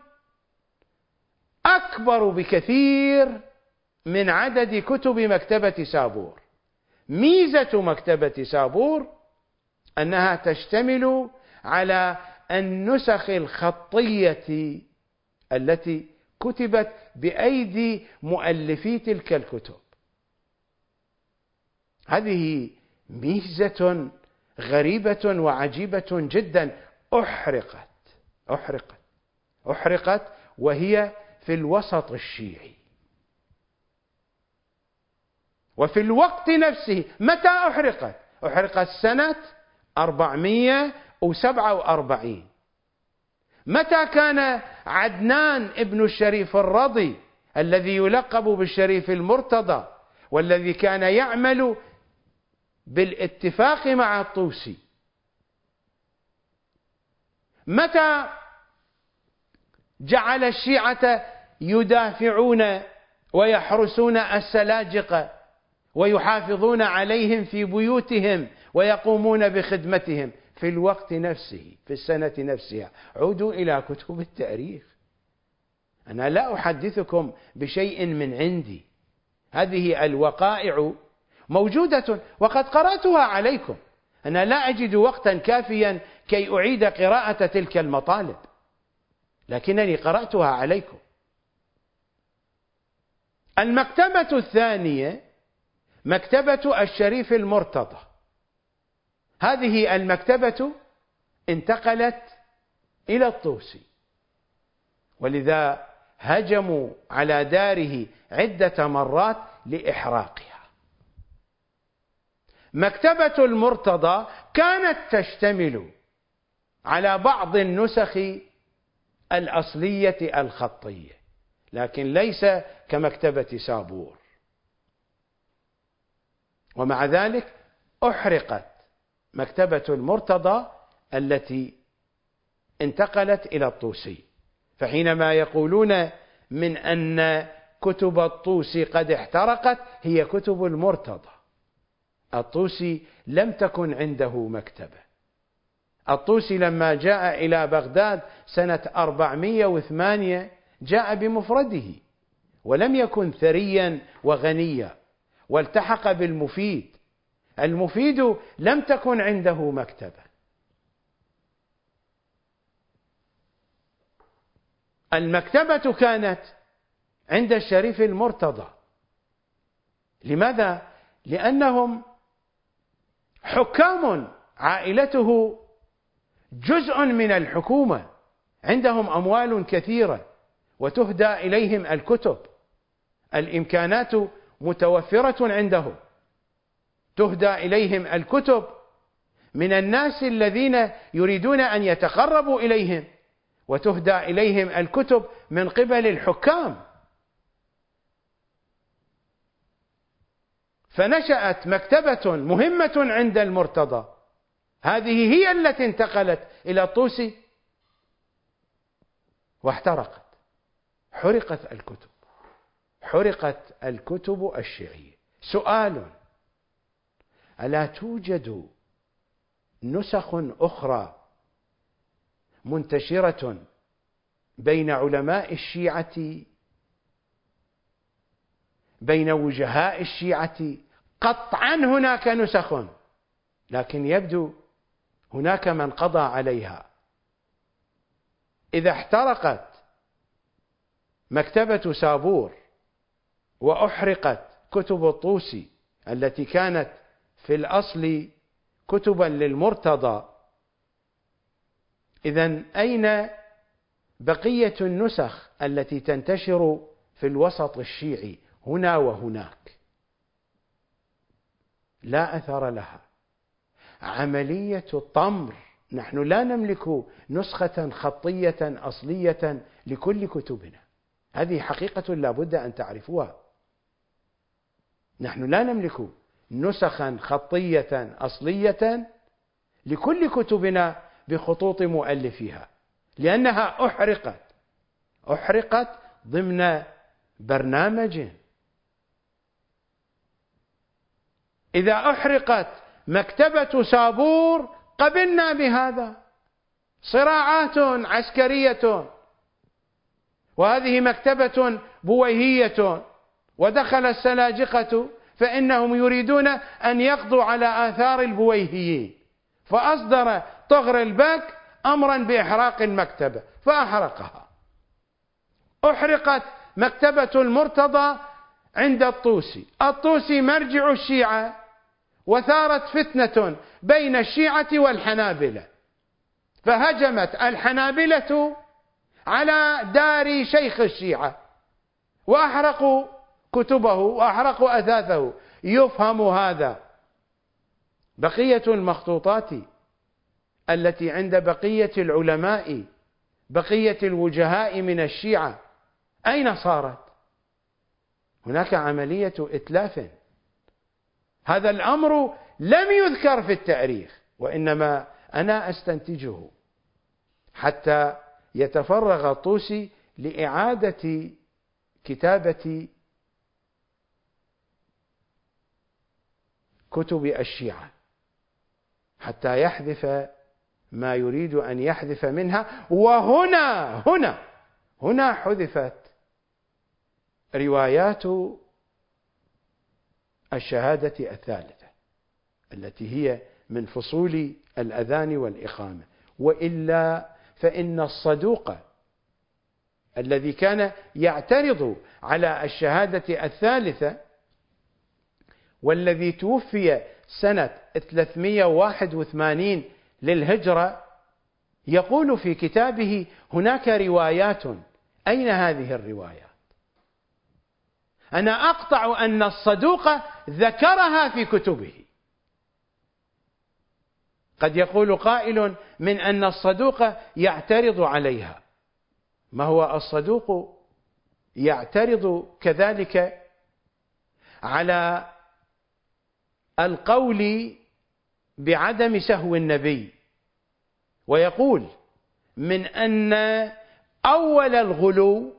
أكبر بكثير من عدد كتب مكتبة سابور. ميزة مكتبة سابور أنها تشتمل على النسخ الخطية التي كتبت بأيدي مؤلفي تلك الكتب. هذه ميزة غريبة وعجيبة جدا. أحرقت وهي في الوسط الشيعي. وفي الوقت نفسه متى أحرقت؟ أحرقت سنة 447. متى كان عدنان ابن الشريف الرضي الذي يلقب بالشريف المرتضى، والذي كان يعمل بالاتفاق مع الطوسي، متى جعل الشيعة يدافعون ويحرسون السلاجقة ويحافظون عليهم في بيوتهم ويقومون بخدمتهم؟ في الوقت نفسه، في السنة نفسها. عودوا إلى كتب التاريخ، أنا لا أحدثكم بشيء من عندي، هذه الوقائع موجودة وقد قرأتها عليكم. أنا لا أجد وقتا كافيا كي أعيد قراءة تلك المطالب، لكنني قرأتها عليكم. المكتبة الثانية مكتبة الشريف المرتضى. هذه المكتبة انتقلت إلى الطوسي، ولذا هجموا على داره عدة مرات لإحراقها. مكتبة المرتضى كانت تشتمل على بعض النسخ الأصلية الخطية، لكن ليس كمكتبة سابور. ومع ذلك أحرقت مكتبة المرتضى التي انتقلت إلى الطوسي. فحينما يقولون من أن كتب الطوسي قد احترقت، هي كتب المرتضى. الطوسي لم تكن عنده مكتبة. الطوسي لما جاء إلى بغداد سنة 408 جاء بمفرده، ولم يكن ثريا وغنيا، والتحق بالمفيد. المفيد لم تكن عنده مكتبة. المكتبة كانت عند الشريف المرتضى. لماذا؟ لأنهم حكام، عائلته جزء من الحكومة، عندهم أموال كثيرة وتهدى إليهم الكتب، الإمكانات متوفرة عندهم، تهدى إليهم الكتب من الناس الذين يريدون أن يتقربوا إليهم، وتهدى إليهم الكتب من قبل الحكام. فنشأت مكتبة مهمة عند المرتضى، هذه هي التي انتقلت إلى الطوسي واحترقت. حرقت الكتب الشيعية. سؤال: ألا توجد نسخ أخرى منتشرة بين علماء الشيعة، بين وجهاء الشيعة؟ قطعا هناك نسخ، لكن يبدو هناك من قضى عليها. إذا احترقت مكتبة سابور وأحرقت كتب الطوسي التي كانت في الأصل كتبا للمرتضى، إذن أين بقية النسخ التي تنتشر في الوسط الشيعي هنا وهناك؟ لا أثر لها. عملية الطمر. نحن لا نملك نسخة خطية أصلية لكل كتبنا، هذه حقيقة لا بد أن تعرفوها. نحن لا نملك نسخا خطية أصلية لكل كتبنا بخطوط مؤلفيها، لأنها أحرقت ضمن برنامج. إذا أحرقت مكتبة سابور قبلنا بهذا، صراعات عسكرية، وهذه مكتبة بويهية، ودخل السلاجقة فإنهم يريدون أن يقضوا على آثار البويهيين، فأصدر طغر الباك أمرا بإحراق المكتبة فأحرقها. أحرقت مكتبة المرتضى عند الطوسي مرجع الشيعة، وثارت فتنة بين الشيعة والحنابلة، فهجمت الحنابلة على دار شيخ الشيعة وأحرقوا كتبه وأحرقوا أثاثه. يفهم هذا. بقية المخطوطات التي عند بقية العلماء، بقية الوجهاء من الشيعة، أين صارت؟ هناك عملية إتلاف. هذا الأمر لم يذكر في التاريخ، وإنما أنا أستنتجه حتى يتفرغ الطوسي لإعادة كتابة كتب الشيعة، حتى يحذف ما يريد أن يحذف منها. وهنا حذفت روايات الشهادة الثالثة التي هي من فصول الأذان والإقامة. وإلا فإن الصدوق الذي كان يعترض على الشهادة الثالثة والذي توفي سنة 381 للهجرة يقول في كتابه: هناك روايات. أين هذه الروايات؟ أنا أقطع أن الصدوق ذكرها في كتبه، قد يقول قائل من أن الصدوق يعترض عليها. ما هو الصدوق يعترض كذلك على القول بعدم سهو النبي، ويقول من أن أول الغلو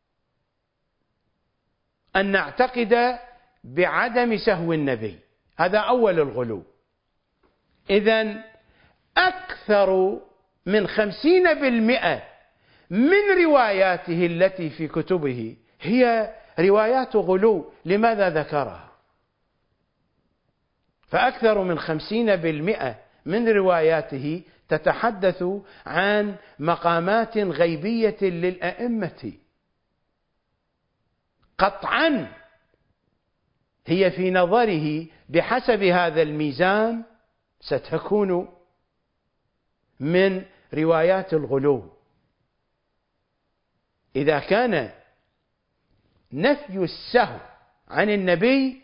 أن نعتقد بعدم سهو النبي، هذا أول الغلو. إذن أكثر من 50% من رواياته التي في كتبه هي روايات غلو. لماذا ذكرها؟ فأكثر من 50% من رواياته تتحدث عن مقامات غيبية للأئمة، قطعا هي في نظره بحسب هذا الميزان ستكون من روايات الغلو. إذا كان نفي السهو عن النبي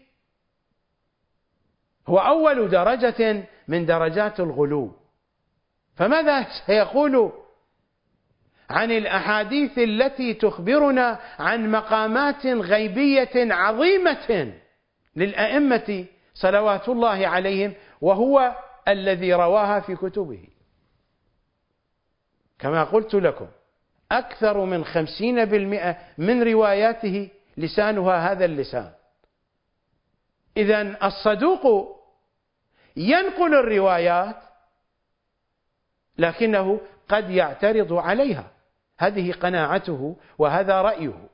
هو أول درجة من درجات الغلو، فماذا سيقول عن الأحاديث التي تخبرنا عن مقامات غيبية عظيمة للأئمة صلوات الله عليهم، وهو الذي رواها في كتبه؟ كما قلت لكم أكثر من 50% من رواياته لسانها هذا اللسان. إذن الصدوق ينقل الروايات لكنه قد يعترض عليها، هذه قناعته وهذا رأيه.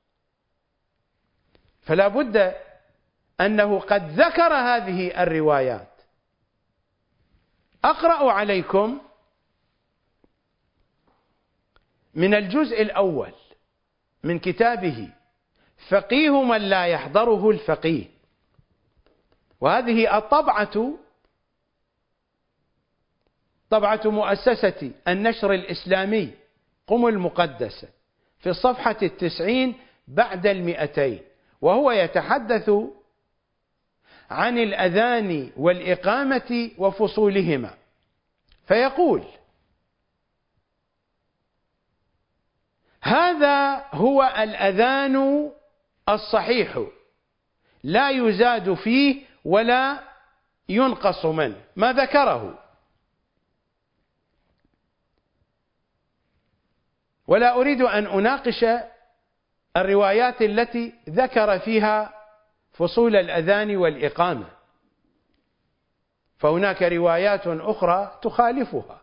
فلا بد أنه قد ذكر هذه الروايات. أقرأ عليكم من الجزء الأول من كتابه فقيه من لا يحضره الفقيه، وهذه الطبعة طبعة مؤسسة النشر الإسلامي قم المقدسة في الصفحة 90 بعد 200، وهو يتحدث عن الأذان والإقامة وفصولهما، فيقول: هذا هو الأذان الصحيح لا يزاد فيه ولا ينقص منه. ما ذكره، ولا أريد أن أناقش الروايات التي ذكر فيها فصول الأذان والإقامة، فهناك روايات أخرى تخالفها.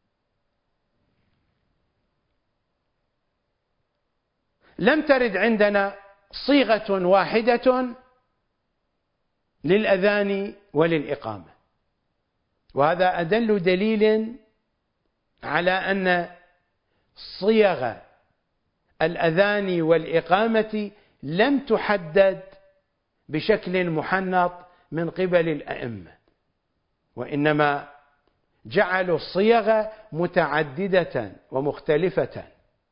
لم ترد عندنا صيغة واحدة للأذان وللإقامة، وهذا أدل دليل على أن صيغ الأذان والإقامة لم تحدد بشكل محنط من قبل الأئمة، وإنما جعلوا الصيغ متعددة ومختلفة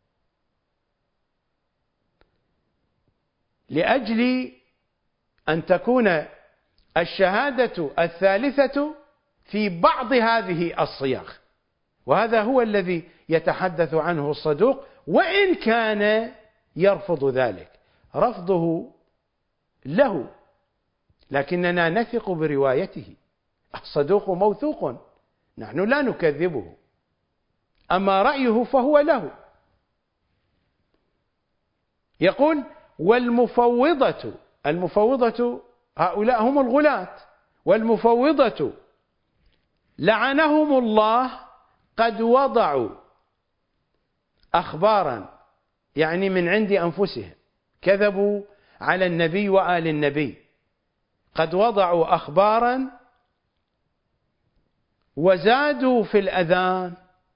لأجل أن تكون الشهادة الثالثة في بعض هذه الصيغ، وهذا هو الذي يتحدث عنه الصدوق، وإن كان يرفض ذلك. رفضه له، لكننا نثق بروايته. الصدوق موثوق، نحن لا نكذبه، أما رأيه فهو له. يقول: والمفوضة، المفوضة هؤلاء هم الغلاة، والمفوضة لعنهم الله قد وضعوا أخبارا، يعني من عند أنفسهم، كذبوا على النبي وآل النبي، قد وضعوا أخبارا وزادوا في الأذان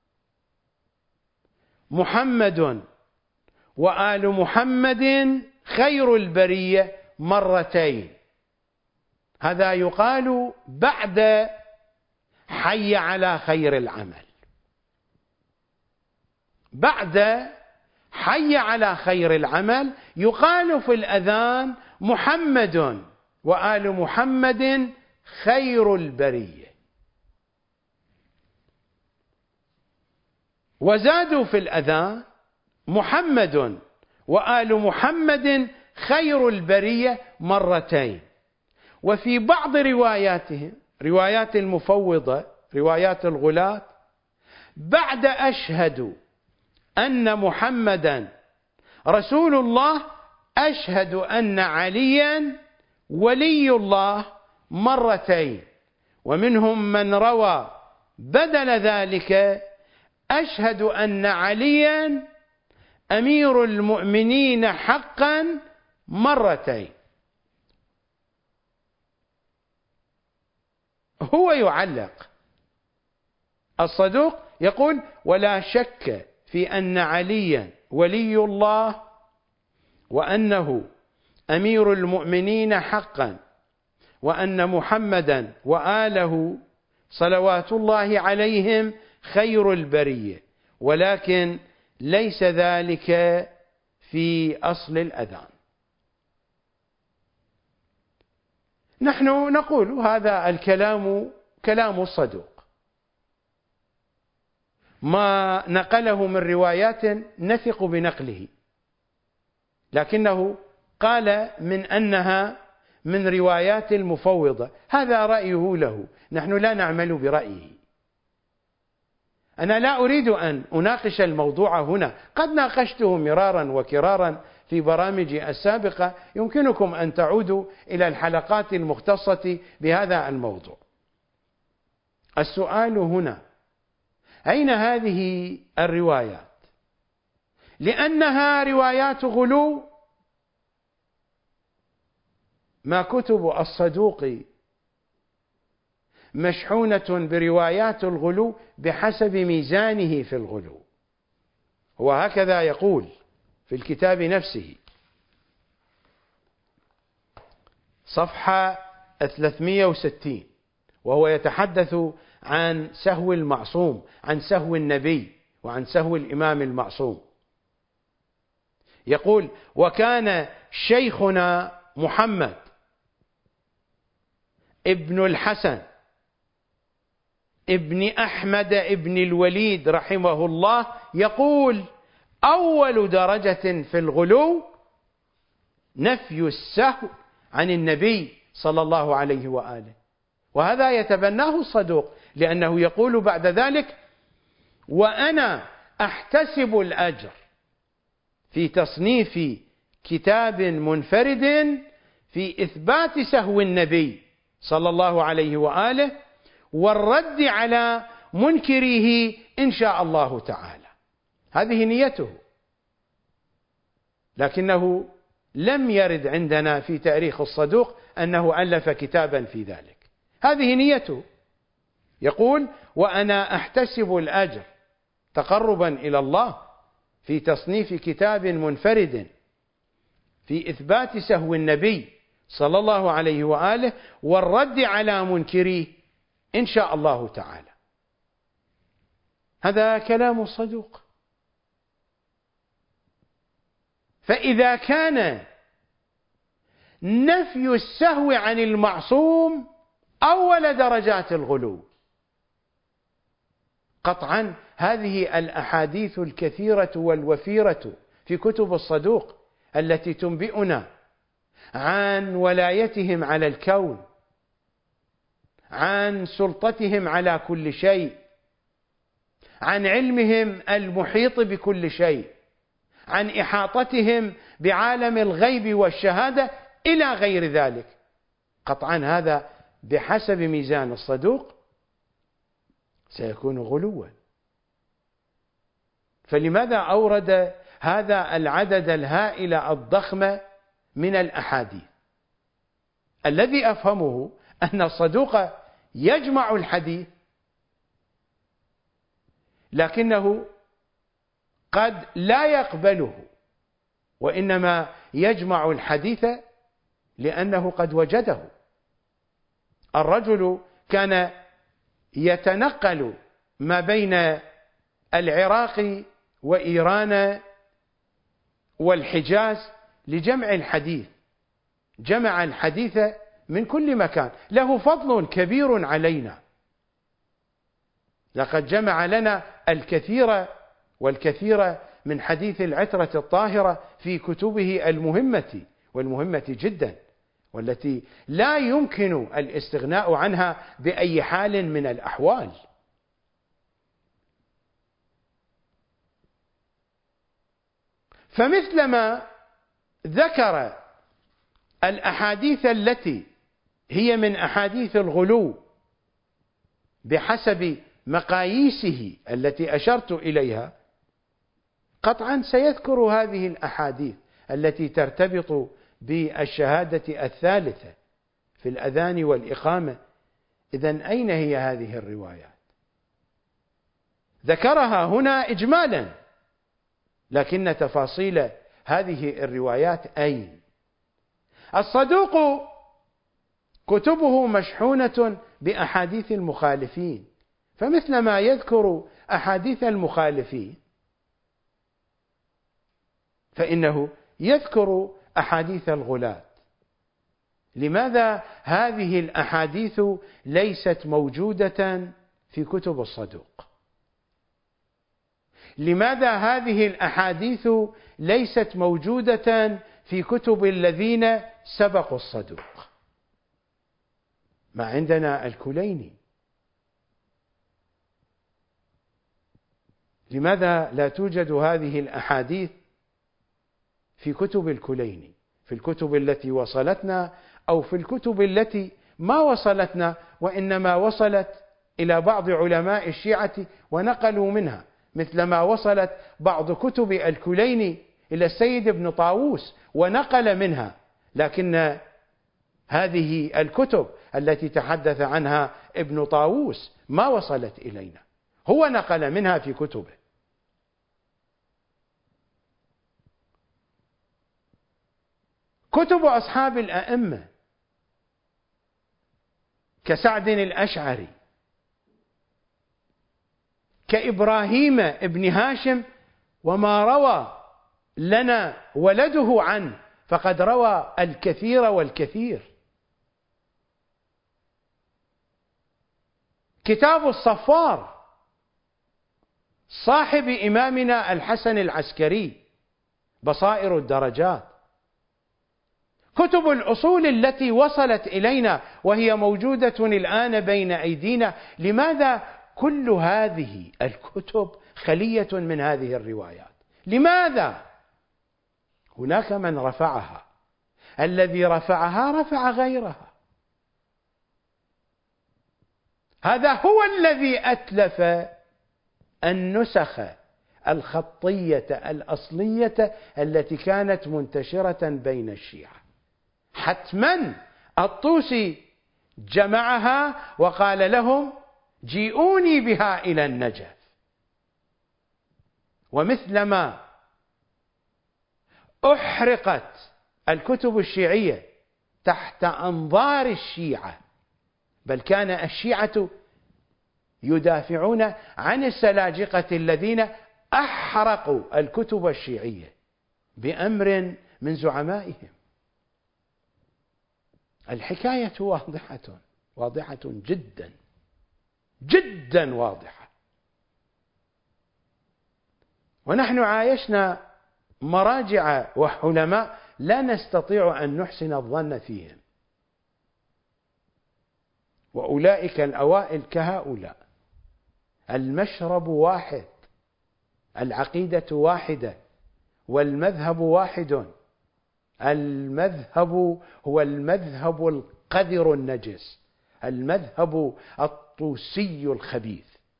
محمد وآل محمد خير البرية مرتين. هذا يقال بعد حي على خير العمل. بعد حي على خير العمل يقال في الأذان محمد وآل محمد خير البرية. وزادوا في الأذان: محمد وآل محمد خير البرية مرتين. وفي بعض رواياتهم، روايات المفوضة، روايات الغلاة، بعد أشهد أن محمدا رسول الله أشهد أن عليا ولي الله مرتين. ومنهم من روى بدل ذلك: أشهد أن عليا أمير المؤمنين حقا مرتين. هو يعلق الصدوق يقول: ولا شك في أن عليا ولي الله وأنه أمير المؤمنين حقا، وأن محمدا وآله صلوات الله عليهم خير البرية، ولكن ليس ذلك في أصل الأذان. نحن نقول هذا الكلام كلام الصدوق، ما نقله من روايات نثق بنقله، لكنه قال من أنها من روايات المفوضة. هذا رأيه له، نحن لا نعمل برأيه. أنا لا أريد أن أناقش الموضوع هنا، قد ناقشته مرارا وكرارا في برامجي السابقة، يمكنكم أن تعودوا إلى الحلقات المختصة بهذا الموضوع. السؤال هنا: أين هذه الروايات؟ لأنها روايات غلو. ما كتب الصدوق مشحونة بروايات الغلو بحسب ميزانه في الغلو، هو هكذا يقول في الكتاب نفسه، صفحة 360، وهو يتحدث عن سهو المعصوم، عن سهو النبي وعن سهو الإمام المعصوم. يقول: وكان شيخنا محمد ابن الحسن ابن أحمد ابن الوليد رحمه الله يقول: أول درجة في الغلو نفي السهو عن النبي صلى الله عليه وآله. وهذا يتبناه الصدوق، لأنه يقول بعد ذلك: وأنا أحتسب الأجر في تصنيف كتاب منفرد في إثبات سهو النبي صلى الله عليه وآله والرد على منكره إن شاء الله تعالى. هذه نيته، لكنه لم يرد عندنا في تاريخ الصدوق أنه ألف كتابا في ذلك. هذه نيته، يقول: وأنا أحتسب الأجر تقربا إلى الله في تصنيف كتاب منفرد في إثبات سهو النبي صلى الله عليه وآله والرد على منكريه إن شاء الله تعالى. هذا كلام الصدوق. فإذا كان نفي السهو عن المعصوم أول درجات الغلو، قطعا هذه الأحاديث الكثيرة والوفيرة في كتب الصدوق التي تنبئنا عن ولايتهم على الكون، عن سلطتهم على كل شيء، عن علمهم المحيط بكل شيء، عن إحاطتهم بعالم الغيب والشهادة إلى غير ذلك، قطعا هذا بحسب ميزان الصدوق سيكون غلوا. فلماذا أورد هذا العدد الهائل الضخم من الأحاديث؟ الذي أفهمه أن الصدوق يجمع الحديث، لكنه قد لا يقبله، وإنما يجمع الحديث لأنه قد وجده. الرجل كان يتنقل ما بين العراق وإيران والحجاز لجمع الحديث، جمع الحديث من كل مكان، له فضل كبير علينا، لقد جمع لنا الكثير والكثير من حديث العترة الطاهرة في كتبه المهمة والمهمة جدا، والتي لا يمكن الاستغناء عنها بأي حال من الأحوال. فمثلما ذكر الأحاديث التي هي من أحاديث الغلو بحسب مقاييسه التي أشرت إليها، قطعا سيذكر هذه الأحاديث التي ترتبط بالشهادة الثالثة في الأذان والإقامة. إذن أين هي هذه الروايات؟ ذكرها هنا إجمالا، لكن تفاصيل هذه الروايات أين؟ الصدوق كتبه مشحونة بأحاديث المخالفين، فمثلما يذكر أحاديث المخالفين فإنه يذكر أحاديث الغلاة. لماذا هذه الأحاديث ليست موجودة في كتب الصدوق؟ لماذا هذه الأحاديث ليست موجودة في كتب الذين سبقوا الصدوق؟ ما عندنا الكليني، لماذا لا توجد هذه الأحاديث في كتب الكليني، في الكتب التي وصلتنا أو في الكتب التي ما وصلتنا وإنما وصلت إلى بعض علماء الشيعة ونقلوا منها، مثلما وصلت بعض كتب الكليني إلى السيد ابن طاووس ونقل منها، لكن هذه الكتب التي تحدث عنها ابن طاووس ما وصلت إلينا، هو نقل منها في كتبه. كتب أصحاب الأئمة كسعد الأشعري، كإبراهيم ابن هاشم، وما روى لنا ولده عنه فقد روى الكثير والكثير. كتاب الصفار صاحب إمامنا الحسن العسكري، بصائر الدرجات. كتب الأصول التي وصلت إلينا وهي موجودة الآن بين أيدينا، لماذا كل هذه الكتب خلية من هذه الروايات؟ لماذا؟ هناك من رفعها، الذي رفعها رفع غيرها. هذا هو الذي أتلف النسخ الخطية الأصلية التي كانت منتشرة بين الشيعة. حتما الطوسي جمعها وقال لهم جيئوني بها إلى النجف. ومثلما أحرقت الكتب الشيعية تحت أنظار الشيعة، بل كان الشيعة يدافعون عن السلاجقة الذين أحرقوا الكتب الشيعية بأمر من زعمائهم. الحكاية واضحة جدا جدا واضحة. ونحن عايشنا مراجع وحلماء لا نستطيع أن نحسن الظن فيهم، وأولئك الأوائل كهؤلاء. المشرب واحد، العقيدة واحدة، والمذهب واحد. المذهب هو المذهب القذر النجس، المذهب الطوسي الخبيث.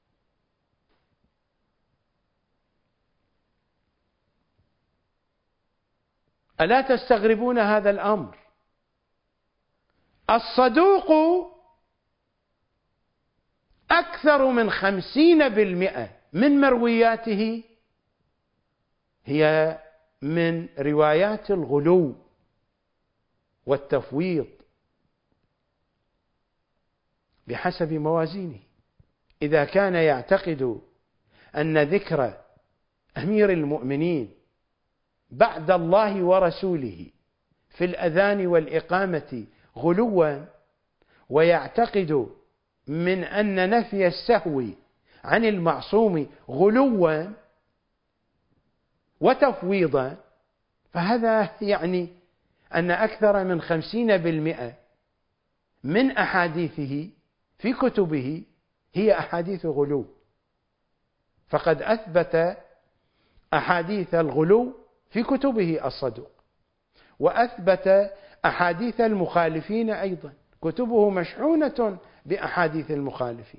ألا تستغربون هذا الأمر؟ الصدوق أكثر من 50% من مروياته هي من روايات الغلو والتفويض بحسب موازينه. إذا كان يعتقد أن ذكر أمير المؤمنين بعد الله ورسوله في الأذان والإقامة غلوا، ويعتقد من أن نفي السهو عن المعصوم غلوا، وتفويضا، فهذا يعني أن أكثر من 50% من أحاديثه في كتبه هي أحاديث غلو، فقد أثبت أحاديث الغلو في كتبه الصدوق، وأثبت أحاديث المخالفين أيضا، كتبه مشحونة بأحاديث المخالفين.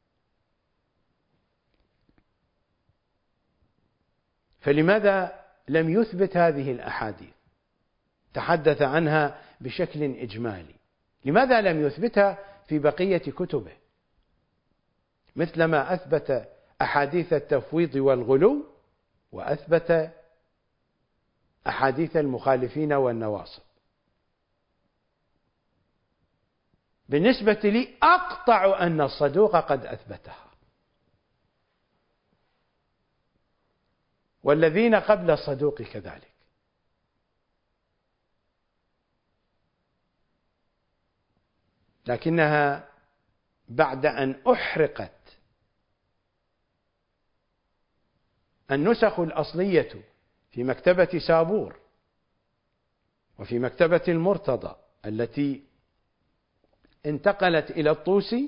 فلماذا لم يثبت هذه الأحاديث؟ تحدث عنها بشكل إجمالي. لماذا لم يثبتها في بقية كتبه؟ مثلما أثبت أحاديث التفويض والغلو، وأثبت أحاديث المخالفين والنواصب. بالنسبة لي أقطع أن الصدوق قد أثبتها، والذين قبل الصدوق كذلك. لكنها بعد أن أحرقت النسخ الأصلية في مكتبة سابور وفي مكتبة المرتضى التي انتقلت إلى الطوسي،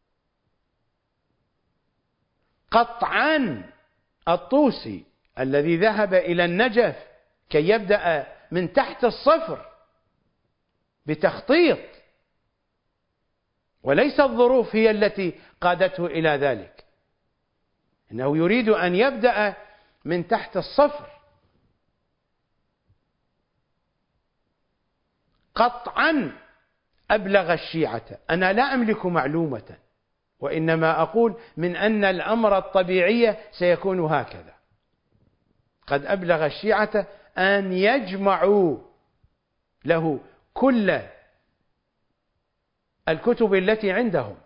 قطعا الطوسي الذي ذهب إلى النجف كي يبدأ من تحت الصفر بتخطيط، وليس الظروف هي التي قادته إلى ذلك، إنه يريد أن يبدأ من تحت الصفر، قطعا أبلغ الشيعة. أنا لا أملك معلومة، وإنما أقول من أن الأمر الطبيعي سيكون هكذا. قد أبلغ الشيعة أن يجمعوا له كل الكتب التي عندهم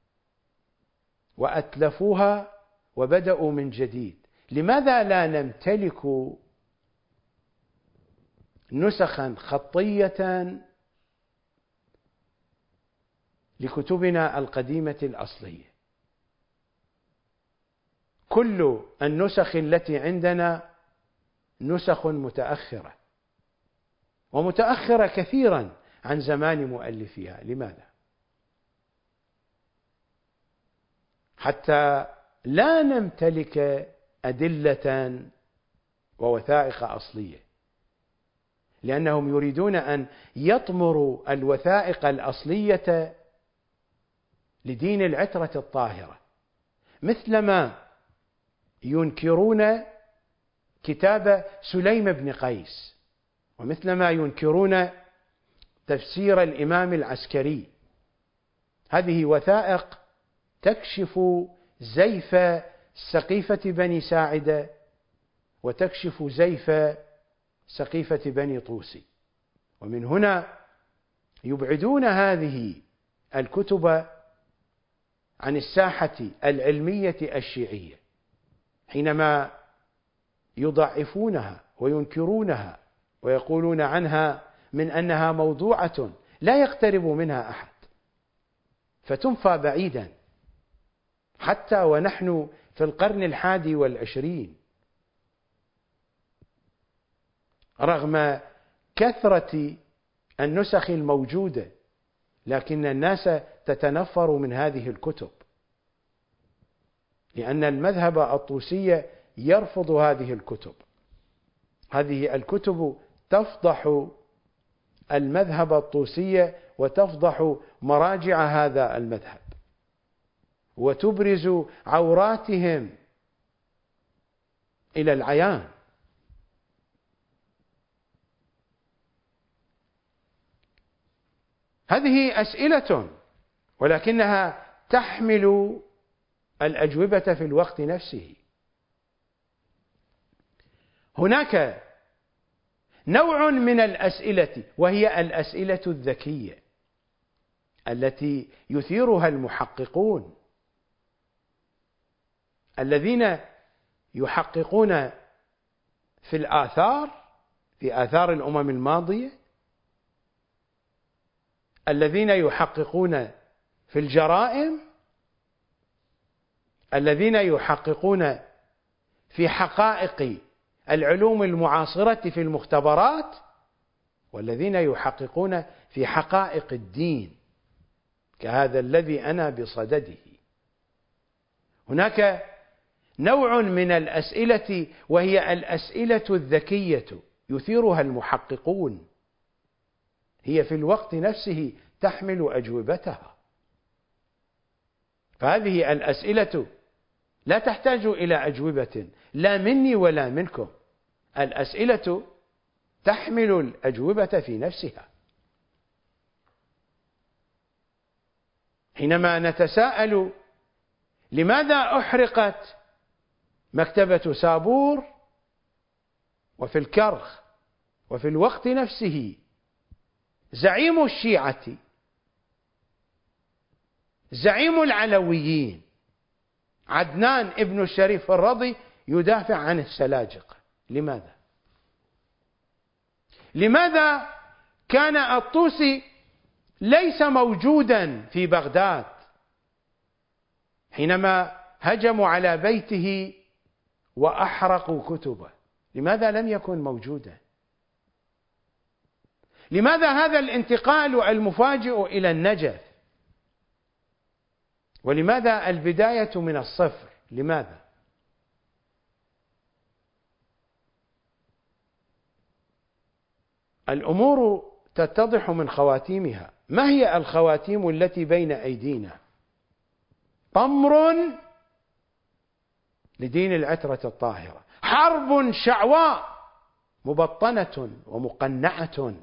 وأتلفوها وبدأوا من جديد. لماذا لا نمتلك نسخا خطية لكتبنا القديمة الأصلية؟ كل النسخ التي عندنا نسخ متأخرة، ومتأخرة كثيرا عن زمان مؤلفيها. لماذا؟ حتى لا نمتلك أدلة ووثائق أصلية، لأنهم يريدون أن يطمروا الوثائق الأصلية لدين العترة الطاهرة، مثلما ينكرون كتاب سليم بن قيس، ومثلما ينكرون تفسير الإمام العسكري. هذه وثائق تكشف زيف سقيفة بني ساعدة، وتكشف زيف سقيفة بني طوسي، ومن هنا يبعدون هذه الكتب عن الساحة العلمية الشيعية حينما يضعفونها وينكرونها ويقولون عنها من أنها موضوعة لا يقترب منها أحد، فتنفى بعيدا. حتى ونحن في القرن 21 رغم كثرة النسخ الموجودة، لكن الناس تتنفر من هذه الكتب، لأن المذهب الطوسي يرفض هذه الكتب. هذه الكتب تفضح المذهب الطوسي وتفضح مراجع هذا المذهب، وتبرز عوراتهم إلى العيان. هذه أسئلة، ولكنها تحمل الأجوبة في الوقت نفسه. هناك نوع من الأسئلة، وهي الأسئلة الذكية التي يثيرها المحققون الذين يحققون في الآثار، في آثار الأمم الماضية، الذين يحققون في الجرائم، الذين يحققون في حقائق العلوم المعاصرة في المختبرات والذين يحققون في حقائق الدين كهذا الذي أنا بصدده. هناك نوع من الأسئلة وهي الأسئلة الذكية يثيرها المحققون، هي في الوقت نفسه تحمل أجوبتها. فهذه الأسئلة لا تحتاج إلى أجوبة لا مني ولا منكم، الأسئلة تحمل الأجوبة في نفسها. حينما نتساءل لماذا أحرقت مكتبة سابور وفي الكرخ وفي الوقت نفسه زعيم الشيعة زعيم العلويين عدنان ابن الشريف الرضي يدافع عن السلاجقة؟ لماذا؟ لماذا كان الطوسي ليس موجودا في بغداد حينما هجموا على بيته وأحرقوا كتبه؟ لماذا لم يكن موجودا؟ لماذا هذا الانتقال المفاجئ إلى النجف؟ ولماذا البداية من الصفر؟ لماذا؟ الأمور تتضح من خواتيمها. ما هي الخواتيم التي بين أيدينا؟ طمر لدين العترة الطاهرة، حرب شعواء مبطنة ومقنعة،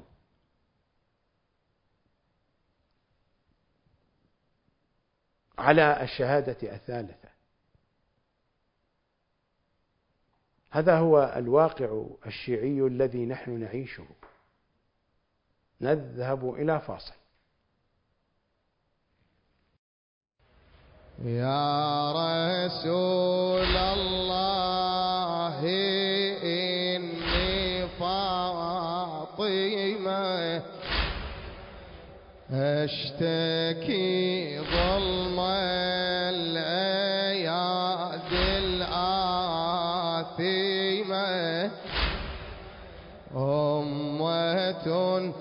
على الشهادة الثالثة. هذا هو الواقع الشيعي الذي نحن نعيشه. نذهب إلى فاصل. يا رسول الله إني فاطمة أشتكي ظلم الأيادي الآثمة، أمة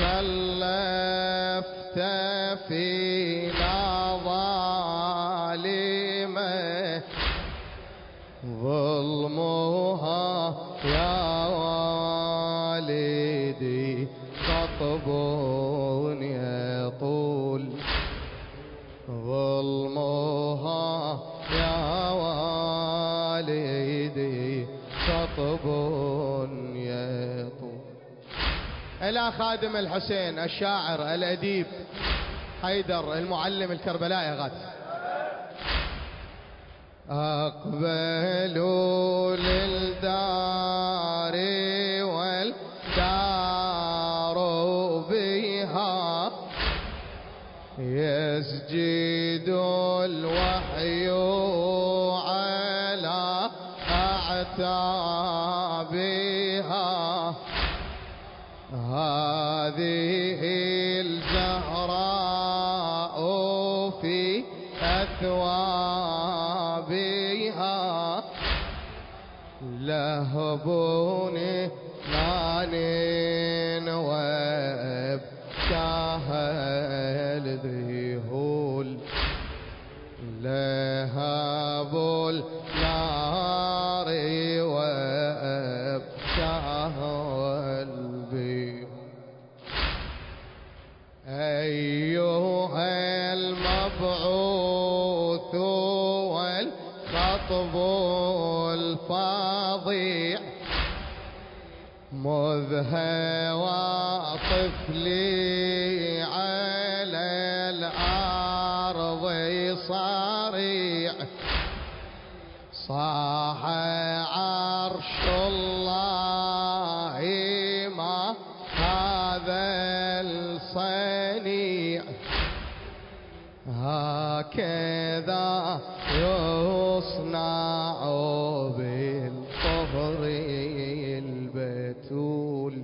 خلفت فينا ظالمة، ظلمها يا والدي خطب يطول، ظلمها يا والدي خطب يطول. إلى خادم الحسين الشاعر الأديب حيدر المعلم الكربلائي غات. أقبلوا للدار والدار بها يسجد الوحي على أعتابها، هذه الزهراء في أثوابها لهبون نان وابكاها الذهول، لهب النار وابكاها البيت. أيها المبعوث والخطب الفاضع، مذ هوى طفلي على الأرض صريع، صاح عرش الله ما هذا الصنيع، هكذا يصنع بالطهر البتول،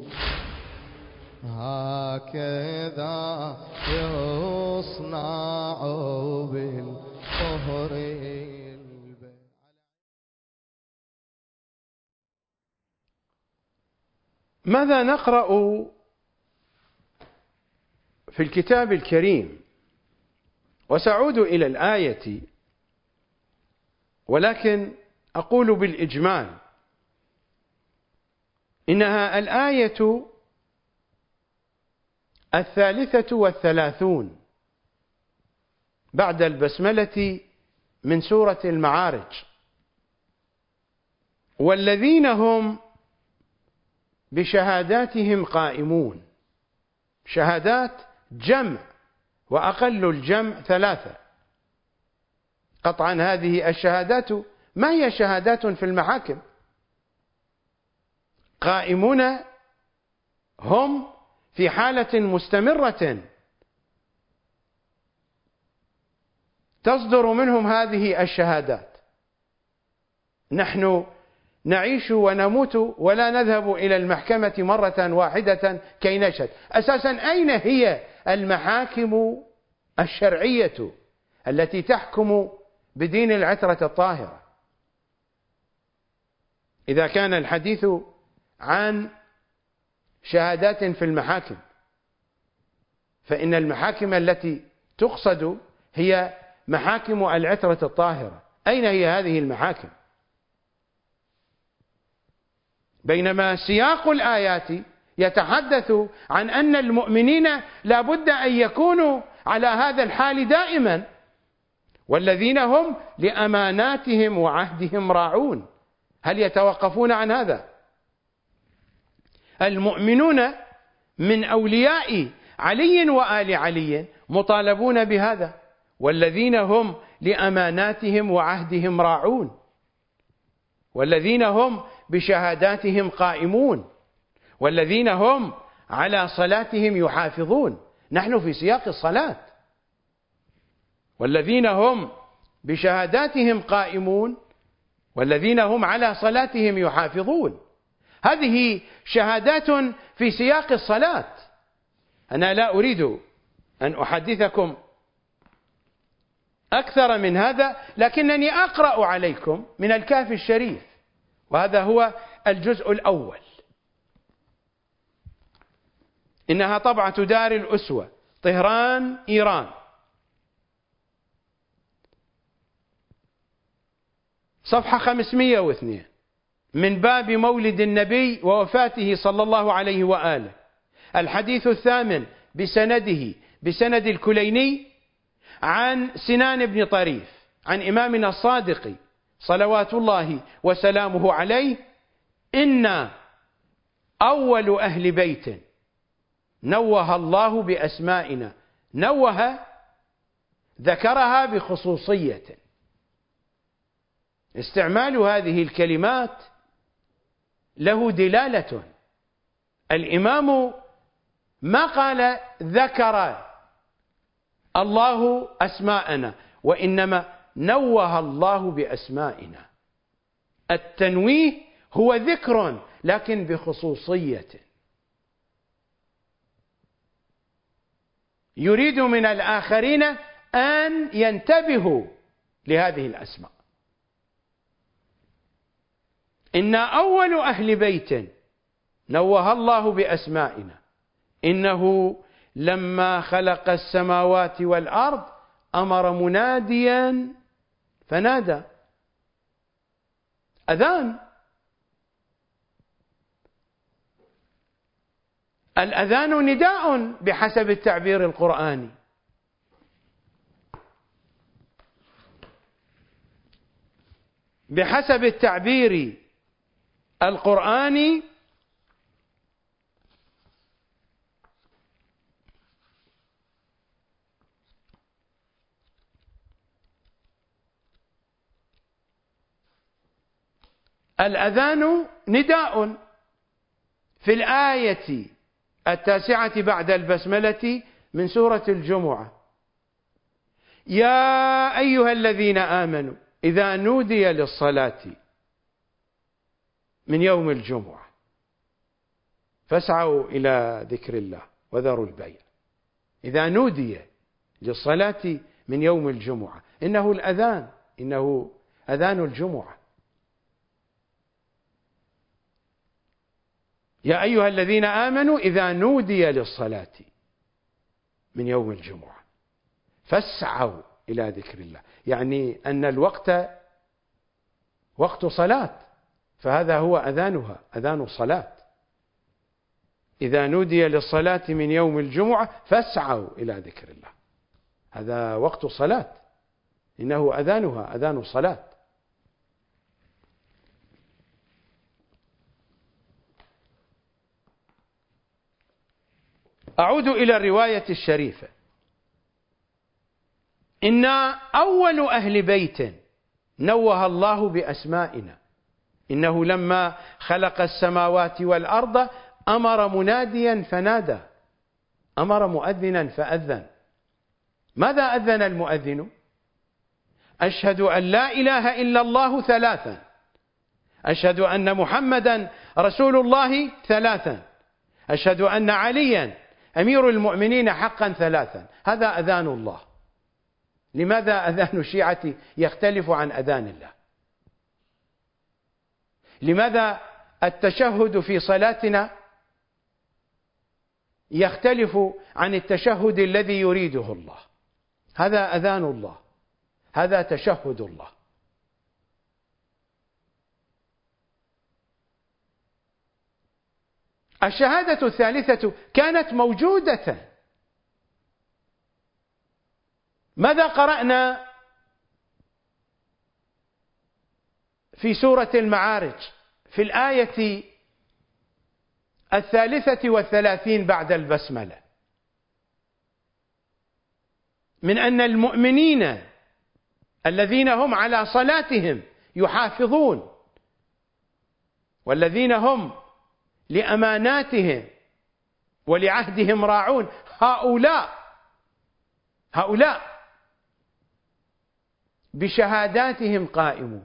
هكذا يصنع بالطهر ماذا نقرأ في الكتاب الكريم؟ وسأعود إلى الآية، ولكن أقول بالإجمال إنها الآية 33 بعد البسملة من سورة المعارج. والذين هم بشهاداتهم قائمون. شهادات جمع، وأقل الجمع 3. قطعا هذه الشهادات ما هي شهادات في المحاكم. قائمون هم في حالة مستمرة تصدر منهم هذه الشهادات. نحن نعيش ونموت ولا نذهب إلى المحكمة مرة واحدة كي نشهد. أساسا أين هي المحاكم الشرعية التي تحكم بدين العترة الطاهرة؟ إذا كان الحديث عن شهادات في المحاكم، فإن المحاكم التي تقصد هي محاكم العترة الطاهرة. أين هي هذه المحاكم؟ بينما سياق الآيات يتحدث عن أن المؤمنين لا بد أن يكونوا على هذا الحال دائما، والذين هم لأماناتهم وعهدهم راعون. هل يتوقفون عن هذا؟ المؤمنون من أولياء علي وآل علي مطالبون بهذا، والذين هم لأماناتهم وعهدهم راعون، والذين هم بشهاداتهم قائمون، والذين هم على صلاتهم يحافظون. نحن في سياق الصلاة. والذين هم بشهاداتهم قائمون والذين هم على صلاتهم يحافظون، هذه شهادات في سياق الصلاة. أنا لا أريد أن أحدثكم أكثر من هذا، لكنني أقرأ عليكم من الكافي الشريف، وهذا هو الجزء الأول. إنها طبعة دار الأسوة، طهران، إيران، صفحة 502، من باب مولد النبي ووفاته صلى الله عليه وآله. الحديث 8 بسند الكليني عن سنان بن طريف عن إمامنا الصادق صلوات الله وسلامه عليه: إن أول أهل بيت نوه الله بأسمائنا. نوه ذكرها بخصوصية. استعمال هذه الكلمات له دلالة. الإمام ما قال ذكر الله أسماءنا، وإنما نوه الله بأسمائنا. التنويه هو ذكر لكن بخصوصية. يريد من الآخرين أن ينتبهوا لهذه الأسماء. إن أول أهل بيت نوه الله بأسمائنا. إنه لما خلق السماوات والأرض أمر مناديا فنادى. أذان. الأذان نداء بحسب التعبير القرآني. بحسب التعبير القرآني الأذان نداء. في الآية 9 بعد البسملة من سورة الجمعة: يا أيها الذين آمنوا إذا نودي للصلاة من يوم الجمعة فاسعوا إلى ذكر الله وذروا البيع. إذا نودي للصلاة من يوم الجمعة، إنه الأذان، إنه أذان الجمعة. يا أيها الذين آمنوا إذا نودي للصلاة من يوم الجمعة فاسعوا إلى ذكر الله، يعني أن الوقت وقت صلاة، فهذا هو أذانها، أذان الصلاة. إذا نودي للصلاة من يوم الجمعة فاسعوا إلى ذكر الله، هذا وقت صلاة، إنه أذانها أذان الصلاة. أعود إلى الرواية الشريفة: إنا أول أهل بيت نوه الله بأسمائنا، إنه لما خلق السماوات والأرض أمر مناديا فنادى، أمر مؤذنا فأذن. ماذا أذن المؤذن؟ أشهد أن لا إله إلا الله ثلاثا، أشهد أن محمدا رسول الله ثلاثا، أشهد أن عليا أمير المؤمنين حقا ثلاثا. هذا أذان الله. لماذا أذان الشيعة يختلف عن أذان الله؟ لماذا التشهد في صلاتنا يختلف عن التشهد الذي يريده الله؟ هذا أذان الله، هذا تشهد الله. الشهادة الثالثة كانت موجودة. ماذا قرأنا في سورة المعارج في الآية 33 بعد البسملة؟ من أن المؤمنين الذين هم على صلاتهم يحافظون، والذين هم لأماناتهم ولعهدهم راعون، هؤلاء بشهاداتهم قائمون.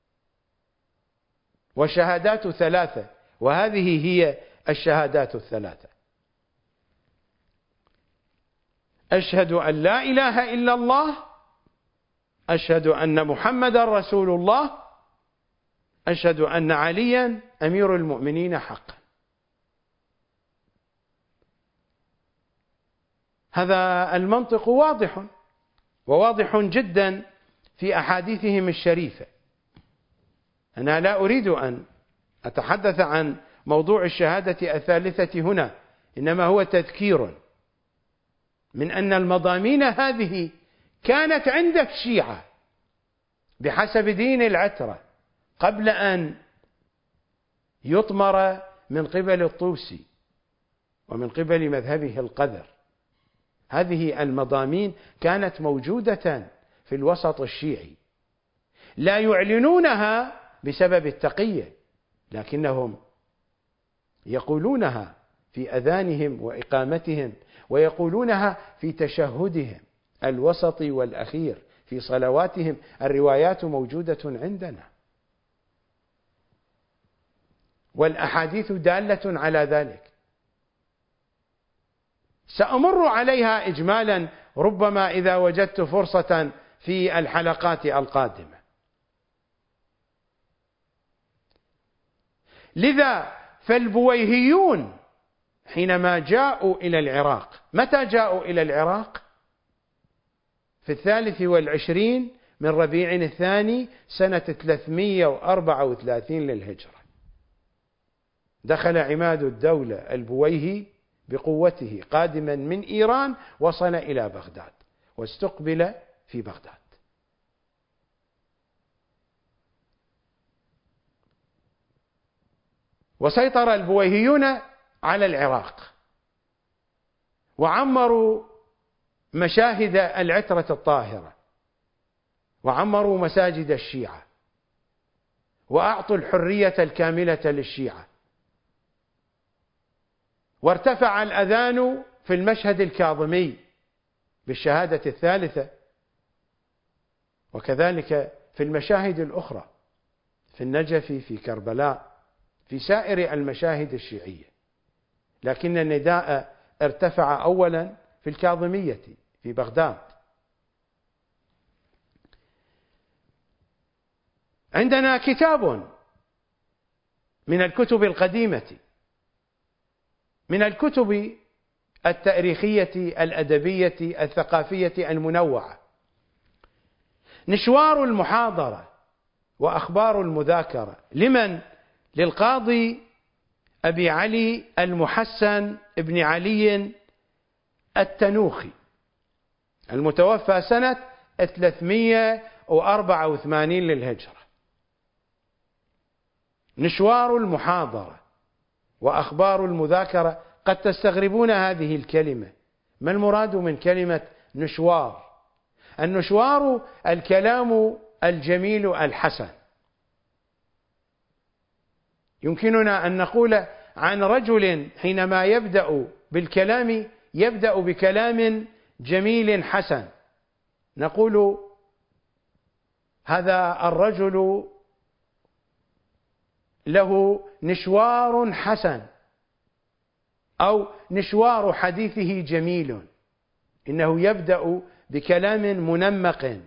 والشهادات ثلاثة، وهذه هي الشهادات الثلاثة: أشهد أن لا إله إلا الله، أشهد أن محمدا رسول الله، أشهد أن عليا أمير المؤمنين حقا. هذا المنطق واضح، وواضح جدا في أحاديثهم الشريفة. أنا لا أريد أن أتحدث عن موضوع الشهادة الثالثة هنا، إنما هو تذكير من أن المضامين هذه كانت عند الشيعة بحسب دين العترة قبل أن يطمر من قبل الطوسي ومن قبل مذهبه القذر. هذه المضامين كانت موجودة في الوسط الشيعي، لا يعلنونها بسبب التقية، لكنهم يقولونها في أذانهم وإقامتهم، ويقولونها في تشهدهم الوسط والأخير في صلواتهم. الروايات موجودة عندنا، والأحاديث دالة على ذلك. سأمر عليها إجمالا ربما إذا وجدت فرصة في الحلقات القادمة. لذا فالبويهيون حينما جاءوا إلى العراق، متى جاءوا إلى العراق؟ في 23 من ربيع الثاني سنة 334 للهجرة. دخل عماد الدولة البويهي بقوته قادما من إيران، وصل إلى بغداد واستقبل في بغداد. وسيطر البويهيون على العراق، وعمروا مشاهد العترة الطاهرة، وعمروا مساجد الشيعة، وأعطوا الحرية الكاملة للشيعة، وارتفع الأذان في المشهد الكاظمي بالشهادة الثالثة، وكذلك في المشاهد الأخرى في النجف، في كربلاء، في سائر المشاهد الشيعية. لكن النداء ارتفع أولا في الكاظمية في بغداد. عندنا كتاب من الكتب القديمة من الكتب التاريخية الأدبية الثقافية المنوعة. نشوار المحاضرة وأخبار المذاكرة لمن؟ للقاضي أبي علي المحسن ابن علي التنوخي المتوفى سنة 384 للهجرة. نشوار المحاضرة وأخبار المذاكرة. قد تستغربون هذه الكلمة، ما المراد من كلمة نشوار؟ النشوار الكلام الجميل الحسن. يمكننا أن نقول عن رجل حينما يبدأ بالكلام يبدأ بكلام جميل حسن، نقول هذا الرجل له نشوار حسن، أو نشوار حديثه جميل، إنه يبدأ بكلام منمق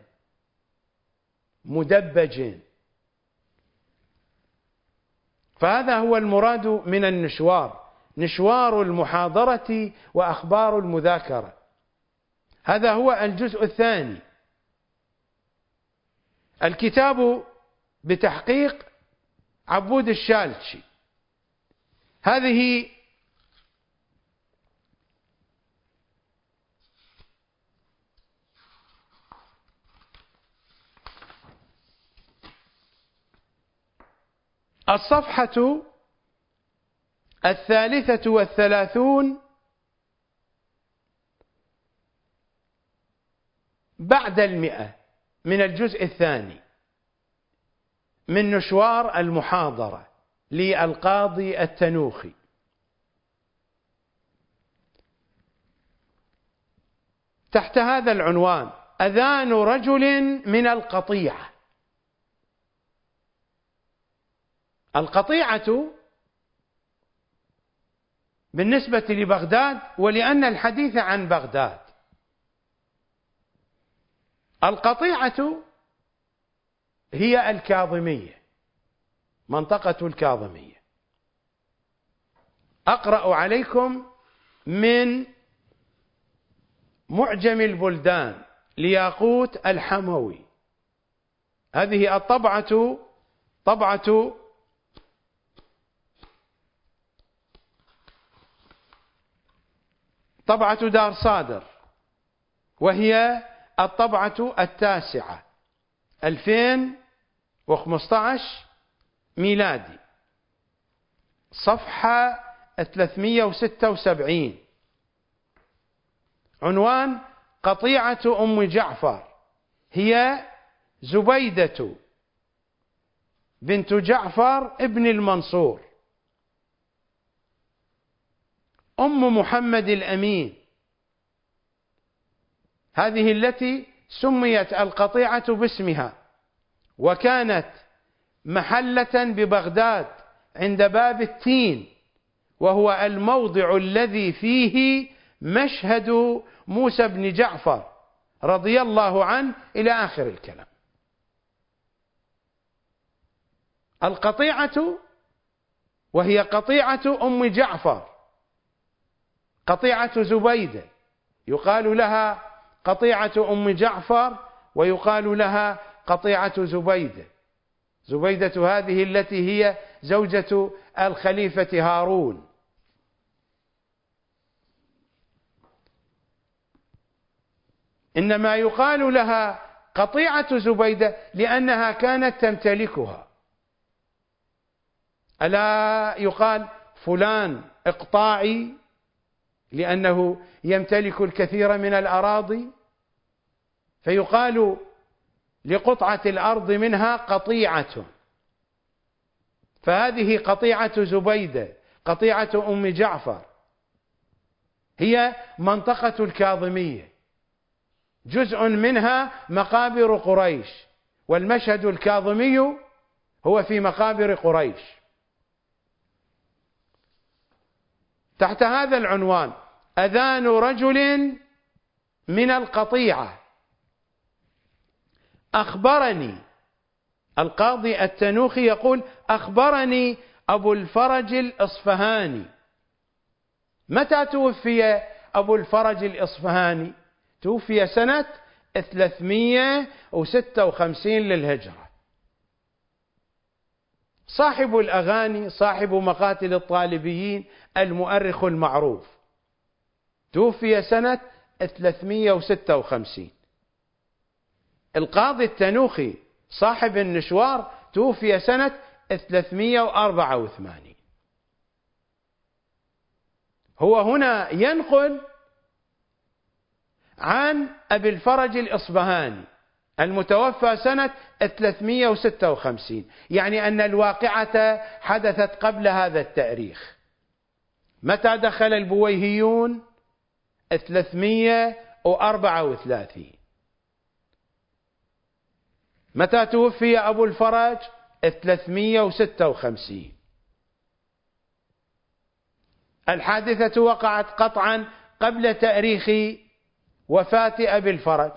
مدبج. فهذا هو المراد من النشوار، نشوار المحاضرة وأخبار المذاكرة. هذا هو الجزء الثاني. الكتاب بتحقيق عبود الشالشي. هذه الصفحة 33 بعد 100 من الجزء الثاني من نشوار المحاضرة للقاضي التنوخي. تحت هذا العنوان: أذان رجل من القطيعة. القطيعة بالنسبة لبغداد، ولأن الحديث عن بغداد، القطيعة هي الكاظمية، منطقة الكاظمية. أقرأ عليكم من معجم البلدان لياقوت الحموي. هذه الطبعة طبعة دار صادر، وهي الطبعة 9 2015 ميلادي، صفحة 376. عنوان: قطيعة أم جعفر، هي زبيدة بنت جعفر ابن المنصور أم محمد الأمين. هذه التي سميت القطيعة باسمها، وكانت محلة ببغداد عند باب التين، وهو الموضع الذي فيه مشهد موسى بن جعفر رضي الله عنه إلى آخر الكلام. القطيعة وهي قطيعة أم جعفر، قطيعة زبيدة، يقال لها قطيعة أم جعفر ويقال لها قطيعة زبيدة. زبيدة هذه التي هي زوجة الخليفة هارون. إنما يقال لها قطيعة زبيدة لأنها كانت تمتلكها. ألا يقال فلان إقطاعي لأنه يمتلك الكثير من الأراضي، فيقال لقطعة الأرض منها قطيعة. فهذه قطيعة زبيدة، قطيعة أم جعفر، هي منطقة الكاظمية، جزء منها مقابر قريش، والمشهد الكاظمي هو في مقابر قريش. تحت هذا العنوان: أذان رجل من القطيعة. أخبرني القاضي التنوخي يقول: أخبرني أبو الفرج الإصفهاني متى توفي أبو الفرج الإصفهاني؟ توفي سنة 356 للهجرة. صاحب الأغاني، صاحب مقاتل الطالبيين، المؤرخ المعروف، توفي سنة 356. القاضي التنوخي صاحب النشوار توفي سنة 384. هو هنا ينقل عن أبي الفرج الإصبهاني المتوفى سنة 356، يعني أن الواقعة حدثت قبل هذا التاريخ. متى دخل البويهيون؟ 334. متى توفي أبو الفرج؟ 356. الحادثة وقعت قطعا قبل تاريخ وفاة أبي الفرج.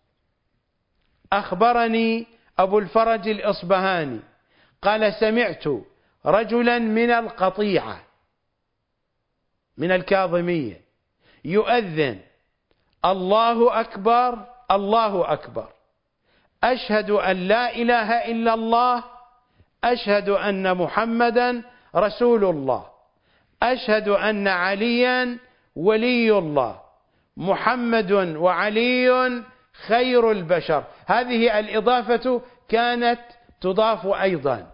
أخبرني أبو الفرج الإصبهاني قال: سمعت رجلا من القطيعة من الكاظمية يؤذن: الله أكبر الله أكبر، أشهد أن لا إله إلا الله، أشهد أن محمدا رسول الله، أشهد أن عليا ولي الله، محمد وعلي خير البشر. هذه الإضافة كانت تضاف أيضا.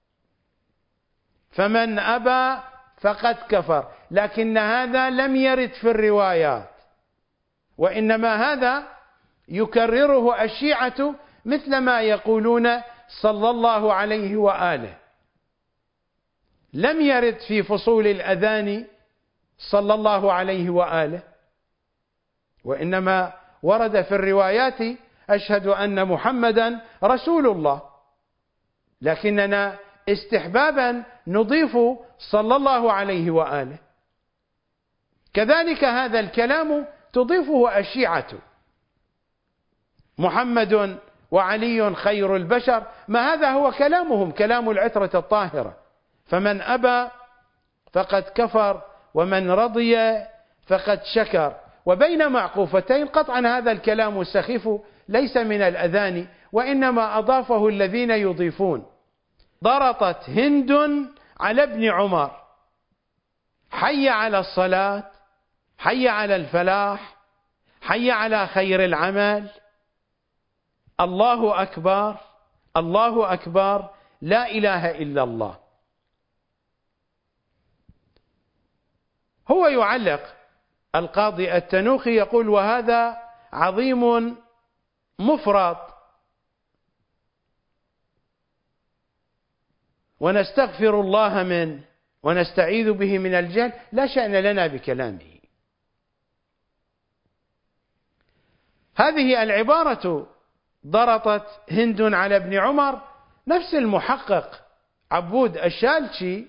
فمن أبى فقد كفر، لكن هذا لم يرد في الروايات، وإنما هذا يكرره الشيعة مثل ما يقولون صلى الله عليه وآله. لم يرد في فصول الأذان صلى الله عليه وآله، وإنما ورد في الروايات أشهد أن محمدا رسول الله، لكننا استحبابا نضيف صلى الله عليه وآله. كذلك هذا الكلام تضيفه الشيعة: محمد وعلي خير البشر، ما هذا هو كلامهم، كلام العترة الطاهرة. فمن أبى فقد كفر، ومن رضي فقد شكر. وبين معقوفتين قطعا هذا الكلام السخيف ليس من الأذان، وإنما أضافه الذين يضيفون. ضرطت هند على ابن عمر: حي على الصلاة، حي على الفلاح، حي على خير العمل، الله أكبر الله أكبر، لا إله إلا الله. هو يعلق القاضي التنوخي يقول: وهذا عظيم مفرط، ونستغفر الله منه ونستعيذ به من الجهل، لا شأن لنا بكلامه. هذه العبارة ضرطت هند على ابن عمر، نفس المحقق عبود الشالشي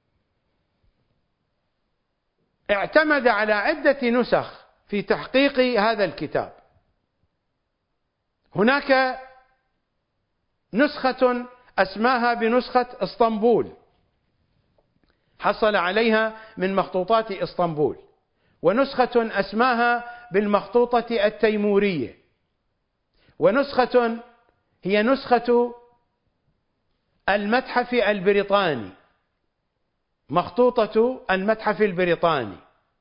اعتمد على عدة نسخ في تحقيق هذا الكتاب. هناك نسخة أسماها بنسخة اسطنبول، حصل عليها من مخطوطات اسطنبول، ونسخة أسماها بالمخطوطة التيمورية، ونسخة هي نسخة المتحف البريطاني، مخطوطة المتحف البريطاني.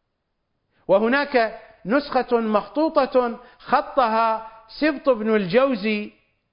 وهناك نسخة مخطوطة خطها سبط بن الجوزي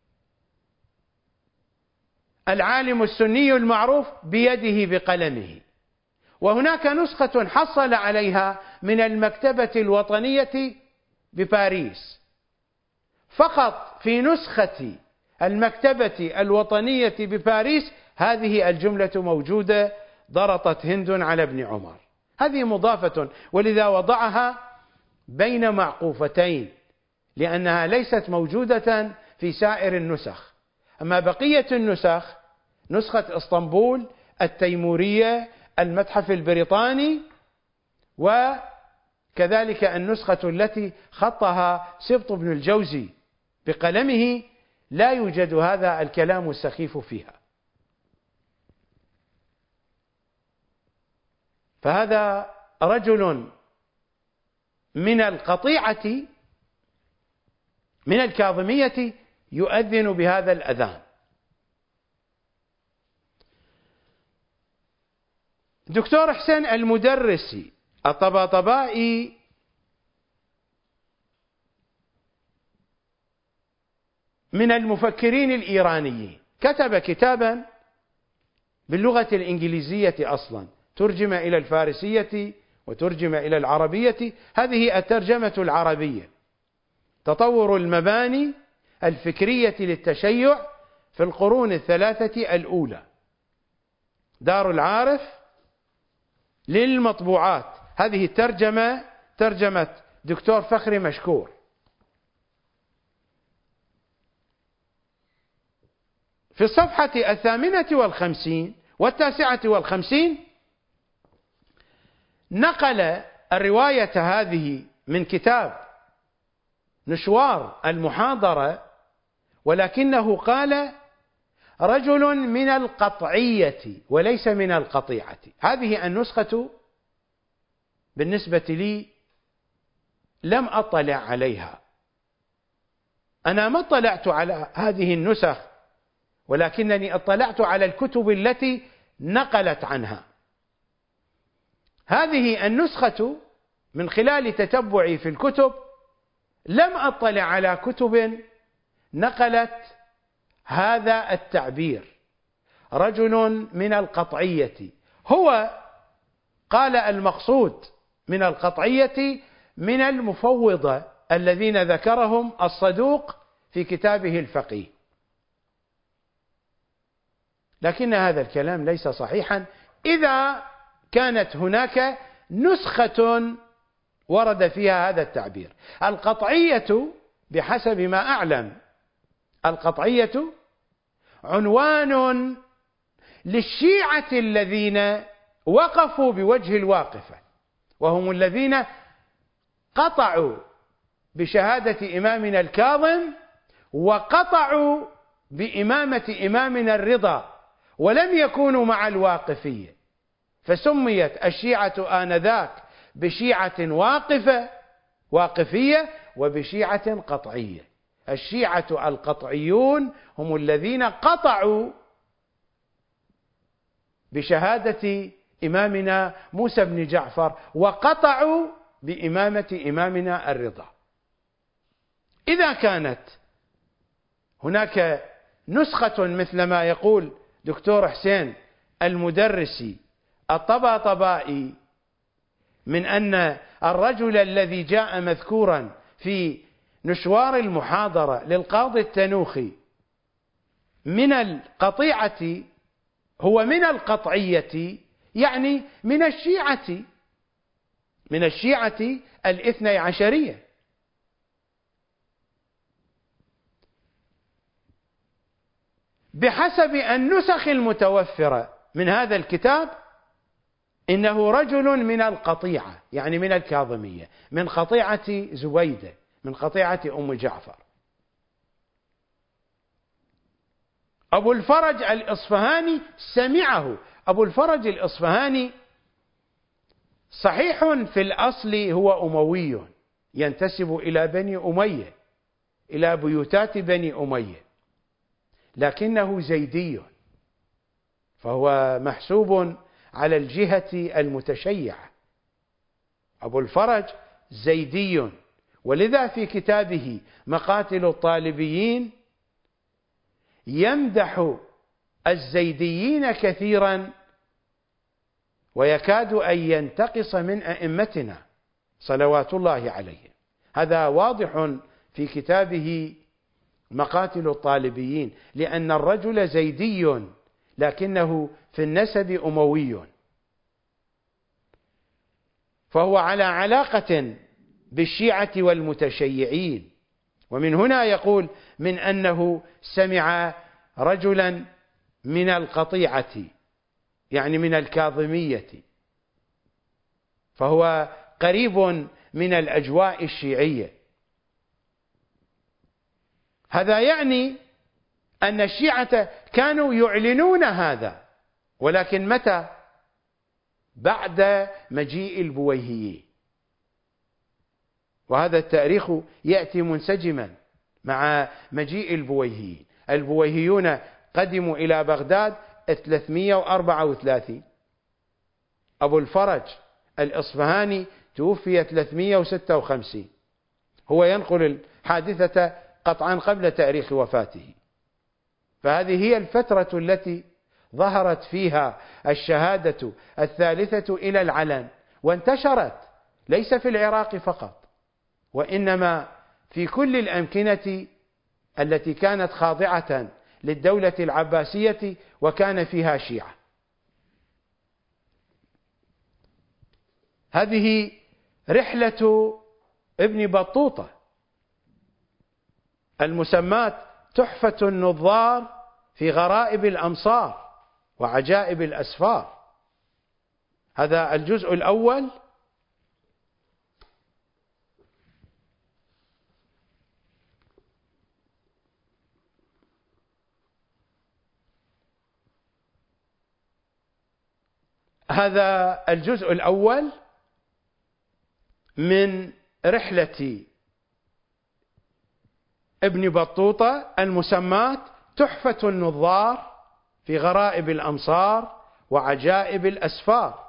العالم السني المعروف بيده بقلمه. وهناك نسخة حصل عليها من المكتبة الوطنية بباريس. فقط في نسخة المكتبة الوطنية بباريس هذه الجملة موجودة: ضرطت هند على ابن عمر. هذه مضافة، ولذا وضعها بين معقوفتين، لأنها ليست موجودة في سائر النسخ. أما بقية النسخ، نسخة اسطنبول، التيمورية، المتحف البريطاني، وكذلك النسخة التي خطها سبط بن الجوزي بقلمه، لا يوجد هذا الكلام السخيف فيها. فهذا رجل من القطيعة من الكاظمية يؤذن بهذا الأذان. دكتور حسين المدرسي الطباطبائي من المفكرين الإيرانيين، كتب كتابا باللغة الإنجليزية أصلا، ترجم إلى الفارسية وترجم إلى العربية. هذه الترجمة العربية: تطور المباني الفكرية للتشيع في القرون الثلاثة الأولى، دار العارف للمطبوعات. هذه الترجمة ترجمة دكتور فخري مشكور. في الصفحة 58 و59 نقل الرواية هذه من كتاب نشوار المحاضرة، ولكنه قال رجل من القطعية وليس من القطيعة. هذه النسخة بالنسبة لي لم أطلع عليها، أنا ما اطلعت على هذه النسخ، ولكنني اطلعت على الكتب التي نقلت عنها. هذه النسخة من خلال تتبعي في الكتب لم أطلع على كتب نقلت هذا التعبير رجل من القطعية. هو قال المقصود من القطعية من المفوضة الذين ذكرهم الصدوق في كتابه الفقيه، لكن هذا الكلام ليس صحيحا إذا كانت هناك نسخة ورد فيها هذا التعبير. القطعية بحسب ما أعلم، القطعية عنوان للشيعة الذين وقفوا بوجه الواقفة، وهم الذين قطعوا بشهادة إمامنا الكاظم وقطعوا بإمامة إمامنا الرضا، ولم يكونوا مع الواقفية، فسميت الشيعة آنذاك بشيعة واقفية وبشيعة قطعية. الشيعة القطعيون هم الذين قطعوا بشهادة إمامنا موسى بن جعفر وقطعوا بإمامة إمامنا الرضا. إذا كانت هناك نسخة مثل ما يقول دكتور حسين المدرسي الطباطبائي من أن الرجل الذي جاء مذكورا في نشوار المحاضرة للقاضي التنوخي من القطيعة هو من القطعية، يعني من الشيعة الاثني عشرية. بحسب النسخ المتوفرة من هذا الكتاب إنه رجل من القطيعة، يعني من الكاظمية، من قطيعة زبيدة، من قطيعة أم جعفر. أبو الفرج الإصفهاني سمعه. أبو الفرج الإصفهاني صحيح في الأصل هو أموي ينتسب إلى بني أمية، إلى بيوتات بني أمية، لكنه زيدي، فهو محسوب على الجهة المتشيعة. أبو الفرج زيدي، ولذا في كتابه مقاتل الطالبيين يمدح الزيديين كثيرا ويكاد أن ينتقص من أئمتنا صلوات الله عليهم. هذا واضح في كتابه مقاتل الطالبيين، لأن الرجل زيدي لكنه في النسب أموي، فهو على علاقة بالشيعة والمتشيعين. ومن هنا يقول من أنه سمع رجلا من القطيعة، يعني من الكاظمية، فهو قريب من الأجواء الشيعية. هذا يعني أن الشيعة كانوا يعلنون هذا، ولكن متى؟ بعد مجيء البويهيين، وهذا التاريخ يأتي منسجما مع مجيء البويهيين. البويهيون قدموا إلى بغداد 334، أبو الفرج الإصفهاني توفي 356، هو ينقل الحادثة قطعا قبل تاريخ وفاته. فهذه هي الفترة التي ظهرت فيها الشهادة الثالثة إلى العلن، وانتشرت ليس في العراق فقط، وإنما في كل الأمكنة التي كانت خاضعة للدولة العباسية وكان فيها شيعة. هذه رحلة ابن بطوطة المسماة تحفة النظار في غرائب الأمصار وعجائب الأسفار. هذا الجزء الأول. هذا الجزء الأول من رحلة ابن بطوطة المسماة تحفة النظار في غرائب الأمصار وعجائب الأسفار،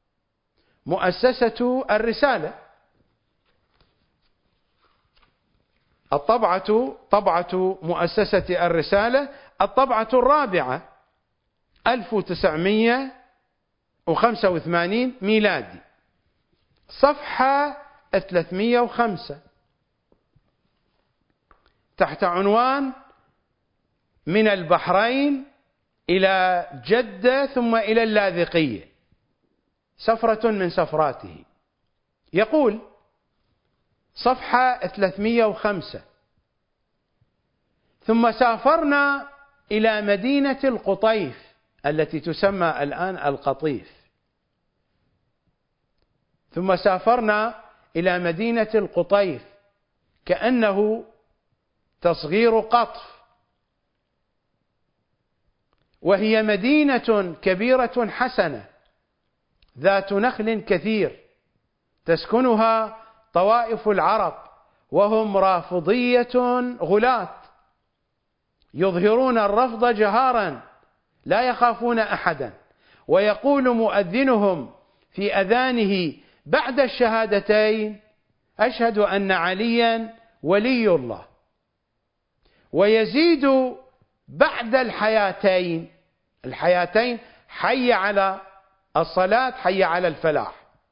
مؤسسة الرسالة. الطبعة طبعة مؤسسة الرسالة، الطبعة الرابعة 1985 ميلادي، صفحة 305، تحت عنوان من البحرين إلى جدة ثم إلى اللاذقية، سفرة من سفراته. يقول صفحة 305: ثم سافرنا إلى مدينة القطيف التي تسمى الآن القطيف. ثم سافرنا إلى مدينة القطيف كأنه تصغير قطف، وهي مدينة كبيرة حسنة ذات نخل كثير، تسكنها طوائف العرب وهم رافضية غلاة يظهرون الرفض جهارا لا يخافون أحدا. ويقول مؤذنهم في أذانه بعد الشهادتين: أشهد أن عليا ولي الله. ويزيد بعد الحياتين حي على الصلاة، حي على الفلاح.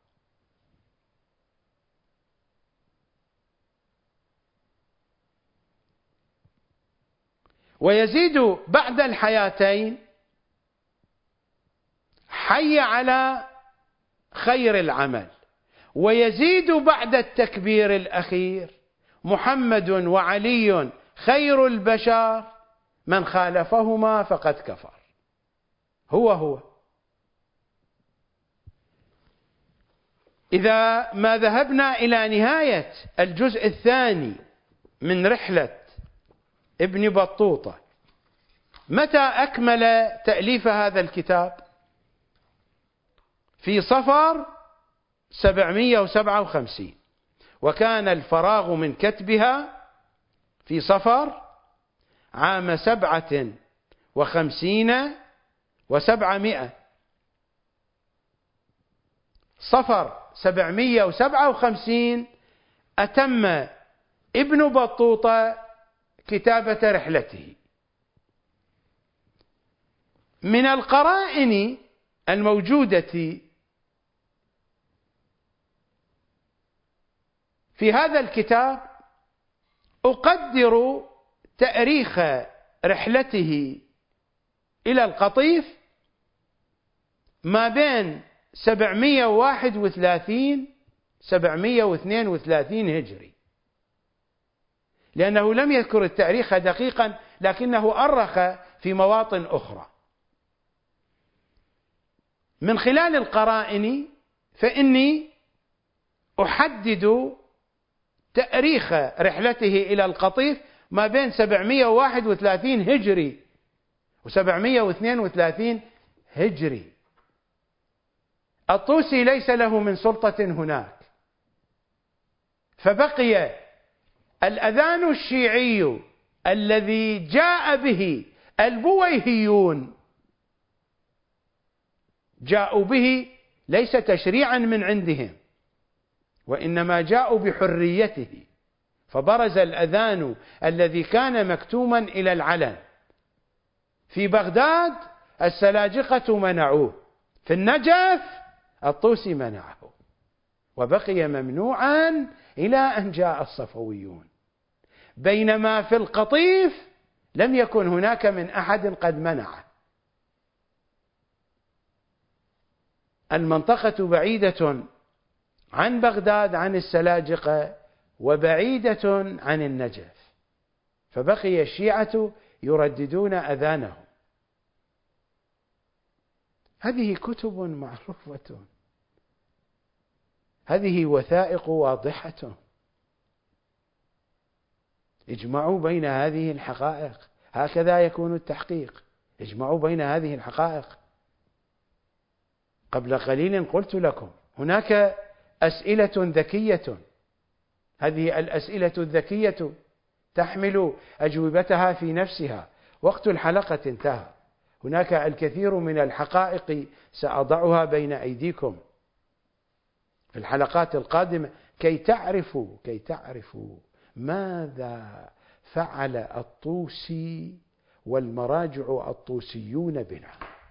ويزيد بعد الحياتين حي على خير العمل. ويزيد بعد التكبير الأخير: محمد وعلي خير البشر، من خالفهما فقد كفر. هو إذا ما ذهبنا إلى نهاية الجزء الثاني من رحلة ابن بطوطة، متى أكمل تأليف هذا الكتاب؟ في صفر 757، وكان الفراغ من كتبها في صفر عام 57 و700. صفر 757 أتم ابن بطوطة كتابة رحلته. من القرائن الموجودة في هذا الكتاب أقدر تاريخ رحلته إلى القطيف ما بين 731 732 هجري، لأنه لم يذكر التاريخ دقيقا لكنه أرخ في مواطن أخرى. من خلال القرائن فإني أحدد تاريخ رحلته إلى القطيف ما بين 731 هجري و732 هجري. الطوسي ليس له من سلطة هناك، فبقي الأذان الشيعي الذي جاء به البويهيون، جاءوا به ليس تشريعا من عندهم، وإنما جاءوا بحريته، فبرز الأذان الذي كان مكتوما إلى العلن. في بغداد السلاجقة منعوه، في النجف الطوسي منعه، وبقي ممنوعا إلى أن جاء الصفويون، بينما في القطيف لم يكن هناك من أحد قد منعه. المنطقة بعيدة عن بغداد عن السلاجقة وبعيدة عن النجف، فبقي الشيعة يرددون أذانهم. هذه كتب معروفة، هذه وثائق واضحة، اجمعوا بين هذه الحقائق، هكذا يكون التحقيق، اجمعوا بين هذه الحقائق. قبل قليل قلت لكم هناك أسئلة ذكية، هذه الأسئلة الذكية تحمل أجوبتها في نفسها. وقت الحلقة انتهى، هناك الكثير من الحقائق سأضعها بين أيديكم في الحلقات القادمة كي تعرفوا ماذا فعل الطوسي والمراجع الطوسيون بنا.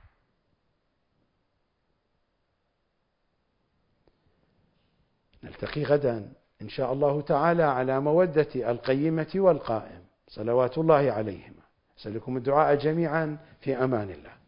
نلتقي غدا إن شاء الله تعالى على مودة القيمة والقائم، صلوات الله عليهما. أسألكم الدعاء جميعا، في أمان الله.